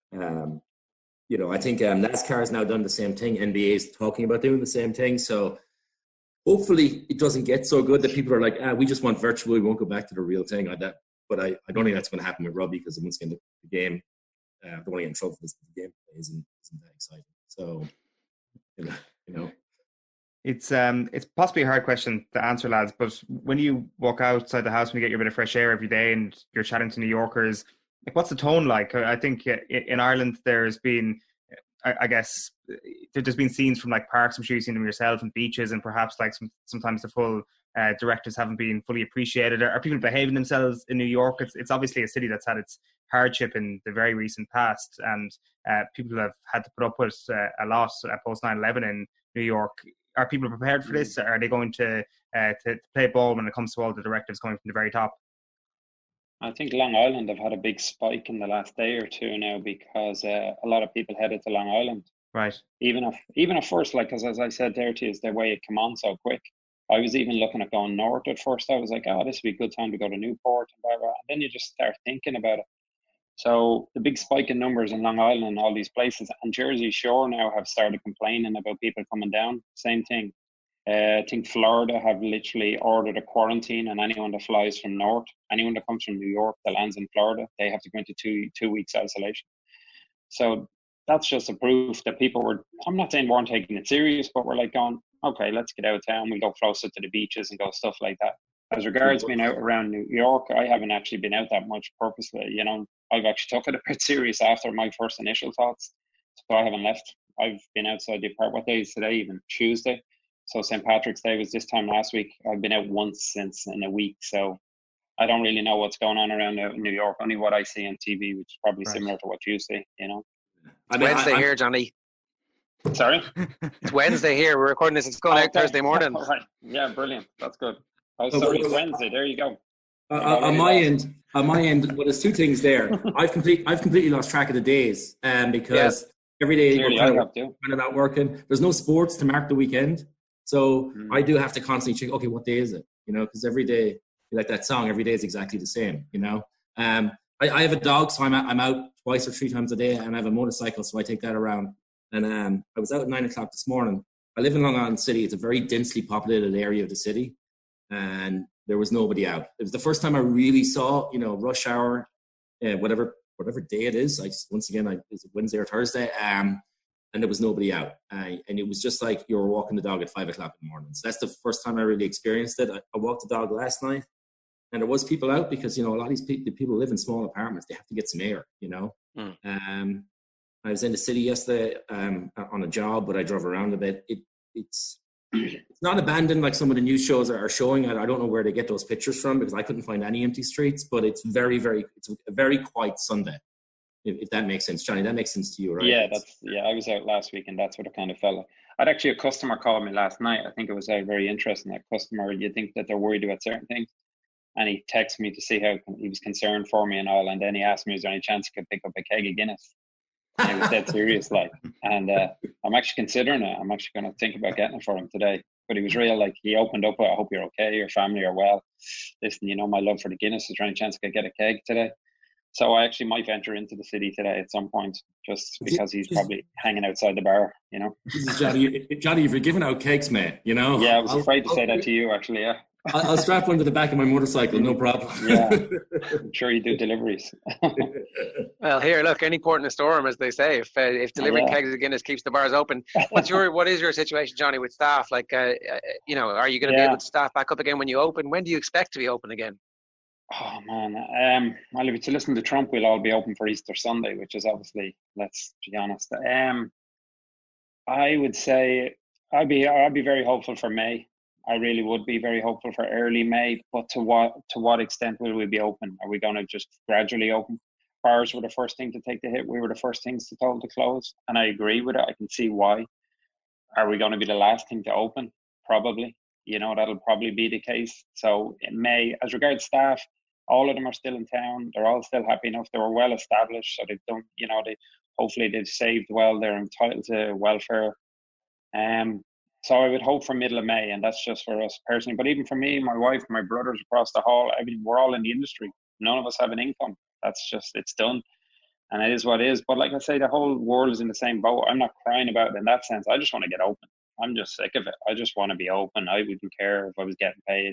um, you know, I think um, NASCAR has now done the same thing. N B A is talking about doing the same thing. So. Hopefully it doesn't get so good that people are like, ah, we just want virtual. We won't go back to the real thing like that. But I, I don't think that's going to happen with rugby because once again, the game, uh, don't want to get in trouble for this. The game isn't, isn't that exciting. So, you know, you know. It's um, it's possibly a hard question to answer, lads. But when you walk outside the house and you get your bit of fresh air every day, and you're chatting to New Yorkers, like, what's the tone like? I think in Ireland there's been. I guess there's been scenes from like parks, I'm sure you've seen them yourself, and beaches, and perhaps like some, sometimes the full uh, directives haven't been fully appreciated. Are, are people behaving themselves in New York? It's, it's obviously a city that's had its hardship in the very recent past, and uh, people have had to put up with uh, a lot uh, post nine eleven in New York. Are people prepared for this? Are they going to, uh, to to play ball when it comes to all the directives coming from the very top? I think Long Island have had a big spike in the last day or two now because uh, a lot of people headed to Long Island. Right. Even if, even at first, like, cause as I said there to you, is the way it came on so quick. I was even looking at going north at first. I was like, oh, this would be a good time to go to Newport and blah, blah. And then you just start thinking about it. So the big spike in numbers in Long Island and all these places, and Jersey Shore now have started complaining about people coming down. Same thing. Uh, I think Florida have literally ordered a quarantine on anyone that flies from north. Anyone that comes from New York that lands in Florida, they have to go into two two weeks isolation. So that's just a proof that people were, I'm not saying weren't taking it serious, but we're like going, okay, let's get out of town. We'll go closer to the beaches and go stuff like that. As regards being out around New York, I haven't actually been out that much purposely. You know, I've actually took it a bit serious after my first initial thoughts. So I haven't left. I've been outside the apartment. What day is today? Even Tuesday. So Saint Patrick's Day was this time last week. I've been out once since in a week. So I don't really know what's going on around New York. Only what I see on T V, which is probably right. Similar to what you see, you know. It's I mean, Wednesday I, here, Johnny. Sorry? It's Wednesday here. We're recording this. It's going out Okay. Thursday morning. All right. Yeah, brilliant. That's good. Oh, Oh, sorry, well, it's Wednesday. There you go. Uh, You've uh, on already my lost. end, on my end, well, there's two things there. I've complete, I've completely lost track of the days, um, because every day Clearly, we're kind I of, have too. kind of not working. There's no sports to mark the weekend, so Mm. I do have to constantly check. Okay, what day is it? You know, because every day, like that song, every day is exactly the same. You know, um, I, I have a dog, so I'm out, I'm out twice or three times a day, and I have a motorcycle, so I take that around. And um, I was out at nine o'clock this morning. I live in Long Island City. It's a very densely populated area of the city, and there was nobody out. It was the first time I really saw, you know, rush hour, uh, whatever whatever day it is. I just, once again, I, is it Wednesday or Thursday? Um, and there was nobody out, uh, and it was just like you were walking the dog at five o'clock in the morning. So that's the first time I really experienced it. I, I walked the dog last night, and there was people out because, you know, a lot of these people, people live in small apartments. They have to get some air, you know. Mm. Um, I was in the city yesterday um, on a job, but I drove around a bit. It, it's it's not abandoned like some of the news shows are showing. I don't know where they get those pictures from because I couldn't find any empty streets. But it's very, very, it's a very quiet Sunday, if, if that makes sense, Johnny. That makes sense to you, right? Yeah, that's yeah. I was out last week, and that's what it kind of felt like. I'd actually a customer called me last night. I think it was uh, very interesting. That customer, you think that they're worried about certain things, and he texted me to see how he was concerned for me and all. And then he asked me, "Is there any chance he could pick up a keg of Guinness?" And he was dead serious, like. And uh, I'm actually considering it. I'm actually going to think about getting it for him today. But he was real, like, he opened up, I hope you're okay, your family are well. Listen, you know my love for the Guinness. Is there any chance I could get a keg today? So I actually might venture into the city today at some point, just because he's probably hanging outside the bar, you know. Johnny, Johnny, if you're giving out cakes, mate, you know. Yeah, I was afraid to I'll, say that to you, actually, yeah. I'll, I'll strap one to the back of my motorcycle, no problem. Yeah, I'm sure you do deliveries. Well, here, look, any port in a storm, as they say. If uh, if delivering Yeah. kegs of Guinness keeps the bars open, what's your what is your situation, Johnny, with staff? Like, uh, uh, you know, are you going to Yeah. be able to staff back up again when you open? When do you expect to be open again? Oh man, um, well, if it's to listen to Trump, we'll all be open for Easter Sunday, which is obviously, let's be honest. Um, I would say I'd be I'd be very hopeful for May. I really would be very hopeful for early May. But to what to what extent will we be open? Are we going to just gradually open? Bars were the first thing to take the hit. We were the first things to told to close, and I agree with it. I can see why. Are we going to be the last thing to open? Probably. You know, that'll probably be the case. So in May, as regards staff, all of them are still in town. They're all still happy enough. They were well established, so they've done, you know, they hopefully they've saved well. They're entitled to welfare. Um, so I would hope for middle of May, and that's just for us personally. But even for me, my wife, my brothers across the hall, everything, we're all in the industry. None of us have an income. That's just, it's done. And it is what it is. But like I say, the whole world is in the same boat. I'm not crying about it in that sense. I just want to get open. I'm just sick of it. I just want to be open. I wouldn't care if I was getting paid.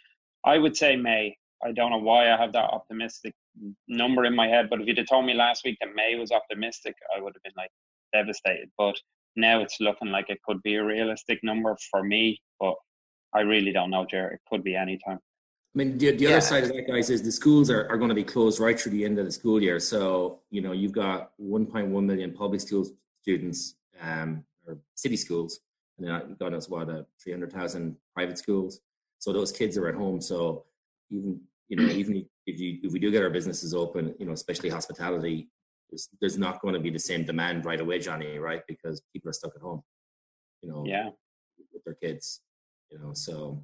I would say May. I don't know why I have that optimistic number in my head, but if you'd have told me last week that May was optimistic, I would have been like devastated. But now it's looking like it could be a realistic number for me, but I really don't know, Jerry. It could be any time. I mean, the, the Yeah. other side of that, guys, is the schools are, are going to be closed right through the end of the school year. So, you know, you've got one point one million public school students, um, or city schools, and then God knows what, uh, three hundred thousand private schools. So those kids are at home. So even, you know, even if you if we do get our businesses open, you know, especially hospitality, there's, there's not going to be the same demand right away, Johnny, right? Because people are stuck at home, you know, Yeah. with their kids, you know, so.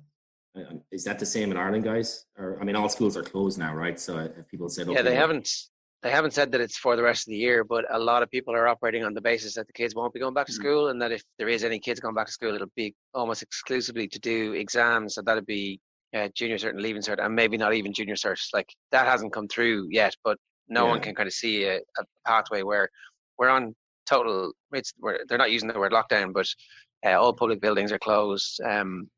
Is that the same in Ireland, guys? Or I mean, all schools are closed now, right? So have people said, okay, Yeah, they well, haven't they haven't said that it's for the rest of the year, but a lot of people are operating on the basis that the kids won't be going back to school, and that if there is any kids going back to school, it'll be almost exclusively to do exams. So that'd be uh, junior cert and leaving cert, and maybe not even junior cert. Like that hasn't come through yet, but no Yeah. one can kind of see a, a pathway where we're on total. It's we're, they're not using the word lockdown, but uh, all public buildings are closed. Um,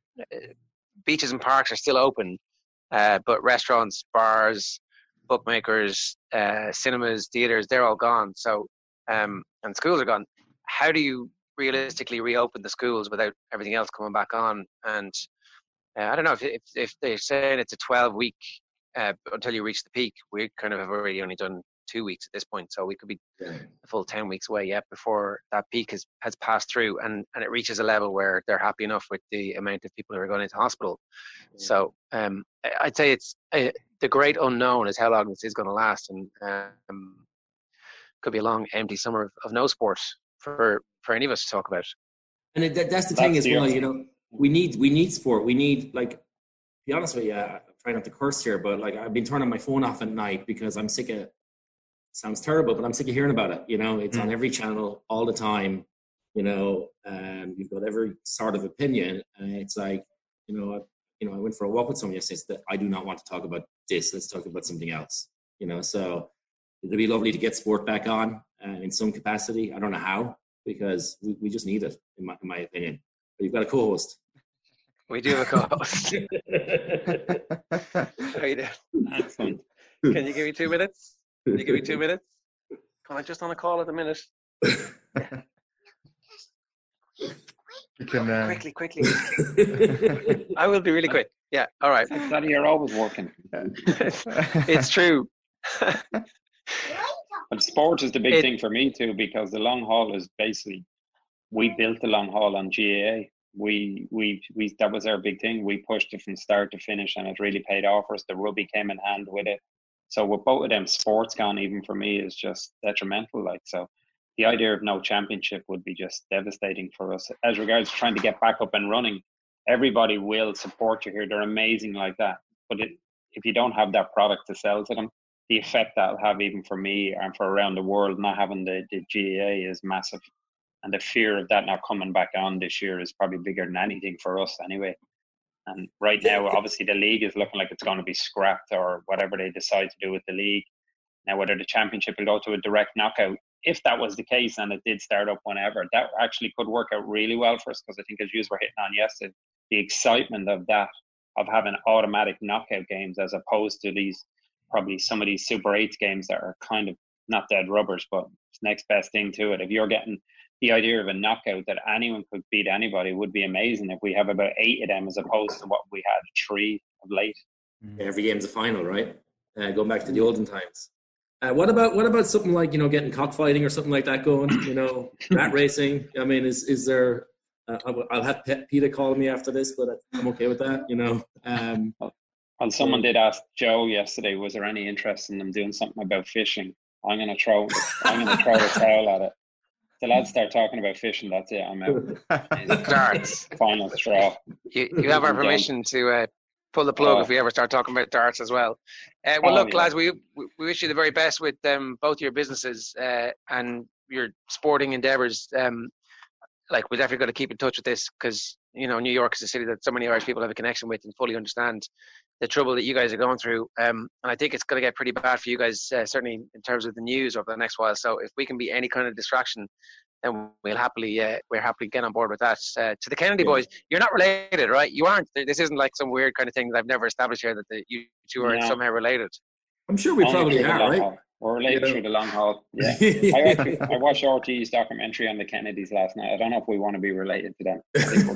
beaches and parks are still open, uh, but restaurants, bars, bookmakers, uh, cinemas, theaters, they're all gone. So, um, and schools are gone. How do you realistically reopen the schools without everything else coming back on? And uh, I don't know if, if if they're saying it's a twelve week uh, until you reach the peak. We kind of have already only done two weeks at this point, so we could be yeah. a full ten weeks away yet before that peak has, has passed through, and, and it reaches a level where they're happy enough with the amount of people who are going into hospital. Yeah. So um, I'd say it's uh, the great unknown is how long this is going to last, and um, could be a long empty summer of, of no sport. for for any of us to talk about. And it, that, that's the thing that's as the well. Answer. You know, we need we need sport. We need like. To be honest with you, I'm trying not to curse here, but like I've been turning my phone off at night because I'm sick of. Sounds terrible, but I'm sick of hearing about it. You know, it's mm. on every channel all the time. You know, um, you've got every sort of opinion, and it's like, you know, I, you know, I went for a walk with someone yesterday. That I do not want to talk about this. Let's talk about something else. You know, so it'd be lovely to get sport back on uh, in some capacity. I don't know how, because we, we just need it, in my in my opinion. But you've got a co-host. We do have a co-host. How you doing? Excellent. Can you give me two minutes? Can you give me two minutes? Can I just on a call at a minute? You can, uh... quickly, quickly. I will be really quick. Yeah, all right. Daddy, you're always working. It's true. But sport is the big it, thing for me too, because the long haul is basically, we built the long haul on G A A. We, we, we, that was our big thing. We pushed it from start to finish, and it really paid off for us. The rugby came in hand with it. So with both of them, sports gone, even for me, is just detrimental. Like, so the idea of no championship would be just devastating for us. As regards trying to get back up and running, everybody will support you here. They're amazing like that. But it, if you don't have that product to sell to them, the effect that'll have even for me and for around the world, not having the, the G A A is massive. And the fear of that not coming back on this year is probably bigger than anything for us anyway. And right now, obviously, the league is looking like it's going to be scrapped or whatever they decide to do with the league. Now, whether the championship will go to a direct knockout, if that was the case and it did start up whenever, that actually could work out really well for us, because I think, as you were hitting on yesterday, the excitement of that, of having automatic knockout games as opposed to these, probably some of these Super eights games that are kind of not dead rubbers, but it's next best thing to it. If you're getting the idea of a knockout that anyone could beat anybody would be amazing if we have about eight of them as opposed to what we had three of late. Every game's a final, right? Uh, going back to the olden times. Uh, what about what about something like, you know, getting cockfighting or something like that going? You know, rat racing. I mean, is is there? Uh, I'll have Peter call me after this, but I'm okay with that. You know. Um, well, someone did ask Joe yesterday, was there any interest in them doing something about fishing? I'm gonna throw. I'm gonna throw a towel at it. The lads start talking about fishing, that's it, I'm out. Darts. Final straw. You, you have our permission to uh, pull the plug oh. if we ever start talking about darts as well. Uh, well, oh, look, yeah. lads, we we wish you the very best with um, both your businesses uh, and your sporting endeavours. Um, like, we're definitely going to keep in touch with this, because, you know, New York is a city that so many Irish people have a connection with and fully understand the trouble that you guys are going through. Um, and I think it's going to get pretty bad for you guys, uh, certainly in terms of the news over the next while. So if we can be any kind of distraction, then we'll happily, uh, we're happily get on board with that. Uh, to the Kennedy yeah. boys, you're not related, right? You aren't. This isn't like some weird kind of thing that I've never established here, that the, you two are yeah. somehow related. I'm sure we probably are, right? Haul. We're related yeah. through the long haul. Yeah. I, actually, I watched R T E's documentary on the Kennedys last night. I don't know if we want to be related to them.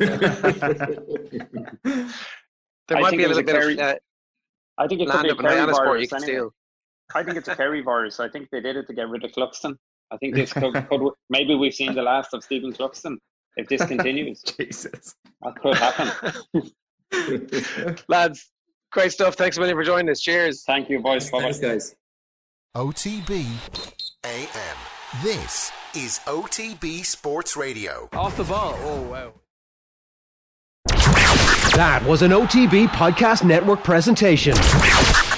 There I might be a little bit Kerry, of uh, I think it's land a up in Sport you can anyway. steal. I think it's a Kerry virus. I think they did it to get rid of Cluxton. I think this could, could maybe we've seen the last of Stephen Cluxton if this continues. Jesus, that could happen. Lads, great stuff. Thanks a million for joining us. Cheers. Thank you, boys. Bye, Thanks, guys. O T B A M. This is O T B Sports Radio. Off the ball. Oh wow. That was an O T B Podcast Network presentation.